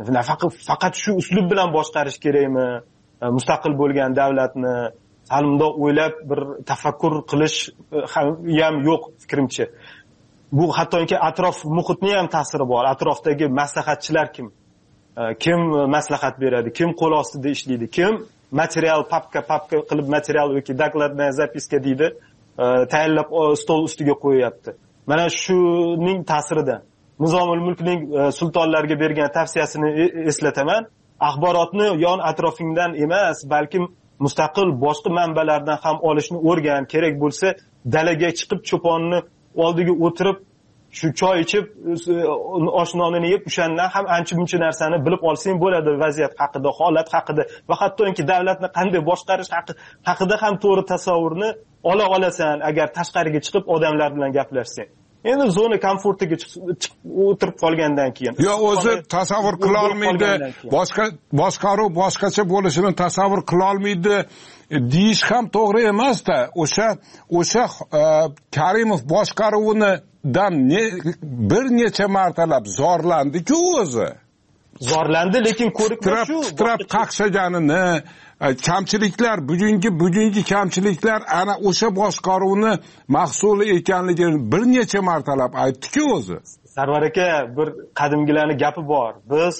Speaker 10: Faqat shu uslub bilan boshqarish kerakmi? Mustaqil bo'lgan davlatni salimdoq o'ylab bir tafakkur qilish ham yo'q fikrimcha. Bu hattoki atrof muhitning ham ta'siri bor. Atrofdagi maslahatchilar kim? Kim maslahat beradi? Kim qo'l ostida ishlaydi? Kim material papka qilib material yoki dokladная zapiska deydi, tayyorlab stol ustiga qo'yapti. Mana shuning ta'siridan Nizomul Mulkning sultonlarga bergan tavsiyasini eslataman. Axborotni yon atrofingdan emas, balkim mustaqil boshqa manbalardan ham olishni o'rgan. Kerak bo'lsa, dalaga chiqib cho'ponni oldiga o'tirib, shu choy ichib, oshnonini yeb, o'shandan ham ancha-muncha narsani bilib olsang bo'ladi, vaziyat haqida, holat haqida va hattoki davlatni qanday boshqarish haqida ham to'g'ri tasavvurni olasan agar tashqariga chiqib odamlar bilan gaplashsang. Endi zona komfortiga o'tirib qolgandan keyin.
Speaker 9: Yo, o'zi tasavvur qila olmaydi, boshqaruv boshqacha bo'lishini tasavvur qila olmaydi deyish ham to'g'ri emas-da. O'sha Karimov boshqaruvidan bir necha martalab zorlandi-ku o'zi.
Speaker 10: Zorlandi, lekin ko'rikma shu
Speaker 9: titrab qaqshaganini, kamchiliklar, bugungi kamchiliklar ana o'sha boshqaruvni mahsuli ekanligini bir necha martalab aytdi-ku o'zi.
Speaker 10: Sarvar aka, bir qadimgilarning gapi bor. Biz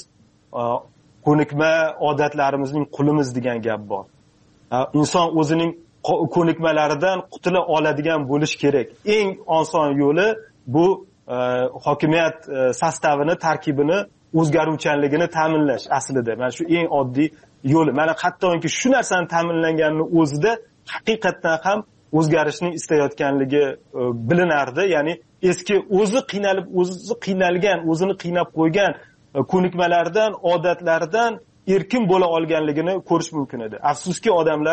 Speaker 10: ko'nikma odatlarimizning qulimiz degan gap bor. Inson o'zining ko'nikmalaridan qutula oladigan bo'lish kerak. Eng oson yo'li bu hokimiyat sostavini, tarkibini o'zgaruvchanligini ta'minlash aslida. Mana shu eng oddiy yo'li. Mana hattoki shu narsani ta'minlanganini o'zida haqiqatan ham o'zgarishni istayotganligi bilinardi. Ya'ni eski o'zini qiynab qo'ygan ko'nikmalardan, odatlardan erkin bo'la olganligini ko'rish mumkin edi. Afsuski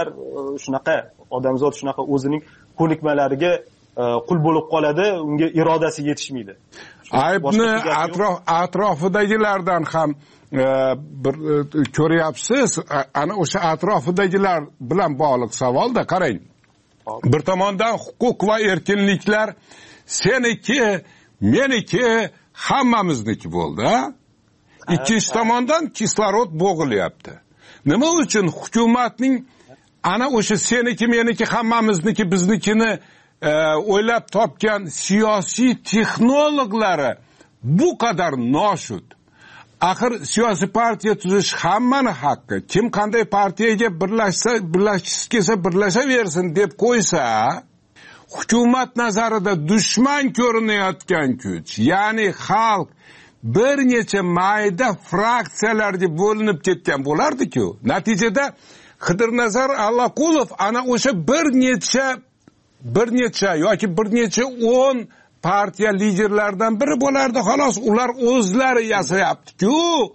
Speaker 10: odamzod shunaqa o'zining ko'nikmalariga qul bo'lib qoladi, unga irodasi yetishmaydi.
Speaker 9: Aybni atrofidagilardan ham bir ko'ryapsiz. Ana o'sha atrofidagilar bilan bog'liq savolda qarang. Bir tomondan huquq va erkinliklar seniki, meniki, hammamizniki bo'ldi, ha? Ikkinchi tomondan kislorod bo'g'ilyapti. Nima uchun hukumatning ana o'sha seniki, meniki, hammamizniki, biznikini o'ylab topgan siyosiy texnologlari bu qadar noshud? Axir siyosiy partiya tuzish hammani haqqi. Kim qanday partiyaga birlashishsa kelsa birlashaversin deb qo'ysa, hukumat nazarida dushman ko'rinayotgan kuch, ya'ni xalq bir necha mayda fraksiyalarga bo'linib ketgan bo'lardi-ku. Natijada Xidirnazar Allaqulov ana o'sha bir necha yoki bir necha 10 partiya liderlaridan biri bo'lardi, xolos. Ular o'zlari yasayapti-ku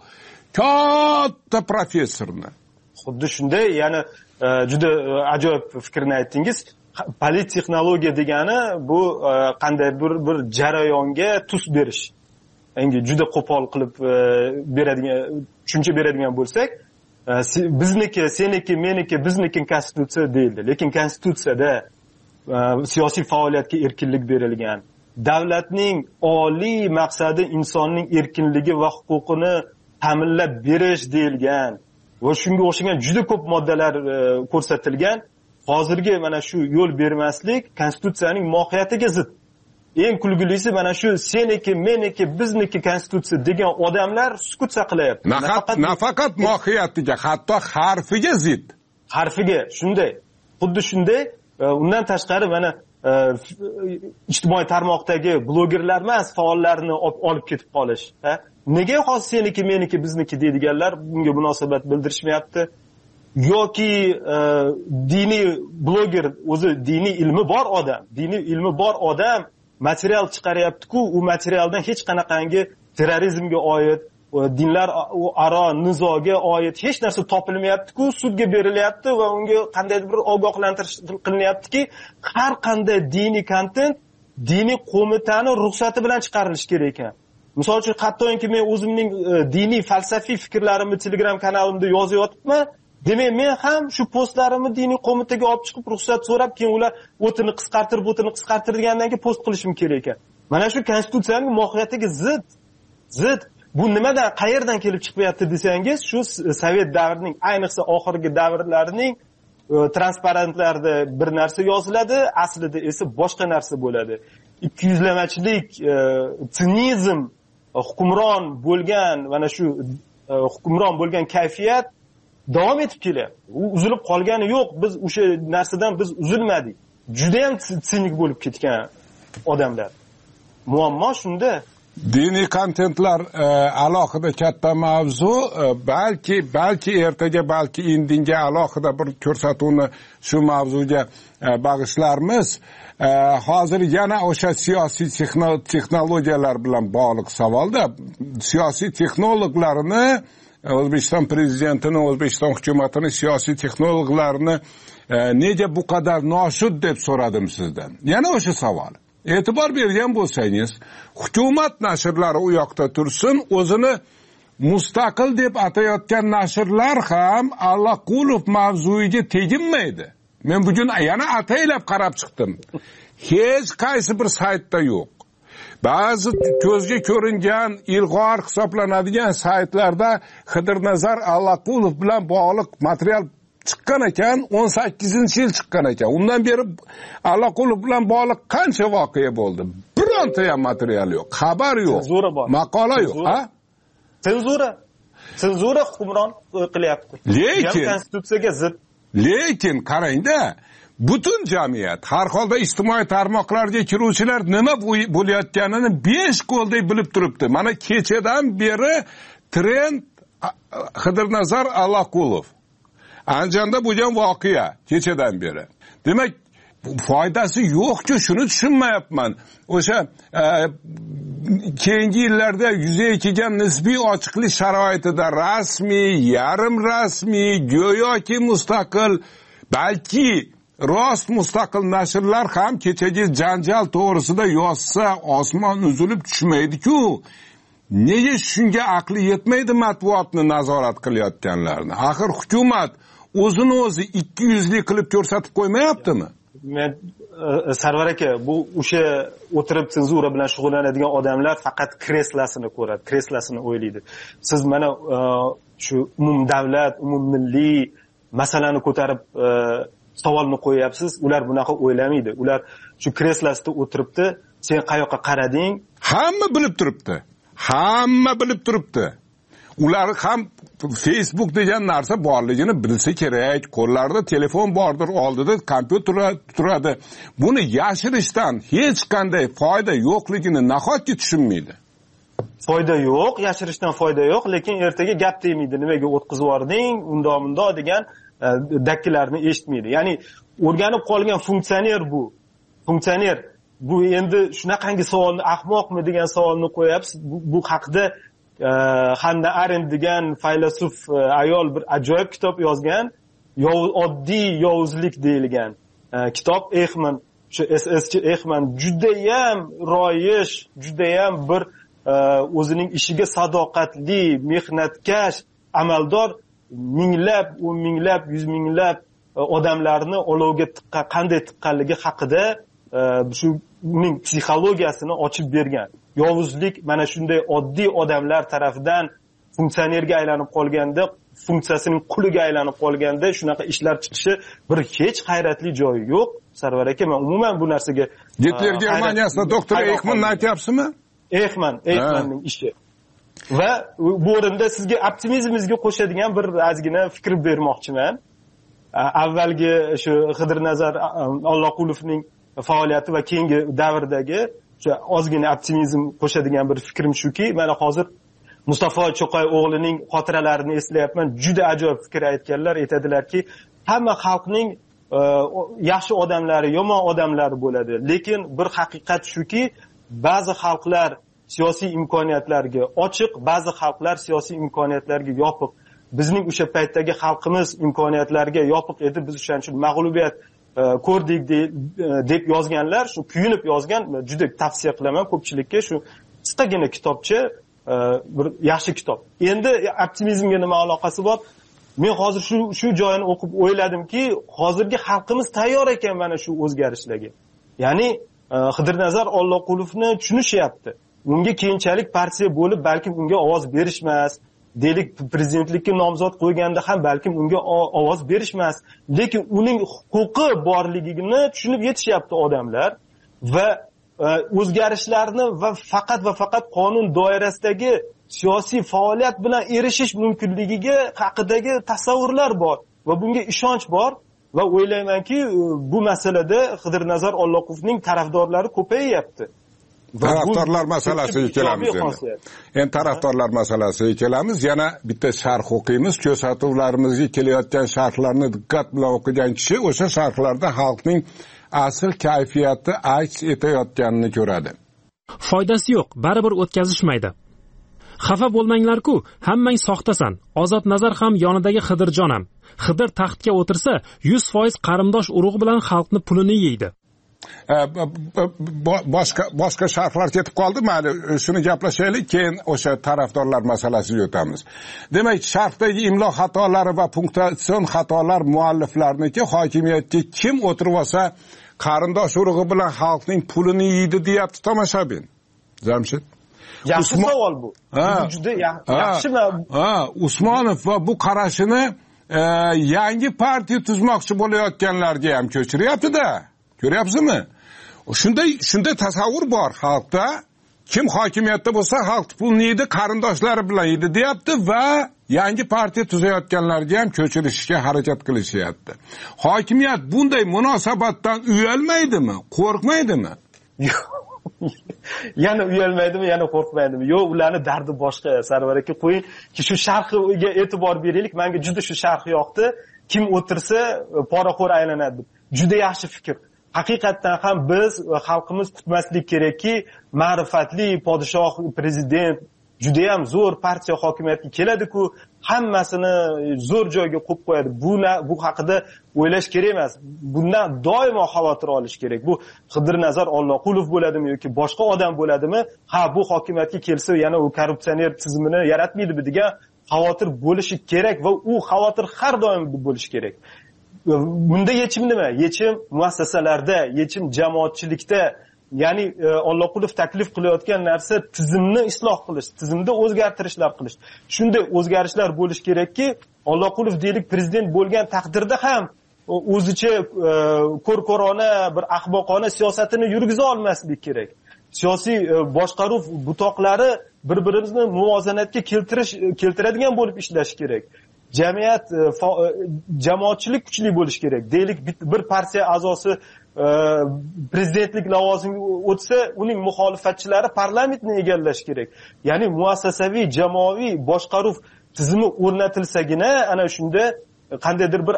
Speaker 9: katta professorni.
Speaker 10: Xuddi shunday, ya'ni juda ajoyib fikrni aytdingiz. Polittexnologiya degani bu qanday bir jarayonga tus berish. Endi juda qo'pol qilib tushuncha beradigan bo'lsak, bizniki, seniki, meniki, bizniki konstitutsiya deyildi. Lekin konstitutsiyada siyosiy faoliyatga erkinlik berilgan. Davlatning oliy maqsadi insonning erkinligi va huquqini ta'minlab berish deyilgan. Va shunga o'xshagan juda ko'p moddalar ko'rsatilgan. Hozirgi mana shu yo'l bermaslik konstitutsiyaning mohiyatiga zid. Eng kulgilisi mana shu seniki, meniki, bizniki konstitutsiya degan odamlar sukut saqlayapti.
Speaker 9: Nafaqat mohiyatiga, hatto harfiga zid.
Speaker 10: Harfiga shunday. Xuddi shunday. Undan tashqari mana ijtimoiy tarmoqdagi blogerlar emas, faollarni olib ketib qolish. Nega hozir seniki, meniki, bizniki deydiganlar bunga munosabat bildirishmayapti? Yoki diniy bloger o'zi diniy ilmi bor odam material chiqaryapti-ku, u materialdan hech qanaqangi terrorizmga oid, dinlar aro nizoga oid hech narsa topilmayapti-ku, sudga berilyapti va unga qandaydir bir ogohlantirish qilinyaptiki, har qanday diniy kontent diniy qo'mitani ruxsati bilan chiqarilishi kerak ekan. Misol uchun, hattoki men o'zimning diniy falsafiy fikrlarimni Telegram kanalimda yozayotibman. Demak, men ham shu postlarimni diniy qo'mitaga olib chiqib ruxsat so'rab, keyin ular o'tini qisqartir degandan keyin post qilishim kerak ekan. Mana shu konstitutsiyaning mohiyatiga zid. Bu nimadan, qayerdan kelib chiqyapti desangiz, shu sovet davrining, ayniqsa oxirgi davrlarining transparentlarida bir narsa yoziladi, aslida esa boshqa narsa bo'ladi. 200lamachilik, sinizm hukmron bo'lgan, mana shu hukmron bo'lgan kayfiyat davom etib kelyapti. U uzilib qolgani yo'q. Biz o'sha narsadan uzilmadik. Juda ham sinik bo'lib ketgan odamlar. Muammo shunda.
Speaker 9: Diniy kontentlar alohida katta mavzu, balki ertaga, balki indinga alohida bir ko'rsatuvni shu mavzuga bag'ishlarmiz. Hozir yana o'sha siyosiy texnologiyalar bilan bog'liq savolda, siyosiy texnologlarni, O'zbekiston prezidentini, O'zbekiston hukumatini, siyosiy texnologlarni nega bu qadar noshud deb so'radim sizdan. Yana o'sha savol. E'tibor bergan bo'lsangiz, hukumat nashrlari u yoqda tursin, o'zini mustaqil deb atayotgan nashrlar ham Allaqulov mavzuiga teginmaydi. Men bugun yana ataylab qarab chiqdim. Hech qaysi bir saytda yo'q. Ba'zi ko'zga ko'ringan, ilg'or hisoblanadigan saytlarda Xidirnazar Allaqulov bilan bog'liq material chiqqan ekan, 18-yil chiqqan ekan. Undan beri Allaqulov bilan bog'liq qancha voqea bo'ldi? Bironta ham material yo'q, xabar yo'q, maqola yo'q, ha?
Speaker 10: Senzura hukmron qilyapti.
Speaker 9: Lekin
Speaker 10: konstitutsiyaga zid.
Speaker 9: Lekin qarangda, butun jamiyat, har holda ijtimoiy tarmoqlarga kiruvchilar nima bo'layotganini 5 qo'lday bilib turibdi. Mana kechadan beri trend Xidirnazar Allaqulov. Andijonda bo'lgan voqea kechadan beri. Demak, foydasi yo'q-ku, shuni tushunmayapman. O'sha keyingi yillarda yuzaga kelgan nisbiy ochiqlik sharoitida rasmiy, yarim rasmiy, go'yoki mustaqil, balki rost mustaqil nashrlar ham kechagi janjal to'g'risida yozsa osmon uzilib tushmaydi-ku. Nega shunga aqli yetmaydi matbuotni nazorat qilayotganlarni? Axir hukumat o'zini o'zi 200lik qilib ko'rsatib qo'ymayaptimi?
Speaker 10: Men Sarvar aka, bu o'sha o'tirib senzura bilan shug'ullanadigan odamlar faqat kreslasini ko'radi, kreslasini o'ylaydi. Siz mana shu umumdavlat, umummilliy masalani ko'tarib savolni qo'yapsiz, ular bunaqa o'ylamaydi. Ular shu kreslasida o'tiribdi, sen qayoqqa qarading?
Speaker 9: Hamma bilib turibdi. Hamma bilib turibdi. Ular ham Facebook degan narsa borligini bilsa kerak. Qo'llarida telefon bordir, oldida kompyuter turadi. Buni yashirishdan hech qanday foyda yo'qligini nahotki tushunmaydi.
Speaker 10: Foyda yo'q, yashirishdan foyda yo'q, lekin ertaga gap tegmaydi. Nimaga o'tkazib yubording, undoq degan dakkilarni eshitmaydi. Ya'ni o'rganib qolgan funksioner bu. Funksioner bu endi shunaqangi savolni, ahmoqmi degan savolni qo'yapsiz. Bu haqida Hannah Arendt degan faylasuf ayol bir ajoyib kitob yozgan, oddiy yovuzlik deyilgan kitob. Ehman, shu SSchi Ehman judayam royish, judayam bir o'zining ishiga sadoqatli, mehnatkash amaldor, minglab, o'n minglab, yuz minglab odamlarni olovga qanday tiqqanligi haqida shu uning psixologiyasini ochib bergan. Yovuzlik mana shunday oddiy odamlar tarafidan funksionerga aylanib qolganda, funksiyasining quliga aylanib qolganda shunaqa ishlar chiqishi bir hech hayratli joyi yo'q. Sarvar aka, men umuman bu narsaga
Speaker 9: Gitler Germaniyasida doktor Eyxmanni aytyapsizmi?
Speaker 10: Eyxmanning ishi. Va bu o'rinda sizga optimizmingizga qo'shadigan bir ozgina fikr bermoqchiman. Avvalgi shu Xidirnazar Alloqulovning faoliyati va keyingi davrdagi o'sha ozgina optimizm qo'shadigan bir fikrim shuki, mana hozir Mustafa Cho'qay o'g'lining xotiralarini eslayapman. Juda ajoyib fikr aytganlar, aytadilarki, hamma xalqning yaxshi odamlari, yomon odamlari bo'ladi. Lekin bir haqiqat shuki, ba'zi xalqlar siyosiy imkoniyatlarga ochiq, ba'zi xalqlar siyosiy imkoniyatlarga yopiq. Bizning o'sha paytdagi xalqimiz imkoniyatlarga yopiq edi. Biz o'shaning uchun mag'lubiyat ko'rdik deb yozganlar, shu kuyunib yozgan, juda tavsiya qilaman ko'pchilikka, shu qisqagina kitobcha, bir yaxshi kitob. Endi optimizmga nima aloqasi bor? Men hozir shu joyini o'qib o'yladimki, hozirgi xalqimiz tayyor ekan mana shu o'zgarishlarga. Ya'ni Xidirnazar Olloqulovni tushunishyapti. Unga keyinchalik partiya bo'lib, balkim unga ovoz berishmas, deylik prezidentlikka nomzod qo'yganda ham balkim unga ovoz berishmas, lekin uning huquqi borligini tushunib yetishyapti odamlar va o'zgarishlarni va faqat qonun doirasidagi siyosiy faoliyat bilan erishish mumkinligiga haqidagi tasavvurlar bor va bunga ishonch bor va o'ylaymanki, bu masalada Xidirnazar Olloqulovning tarafdorlari ko'payyapti.
Speaker 9: Tarafdorlar masalasiga kelamiz endi. Endi tarafdorlar masalasiga kelamiz. Yana bitta sharh o'qiymiz. Ko'rsatuvlarimizga kelayotgan sharhlarni diqqat bilan o'qigan kishi o'sha sharhlarda xalqning asl kayfiyati aks etayotganini ko'radi.
Speaker 4: Foydasi yo'q, baribir o'tkazishmaydi. Xafa bo'lmanglar-ku, hammang soxtasan. Ozod Nazar ham yonidagi Xidirjon ham. Xidir taxtga o'tirsa, 100% qarindosh urug' bilan xalqni pulini yeydi.
Speaker 9: Boshqa sharhlar ketib qoldi. Mayli, shuni gaplashaylik, keyin o'sha tarafdorlar masalasiga o'tamiz. Demak, sharhdagi imlo xatolari va punktatsion xatolar mualliflarniki, hokimiyatga kim o'tirib olsa, qarindosh urug'i bilan xalqning pulini yeydi deyapti tomoshabin. Jamshid,
Speaker 10: yaxshi savol bu. Juda yaxshimi?
Speaker 9: Usmonov va bu qarashini yangi partiya tuzmoqchi bo'layotganlarga ham ko'chiryapti-da. Ko'ryapsizmi? Shunday tasavvur bor xalqda. Kim hokimiyatda bo'lsa, xalq pulni yeydi, qarindoshlari bilan yeydi deyapti va yangi partiya tuzayotganlarga ham ko'chirishga harakat qilishyapti. Hokimiyat bunday munosabatdan uyalmaydimi? Qo'rqmaydimi?
Speaker 10: Yana uyalmaydimi, yana qo'rqmaydimi? Yo'q, ularning dardi boshqa. Sarvar aka, qo'ying ki shu sharhiga e'tibor beraylik. Menga juda shu sharh yoqdi. Kim o'tirsa, poraxo'r aylanadi. Juda yaxshi fikr. Haqiqatdan ham biz xalqimiz kutmaslik kerakki, ma'rifatli podshoh, prezident juda ham zo'r partiya hokimiyatga keladi-ku, hammasini zo'r joyga qo'yib qo'yadi. Bu haqida o'ylash kerak emas. Bundan doimo xavotir olish kerak. Bu Xidirnazar Olloqulov bo'ladimi yoki boshqa odam bo'ladimi? Ha, bu hokimiyatga kelsa yana u korrupsioner tizimini yaratmaydimi degan xavotir bo'lishi kerak va u xavotir har doim bo'lishi kerak. Bunda yechim nima? Yechim muassasalarda, yechim jamoatchilikda, ya'ni Olloqulov taklif qilayotgan narsa tizimni isloh qilish, tizimda o'zgartirishlar qilish. Shunday o'zgarishlar bo'lish kerakki, Olloqulov deylik prezident bo'lgan taqdirda ham o'zicha ko'rkorona, bir ahmoqona siyosatini yurgiza olmaslik kerak. Siyosiy boshqaruv butoqlari bir-birimizni muvozanatga keltiradigan bo'lib ishlash kerak. Jamiyat, jamoatchilik kuchli bo'lish kerak. Deylik, bir partiya a'zosi prezidentlik lavozimiga o'tsa, uning muxolifatchilari parlamentni egallash kerak. Ya'ni muassasaviy, jamoaviy boshqaruv tizimi o'rnatilsagina ana shunda qandaydir bir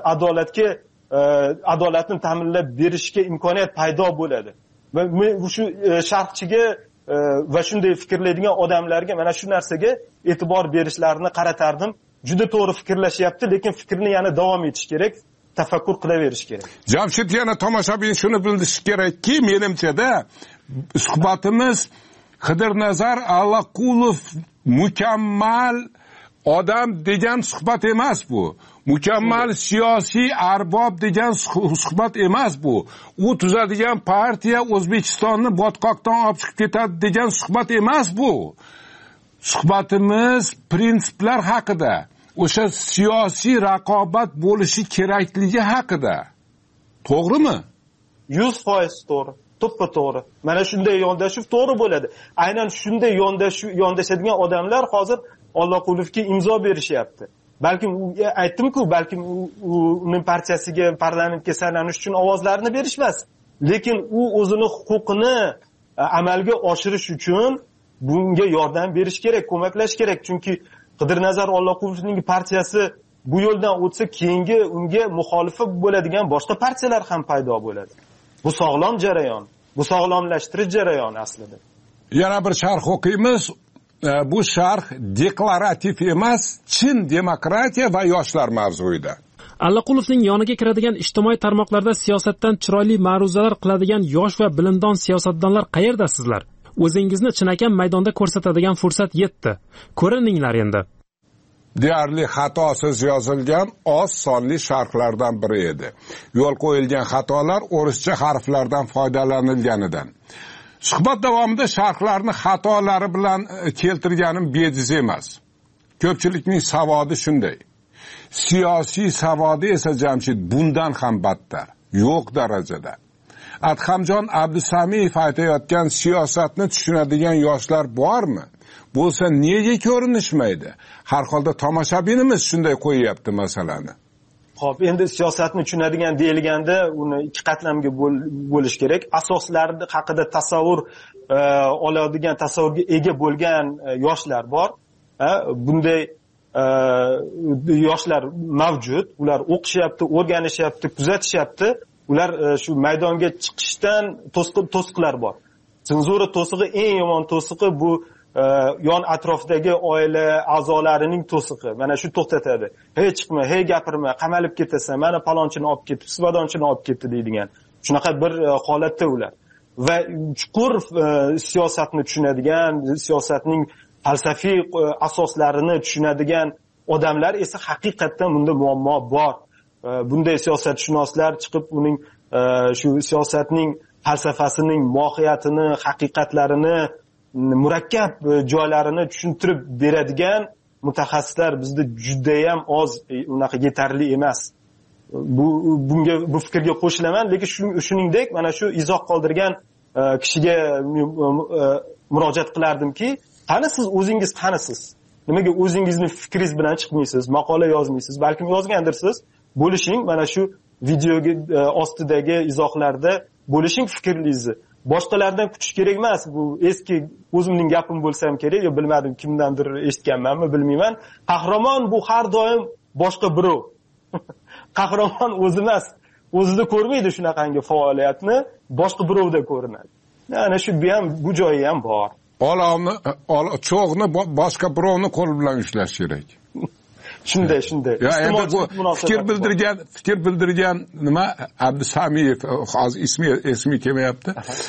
Speaker 10: adolatni ta'minlab berishga imkoniyat paydo bo'ladi. Va shu sharhchiga va shunday fikrlaydigan odamlarga mana shu narsaga e'tibor berishlarini qaratardim. Juda to'g'ri fikrlashyapti, lekin fikrni yana davom etish kerak, tafakkur qilaverish kerak.
Speaker 9: Jamshid, yana tomoshabin shuni bilishi kerakki, menimcha-da suhbatimiz Xidirnazar Olloqulov mukammal odam degan suhbat emas bu. Mukammal siyosiy arbob degan suhbat emas bu. U tuzadigan partiya O'zbekistonni botqoqdan olib chiqib ketadi degan suhbat emas bu. Suhbatimiz prinsiplar haqida, o'sha siyosiy raqobat bo'lishi kerakligi haqida. To'g'rimi?
Speaker 10: 100% to'g'ri. To'ppa to'g'ri. Mana shunday yondashuv to'g'ri bo'ladi. Aynan shunday yondashadigan odamlar hozir Olloqulovga imzo berishyapti. Balkim aytdim-ku, balkim uning partiyasiga parlamentga saylanish uchun ovozlarini berishmas. lekin u o'zini huquqini amalga oshirish uchun bunga yordam berish kerak, ko'maklash kerak. Chunki Qidirnazar Olloqulovning partiyasi bu yo'ldan o'tsa, keyingi unga muxolifa bo'ladigan boshqa partiyalar ham paydo bo'ladi. Bu sog'lom jarayon, bu sog'lomlashtirish jarayoni aslida.
Speaker 9: Yana bir sharh o'qiymiz. Bu sharh deklarativ emas, chin demokratiya va yoshlar mavzuida.
Speaker 4: Allaqulovning yoniga kiradigan ijtimoiy tarmoqlarda siyosatdan chiroyli ma'ruzalar qiladigan yosh va bilimdon siyosatdonlar qayerdasizlar? O'zingizni chinakam maydonda ko'rsatadigan fursat yetdi. Ko'rininglar endi.
Speaker 9: Deyarli xatosiz yozilgan oz sonli sharhlardan biri edi. Yo'l qo'yilgan xatolar o'rischa harflardan foydalanilganidan. Suhbat davomida sharhlarni xatolari bilan keltirganim bejiz emas. Ko'pchilikning savodi shunday. Siyosiy savodi esa Jamshid bundan ham battar, yo'q darajada. Adhamjon Abdusamiyev aytayotgan siyosatni tushunadigan yoshlar bormi? Bo'lsa nega ko'rinishmaydi? Har holda tomoshabinimiz shunday qo'yyapti masalani.
Speaker 10: Xo'p, endi siyosatni tushunadigan deyilganda uni ikki qatlamga bo'lish kerak. Asoslari haqida tasavvur oladigan, tasavvurga ega bo'lgan yoshlar bor. Bunday yoshlar mavjud. Ular o'qishyapti, o'rganishyapti, kuzatishyapti. Ular shu maydonga chiqishdan to'siqlar bor. Senzura to'sig'i eng yomon to'sig'i bu yon atrofdagi oila a'zolarining to'sig'i. Mana shu to'xtatadi. Hey chiqma, hey gapirma, qamalib ketasan, mana palonchini olib ketib, sivadonchini olib ketdi deydigan. Shunaqa bir holatda ular. Va chuqur siyosatni tushunadigan, siyosatning falsafiy asoslarini tushunadigan odamlar esa haqiqatdan bunda muammo bor. Bunday siyosatshunoslar chiqib uning shu siyosatning falsafasining mohiyatini, haqiqatlarini, murakkab joylarini tushuntirib beradigan mutaxassislar bizda juda ham oz, unaqa yetarli emas. Bu fikrga qo'shilaman, lekin shuningdek mana shu izoh qoldirgan kishiga murojaat qilardimki, qani siz o'zingiz qanisiz? Nimaga o'zingizni fikringiz bilan chiqmaysiz, maqola yozmaysiz, balkim yozgandirsiz? Bo'lishing, mana shu videoga ostidagi izohlarda bo'lishing fikringizni. Boshqalardan kutish kerak emas. Bu eski o'zimning gapim bo'lsa ham kerak, yo bilmadim kimdandir eshitganmanmi, bilmayman. Qahramon bu har doim boshqa birov. Qahramon o'zi emas. O'zida ko'rmaydi shunaqangi faoliyatni, boshqa birovda ko'rinadi. Ana shu ham bu joyi ham bor.
Speaker 9: Olovni, cho'g'ni boshqa birovni qo'l bilan ushlash kerak.
Speaker 10: Shunday.
Speaker 9: Ya endi bu fikr bildirgan nima Abdusamiyev, hozir ismi kelmayapti.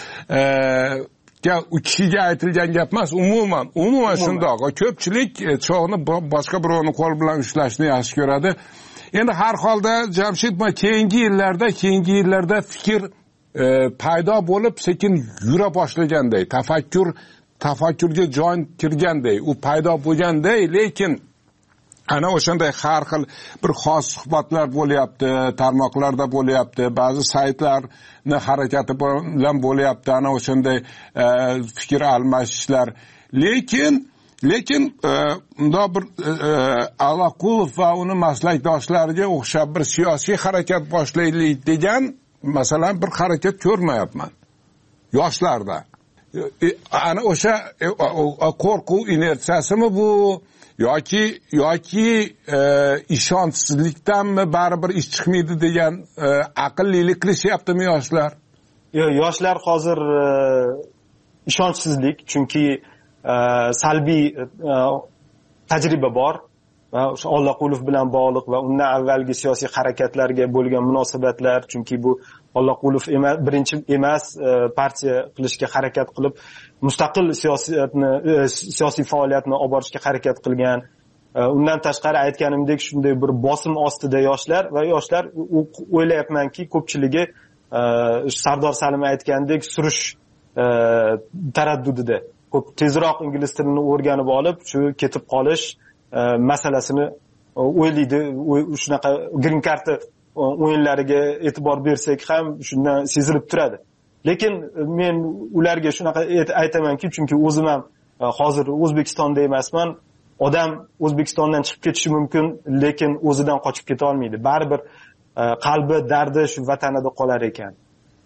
Speaker 9: U kishiga aytilgan gap emas, umuman shundoq. Ko'pchilik cho'g'ni boshqa birovni qo'l bilan ushlashni yaxshi ko'radi. Endi har holda Jamshid keyingi yillarda fikr paydo bo'lib sekin yura boshlaganday, tafakkurga jon kirganday, u paydo bo'lganday, lekin ana o'shanday har xil bir xos suhbatlar bo'lyapti, tarmoqlarda bo'lyapti, ba'zi saytlarni harakati bilan bo'lyapti, ana o'shanday fikr almashishlar. Lekin unda bir Allaqulov va uni maslakdoshlariga o'xshab bir siyosiy harakat boshlaylik degan, masalan, bir harakat ko'rmayapman yoshlarda. Ana o'sha qo'rquv inertsiyasimi bu yoki ishonchsizlikdanmi baribir ish chiqmaydi degan aqllilik qilishyaptimi yoshlar?
Speaker 10: Yoshlar hozir ishonchsizlik, chunki salbiy tajriba bor. O'sha Allaqulov bilan bog'liq va undan avvalgi siyosiy harakatlarga bo'lgan munosabatlar, chunki bu Allaqulov birinchi emas, partiya qilishga harakat qilib, mustaqil siyosiy faoliyatni olib borishga harakat qilgan. Undan tashqari aytganimdek, shunday bir bosim ostida yoshlar o'ylayapmanki, ko'pchiligi Sardor Salim aytgandek surish taraddudida. Ko'p tezroq ingliz tilini o'rganib olib, shu ketib qolish masalasini o'ylaydi. Shunaqa green card o'yinlariga e'tibor bersak ham shundan sezilib turadi. Lekin men ularga shunaqa aytamanki, chunki o'zim ham hozir O'zbekistonda emasman. Odam O'zbekistondan chiqib ketishi mumkin, lekin o'zidan qochib keta olmaydi. Baribir qalbi, dardi shu vatanida qolar ekan.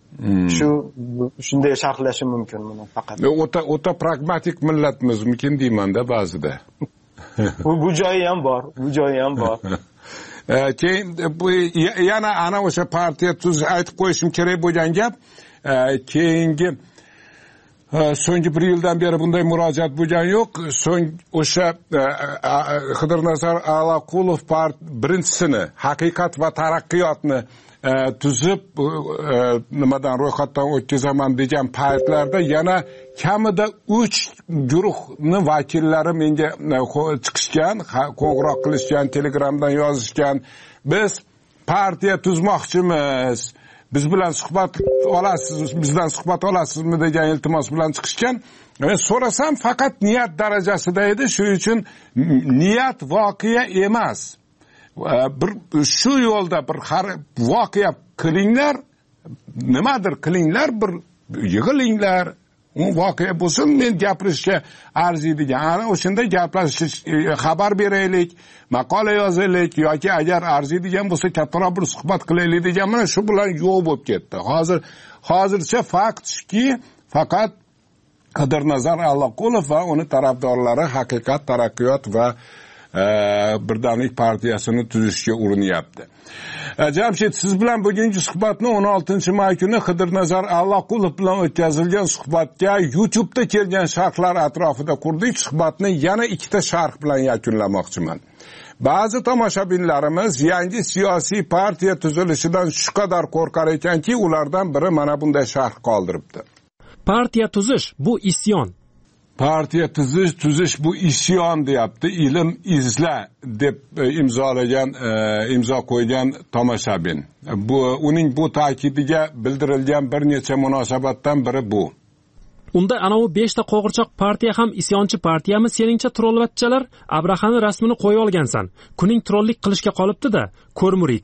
Speaker 10: Shunday sharhlashim mumkin buni faqat.
Speaker 9: O'ta pragmatik millatmizmikin deymanda ba'zida.
Speaker 10: Bu joyi ham bor,
Speaker 9: Keyin bu yana ana o'sha partiya tuzish aytib qo'yishim kerak bo'lgan gap, keyingi so'nggi 1 yildan beri bunday murojaat bo'lgan yo'q. So'ng o'sha Xidirnazar Allaqulov birinchisini Haqiqat va taraqqiyotni tuzib nimadan ro'yxatdan o'tkazaman degan paytlarda yana kamida 3 guruhni vakillari menga chiqishgan, qo'ng'iroq qilishgan, Telegramdan yozishgan. Biz partiya tuzmoqchimiz. Biz bilan suhbat olasiz, bizdan suhbat olasizmi degan iltimos bilan chiqishgan. So'rasam faqat niyat darajasida edi. Shuning uchun niyat voqea emas. Bir shu yo'lda bir voqea qilinglar, nimadir qilinglar, bir yig'ilinglar. U voqea bo'lsin, men gapirishga arziydigan. Ana o'shanda gaplashish, xabar beraylik, maqola yozaylik yoki agar arziydigan bo'lsa kattaroq bir suhbat qilaylik degan mana shu bilan yo'q bo'lib ketdi. Hozircha faktki faqat Qidirnazar Allaqulov va uni tarafdorlari Haqiqat, taraqqiyot va Birdamlik partiyasini tuzishga urinyapti. Jamshid, siz bilan bugungi suhbatni 16-may kuni Qidirnazar Allaqulov bilan o'tkazilgan suhbatga YouTube'da kelgan sharhlar atrofida qurdik. Suhbatni yana 2ta sharh bilan yakunlamoqchiman. Ba'zi tomoshabinlarimiz yangi siyosiy partiya tuzilishidan shu qadar qo'rqar ekanki, ulardan biri mana bunday sharh qoldiribdi.
Speaker 4: Partiya tuzish bu isyon.
Speaker 9: Partiya tuzish bu isyon deyapti. Ilm izla deb imzo qo'ygan tomoshabin. Uning bu ta'kidiga bildirilgan bir necha munosabatdan biri bu.
Speaker 4: Unda ana u 5 ta qo'g'irchoq partiya ham isyonchi partiyami seningcha trollvatchalar? Abrahani rasmini qo'yib olgansan. Kuning trollik qilishga qolibdi-da, ko'rmurid.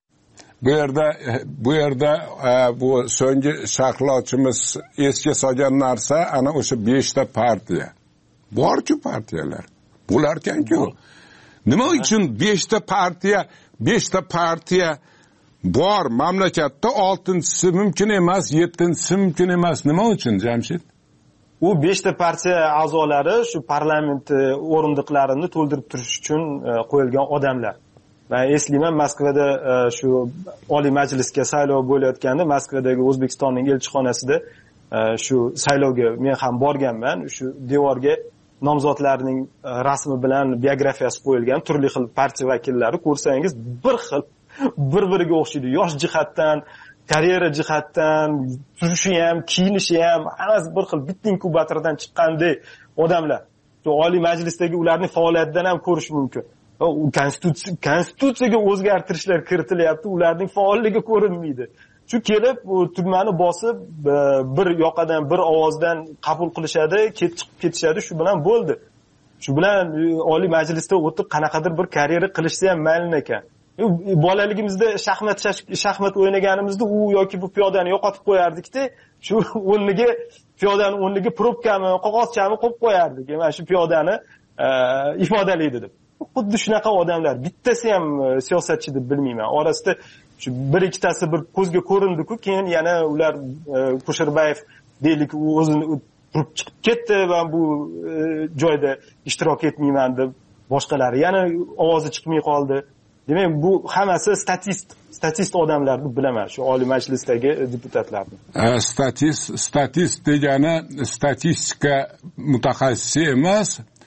Speaker 9: Bu yerda bu so'nggi sharhlovchimiz esga solgan narsa ana o'sha 5 ta partiya. Bor-ku partiyalar. Bularkan-ku. Nima uchun 5 ta partiya bor mamlakatda 6-si mumkin emas, 7-si mumkin emas? Nima uchun, Jamshid?
Speaker 10: U 5 ta partiya a'zolari shu parlament o'rindiqlarini to'ldirib turish uchun qo'yilgan odamlar. Men eslayman, Moskvada shu Oliy Majlisga saylov bo'layotganda Moskvadagi O'zbekistonning elchixonasida shu saylovga men ham borganman. Shu devorga nomzodlarning rasmi bilan biografiyasi qo'yilgan turli xil partiya vakillari ko'rsangiz bir xil bir-biriga o'xshaydi. Yosh jihatdan, karyera jihatdan, turishi ham, kiyinishi ham hammasi bir xil, bitta inkubatordan chiqqandek odamlar. Shu Oliy Majlisdagi ularning faoliyatidan ham ko'rish mumkin. Konstitutsiyaga o'zgartirishlar kiritilyapti, ularning faolligi ko'rinmaydi. Shu kelib tugmani bosib bir yoqadan bir ovozdan qabul qilishadi, chiqib ketishadi, shu bilan bo'ldi. Shu bilan Oliy Majlisda o'tib qanaqadir bir karyera qilishsa ham mayli ekan. Bolaligimizda shaxmat o'ynaganimizda u yoki bu piyodani yo'qotib qo'yardik-da, shu piyodani o'rniga probkami, qog'ozchami qo'yib qo'yardik. Mana shu piyodani ifodalaydi deb. Xuddi shunaqa odamlar. Bittasi ham siyosatchi deb bilmayman. Orasida shu bir ikkitasi bir ko'zga ko'rindi-ku, keyin yana ular Kusherbayev deylik, u o'zini turib chiqib ketdi va bu joyda ishtirok etmayman deb boshqalari yana ovozi chiqmay qoldi. Demak, bu hammasi statist odamlar deb bilaman, shu Oliy Majlisdagi deputatlarni.
Speaker 9: Statist degani statistika mutaxassisi emas,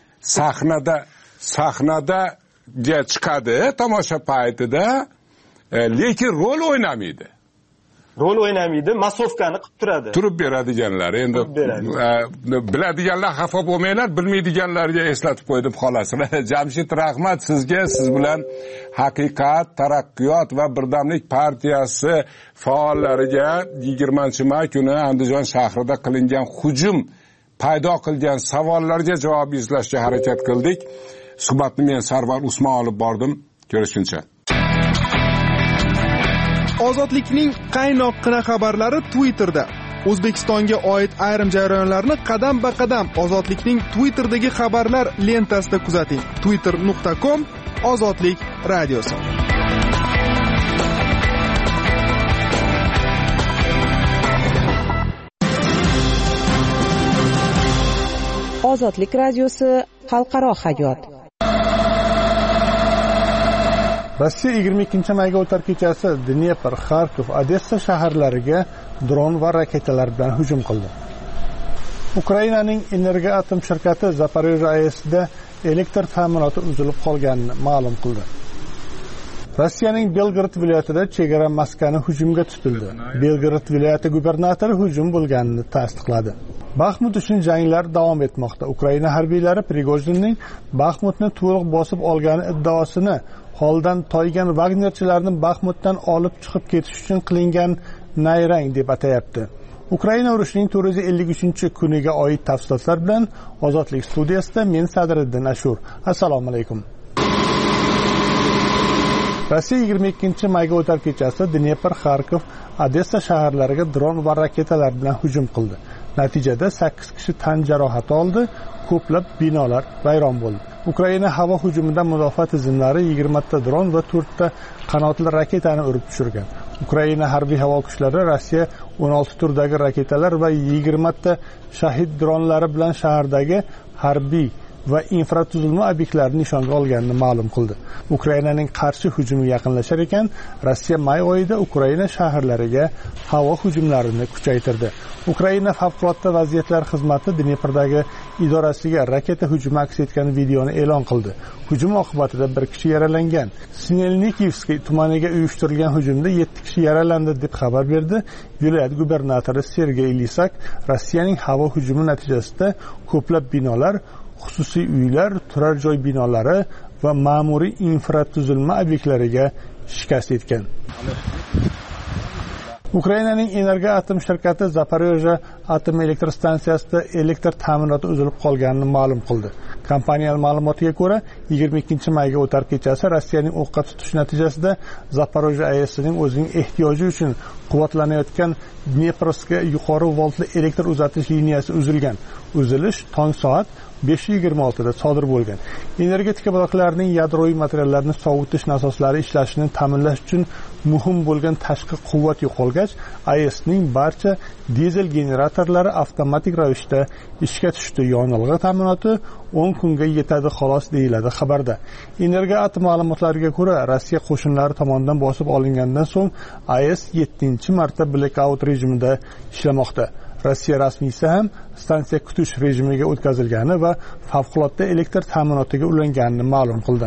Speaker 9: sahnada chiqadi tomosha paytida, lekin rol o'ynamaydi.
Speaker 10: Masovkani qilib turadi.
Speaker 9: Turib beradiganlar. Endi biladiganlar xafa bo'lmanglar, bilmaydiganlarga eslatib qo'ydim xolos. Jamshid, rahmat sizga. Siz bilan Haqiqat, taraqqiyot va Birdamlik partiyasi faollariga 20-may kuni Andijon shahrida qilingan hujum paydo qilgan savollarga javob izlashga harakat qildik. Suhbatni men Sarvar Usmon olib bordim. Ko'rishguncha.
Speaker 15: Ozodlikning qaynoqqina xabarlari Twitterda. O'zbekistonga oid ayrim jarayonlarni qadam-ba-qadam Ozodlikning Twitterdagi xabarlar lentasida kuzating. twitter.com/ozodlik radiosi.
Speaker 16: Ozodlik radiosi xalqaro hayot.
Speaker 6: Rossiya 22-mayga o'tar kechasi Dnepr, Xarkov, Odessa shaharlariga dron va raketalar bilan hujum qildi. Ukrainaning Energoatom shirkati Zaporojye AESda elektr ta'minoti uzilib qolganini ma'lum qildi. Rossiyaning Belgorod viloyatida chegara maskani hujumga tutildi. Belgorod viloyati gubernatori hujum bo'lganini tasdiqladi. Baxmut uchun janglar davom etmoqda. Ukraina harbiylari Prigojinning Baxmutni to'liq bosib olgani iddaosini holdan toygan Wagnerchilarni Baxmutdan olib chiqib ketish uchun qilingan nayrang deb atayapti. Ukraina urushining 453-kuniga oid tafsilotlar bilan Ozodlik studiyasida men Sadriddin Ashur. Assalomu alaykum. Rossiya 22-mayga o'tar kechasi Dnepr, Xarkov, Odessa shaharlariga dron va raketalar bilan hujum qildi. Natijada 8 kishi tan jarohati oldi, ko'plab binolar vayron bo'ldi. Ukraina havo hujumidan mudofaa tizimlari 20 ta dron va 4 ta qanotli raketani urib tushirgan. Ukraina harbiy havo kuchlari Rossiya 16 turdagi raketalar va 20 ta shahid dronlari bilan shahardagi harbiy va infratuzilma obyektlarini nishonga olganini ma'lum qildi. Ukrainaning qarshi hujumi yaqinlashar ekan, Rossiya may oyida Ukraina shaharlariga havo hujumlarini kuchaytirdi. Ukraina favqulodda vaziyatlar xizmati Dneprdagi idorasiga raketa hujumi aks etgan videoni e'lon qildi. Hujum oqibatida bir kishi yaralangan. Snelnikivskiy tumaniga uyushtirilgan hujumda 7 kishi yaralandi deb xabar berdi viloyat gubernatori Sergey Lisak. Rossiyaning havo hujumi natijasida ko'plab binolar, xususiy uylar, turar joy binolari va ma'muriy infratuzilma obyektlariga shikast yetgan. Ukrainaning Energoatom shirkati Zaporojye atom elektr stansiyasida elektr ta'minoti uzilib qolganini ma'lum qildi. Kompaniya ma'lumotiga ko'ra, 22-mayga o'tar kechasi Rossiyaning o'qqa tutish natijasida Zaporojye AESning o'zining ehtiyoji uchun quvvatlanayotgan Dneprovga yuqori voltli elektr uzatish liniyasi uzilgan. Uzilish tong soat 5:26 da sodir bo'lgan. Energetika bloklarining yadroviy materiallarni sovutish nasoslari ishlashini ta'minlash uchun muhim bo'lgan tashqi quvvat yo'qolgach, AESning barcha dizel generatorlari avtomatik ravishda ishga tushdi. Yonilg'i ta'minoti 10 kunga yetadi xolos deyiladi xabarda. Energoatom ma'lumotlariga ko'ra, Rossiya qo'shinlari tomonidan bosib olingandan so'ng AES 7-marta blackout rejimida ishlamoqda. Rossiya rasmiysi ham stansiya kutish rejimiga o'tkazilgani va favqulodda elektr ta'minotiga ulanganini ma'lum qildi.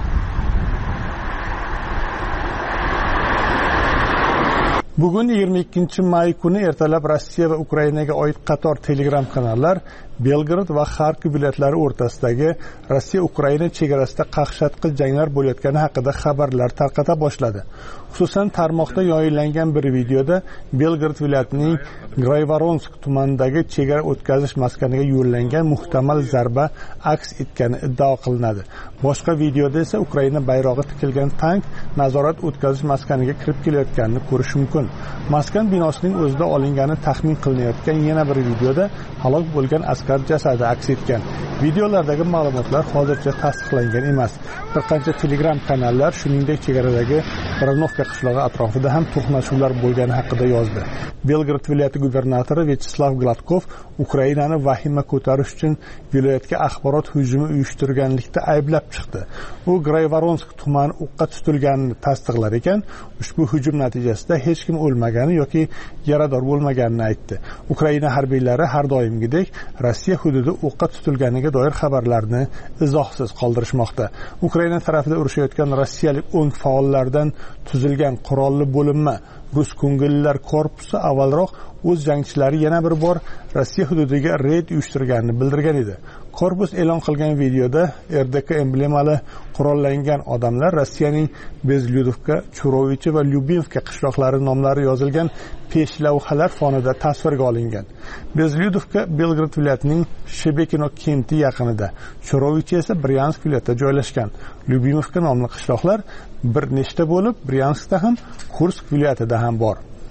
Speaker 6: Bugun 22-may kuni ertalab Rossiya va Ukrainaga oid qator Telegram kanallar Belgorod va Xarkov viloyatlari o'rtasidagi Rossiya-Ukraina chegarasida qaqshatqich janglar bo'layotgani haqida xabarlar tarqata boshladi. Xususan, tarmoqda yoyinlangan bir videoda Belgorod viloyatining Grayvoronsk tumanidagi chegara o'tkazish maskaniga yo'llangan muhtamal zarba aks etgani iddao qilinadi. Boshqa videoda esa Ukraina bayrog'i tikilgan tank nazorat o'tkazish maskaniga kirib kelayotganini ko'rish mumkin. Maskan binosining o'zida olingani taxmin qilinayotgan yana bir videoda halok bo'lgan askar jasadi aks etgan. Videolardagi ma'lumotlar hozircha tasdiqlangan emas. Bir qancha Telegram kanallar shuningdek chegaradagi Baranovka qishlog'i atrofida ham to'qnashuvlar bo'lgani haqida yozdi. Belgorod viloyati gubernatori Vyacheslav Gladkov Ukrainani vahima ko'tarish uchun viloyatga axborot hujumi uyushtirganlikda ayblab chiqdi. U Grayvoronsk tumani o'qqa tutilganini tasdiqlar ekan, ushbu hujum natijasida hech kim o'lmagani yoki yarador bo'lmaganini aytdi. Ukraina harbiylari har doimgidek Rossiya hududi o'qqa tutilganiga doir xabarlarni izohsiz qoldirishmoqda. Ukraina tarafida urushayotgan rossiyalik o'ng faollardan tuzilgan qurolli bo'linma Rus ko'ngillilar korpusi avvalroq o'z jangchilari yana bir bor Rossiya hududiga reyd uyushtirganini bildirgan edi. Korpus e'lon qilgan videoda RDK emblemali qurollangan odamlar Rossiyaning Bezlyudovka, Churovichi va Lyubimka qishloqlari nomlari yozilgan peshlavhalar fonida tasvirga olingan. Bezlyudovka Belgorod viloyatining Shebekino kenti yaqinida, Churovichi esa Bryansk viloyatida joylashgan. Lyubimovka nomli qishloqlar bir nechta bo'lib, Bryanskda ham, Kursk viloyatida ham bor.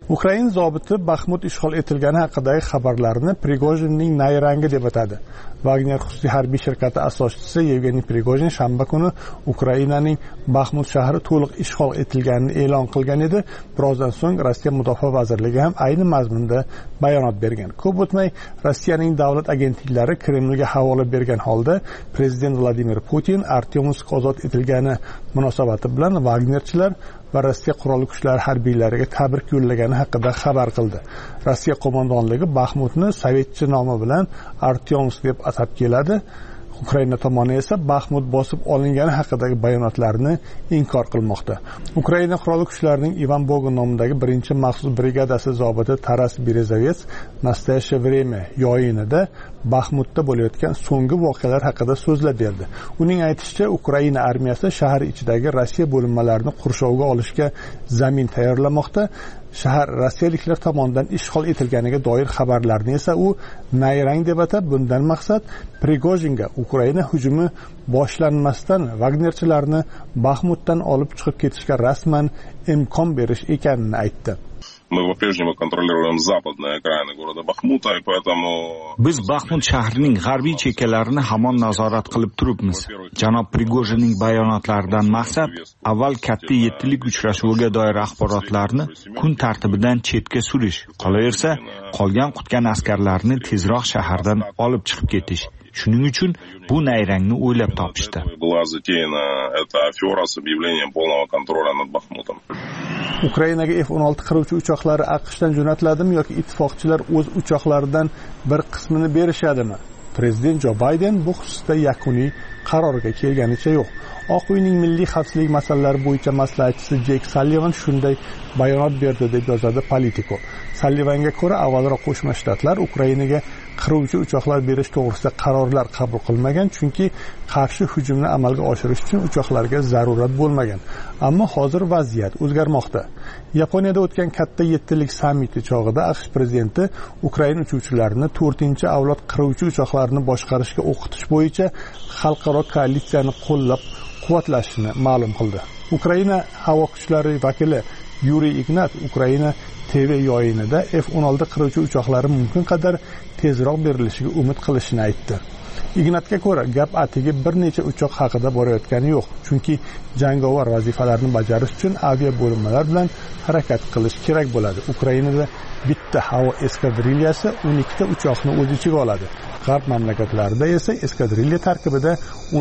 Speaker 6: Ukrain zobiti Baxmut ishg'ol etilgani haqidagi xabarlarni Prigojinning nayrangi deb atadi. Wagner xususiy harbiy shirkati asoschisi Yevgeniy Prigojin shanba kuni Ukrainaning Baxmut shahri to'liq ishg'ol etilganini e'lon qilgan edi. Birozdan so'ng Rossiya mudofaa vazirligi ham ayni mazmunda bayonot bergan. Ko'p o'tmay Rossiyaning davlat agentliklari Kremlga havola bergan holda prezident Vladimir Putin Artyomsk ozod etilgani munosabati bilan Wagnerchilar va Rossiya qurolli kuchlari harbiylariga tabrik yo'llagani haqida xabar qildi. Rossiya qo'mondonligi Baxmutni sovetcha nomi bilan Artyomsk deb atab keladi. Ukraina tomoni esa Baxmut bosib olingani haqidagi bayonotlarni inkor qilmoqda. Ukraina qurolli kuchlarining Ivan Bogin nomidagi 1-maxsus brigadasi zobiti Taras Berezovets Nastoящее время yoyinida Baxmutda bo'layotgan so'nggi voqealar haqida so'zlab berdi. Uning aytishicha, Ukraina armiyasi shahar ichidagi Rossiya bo'linmalarini qurshovga olishga zamin tayyorlamoqda. Shahar rossiyaliklar tomonidan ishg'ol etilganiga doir xabarlarni esa u nayrang deb atab, bundan maqsad Prigojinga Ukraina hujumi boshlanmasdan Wagnerchilarni Baxmutdan olib chiqib ketishga rasman imkon berish ekanini aytdi.
Speaker 17: Мы по-прежнему контролируем западные окраины города Бахмута, и поэтому...
Speaker 7: Biz Baxmut shahrining g'arbiy chekkalarini hamon nazorat qilib turibmiz. Janob Prigojinning bayonotlaridan maqsad avval katta 7lik uchrashuviga doir axborotlarni kun tartibidan chetga surish, qolaversa qolgan qutgan askarlarni tezroq shahardan olib chiqib ketish. Shuning uchun bu nayrangni o'ylab topishdi.
Speaker 17: Была затеяна эта афера с объявлением полного контроля над Бахмутом.
Speaker 6: Ukrainaga F-16 qiruvchi uchoqlari AQShdan jo'natiladimi yoki ittifoqchilar o'z uchoqlaridan bir qismini berishadimi? Prezident Jo Bayden bu xususda yakuniy qarorga kelganicha yo'q. Oq uyning milliy xavfsizlik masalalari bo'yicha maslahatchisi Jek Sallivan shunday bayonot berdi deb yozadi Politico. Sallivanga ko'ra, avvalroq Qo'shma Shtatlar Ukrainaga qiruvchi uchoqlar berish to'g'risida qarorlar qabul qilmagan, chunki qarshi hujumni amalga oshirish uchun uchoqlarga zarurat bo'lmagan. Ammo hozir vaziyat o'zgarmoqda. Yaponiyada o'tgan katta 7lik sammiti chog'ida AQSh prezidenti Ukraina uchuvchilarini 4-avlod qiruvchi uchoqlarni boshqarishga o'qitish bo'yicha xalqaro koalitsiyani qo'llab-quvvatlashini ma'lum qildi. Ukraina havo kuchlari vakili Yuriy Ignat Ukraina TV yoyinida F-16 qiruvchi uchoqlari mumkin qadar tezroq berilishiga umid qilishini aytdi. Ignatga ko'ra, gap atigi bir necha uchoq haqida borayotgani yo'q, chunki jangovar vazifalarni bajarish uchun avia bo'linmalar bilan harakat qilish kerak bo'ladi. Ukrainada bitta havo eskadriliyasi 12 ta uchoqni o'z ichiga oladi. G'arb mamlakatlarida esa eskadriliya tarkibida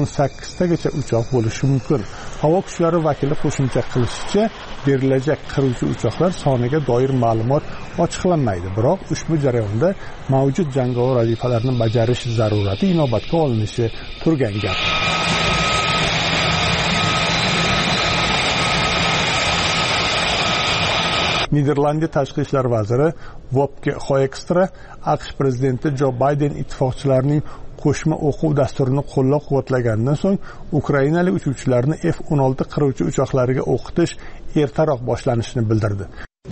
Speaker 6: 18 tagacha uchoq bo'lishi mumkin. Havo kuchlari vakili qo'shimcha qilishicha, berilajak qiruvchi uchoqlar soniga doir ma'lumot ochiqlanmaydi. Biroq ushbu jarayonda mavjud jangovar vazifalarni bajarish zarurati inobatga olinishi turgan gap. Niderlandiya tashqi ishlar vaziri Wopke Hoekstra AQSh prezidenti Jo Bayden ittifoqchilarining qo'shma o'quv dasturini qo'llab-quvvatlaganidan so'ng ukrainalik uchuvchilarni F-16 qiruvchi uchoqlariga o'qitish ertaroq boshlanishini bildirdi.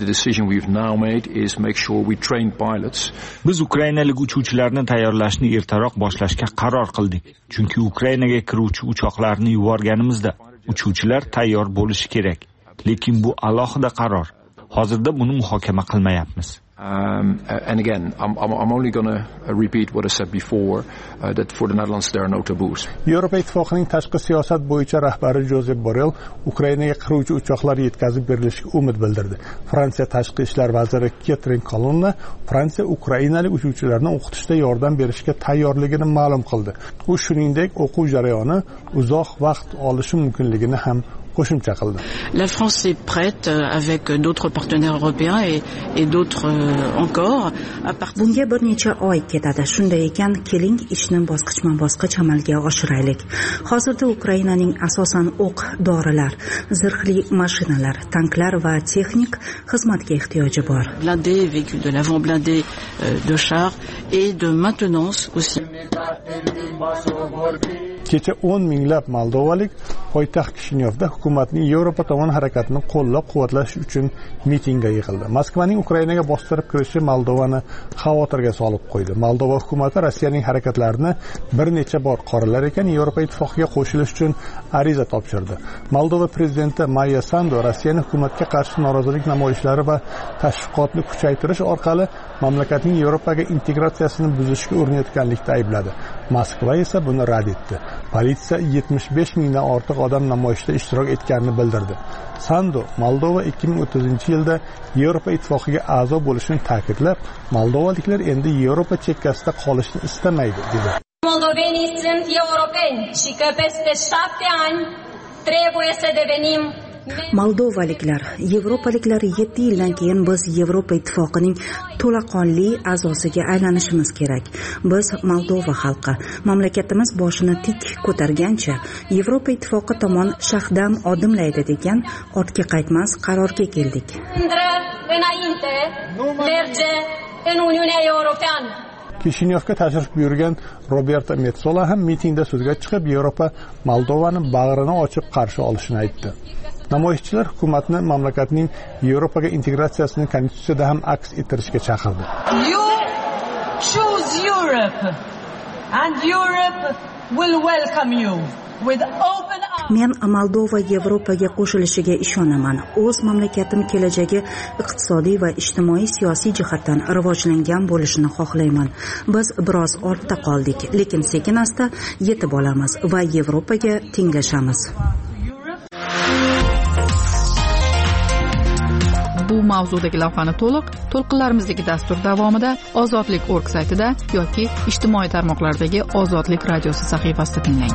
Speaker 7: Biz ukrainalik uchuvchilarni tayyorlashni ertaroq boshlashga qaror qildik. Chunki Ukrainaga kiruvchi uchoqlarni yuborganimizda uchuvchilar tayyor bo'lishi kerak. Lekin bu alohida qaror. Hozirda buni muhokama qilmayapmiz.
Speaker 18: And again, I'm only going to repeat what I said before, that for the Netherlands there are no taboos.
Speaker 6: Yevropa Ittifoqining tashqi siyosat bo'yicha rahbari Josep Borrell Ukrainaga qiruvchi uchoqlar yetkazib berilishiga umid bildirdi. Fransiya tashqi ishlar vaziri Catherine Colonna Fransiya ukrainalik uchuvchilarni o'qitishda yordam berishga tayyorligini ma'lum qildi. U shuningdek o'quv jarayoni uzoq vaqt olishi mumkinligini ham qo'shimcha qildi.
Speaker 19: La France est prête avec d'autres partenaires européens et d'autres encore
Speaker 24: bunga bir necha oy ketadi. Shunday ekan, keling ishni bosqichma-bosqich amalga oshiraylik. Hozirda Ukrainaning asosan o'q, dorilar, zirhli mashinalar, tanklar va texnik xizmatga ehtiyoji bor.
Speaker 19: Blindés, véhicules de l'avant blindés, de chars et de maintenance aussi.
Speaker 6: Kecha 10 minglab moldovalik poytaxt Kishinyovda hukumatning Yevropa tomon harakatini qo'llab-quvvatlash uchun mitingga yig'ildi. Moskvaning Ukrainaga bostirib kirishi Moldovani xavotirga solib qo'ydi. Moldova hukumati Rossiyaning harakatlarini bir necha bor qoralar ekan, Yevropa ittifoqiga qo'shilish uchun ariza topshirdi. Moldova prezidenti Maya Sandu Rossiyaning hukumatga qarshi norozilik namoyishlari va tashviqotni kuchaytirish orqali mamlakatning Yevropaga integratsiyasini buzishga urinayotganlikda aybladi. Moskva esa buni rad etdi. Politsiya 75 mingdan ortiq odam namoyishda ishtirok etganini bildirdi. Sandu Moldova 2030-yilda Yevropa ittifoqiga a'zo bo'lishini ta'kidlab, moldovaliklar endi Yevropa chekkasida qolishni istamaydi dedi.
Speaker 2: Moldovenii sunt europeni și că peste 7 ani trebuie să devenim
Speaker 24: Moldovaliklar, yevropaliklar 7 yildan keyin biz Yevropa ittifoqining to'laqonli a'zosiga aylanishimiz kerak. Biz Moldova xalqi, mamlakatimiz boshini tik ko'targancha Yevropa ittifoqi tomon shaxdam odimlaydi degan ortga qaytmas qarorga keldik.
Speaker 2: înainte merge în Uniunea Europeană.
Speaker 6: Kishinyovga tashrif buyurgan Roberta Metsola ham mitingda so'zga chiqib, Yevropa Moldovani bag'rini ochib qarshi olishini aytdi. Namoyishchilar hukumatni mamlakatning Yevropaga integratsiyasini konstitutsiyada ham aks ettirishga chaqirdi.
Speaker 23: You choose Europe and Europe will welcome you with open arms.
Speaker 24: Men Moldova Yevropaga qo'shilishiga ishonaman. O'z mamlakatim kelajagi iqtisodiy va ijtimoiy siyosiy jihatdan rivojlangan bo'lishini xohlayman. Biz biroz ortda qoldik, lekin sekin-asta yetib olamiz va Yevropaga tenglashamiz.
Speaker 12: Bu mavzudagi lavhani to'lqinlarimizdagi dastur davomida ozodlik.org saytida yoki ijtimoiy tarmoqlardagi Ozodlik radiosi sahifasida tinglang.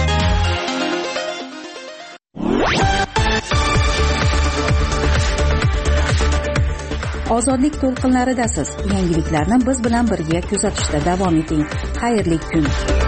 Speaker 24: Ozodlik to'lqinlaridasiz. Yangiliklarni biz bilan birga kuzatishda davom eting. Xayrli kun.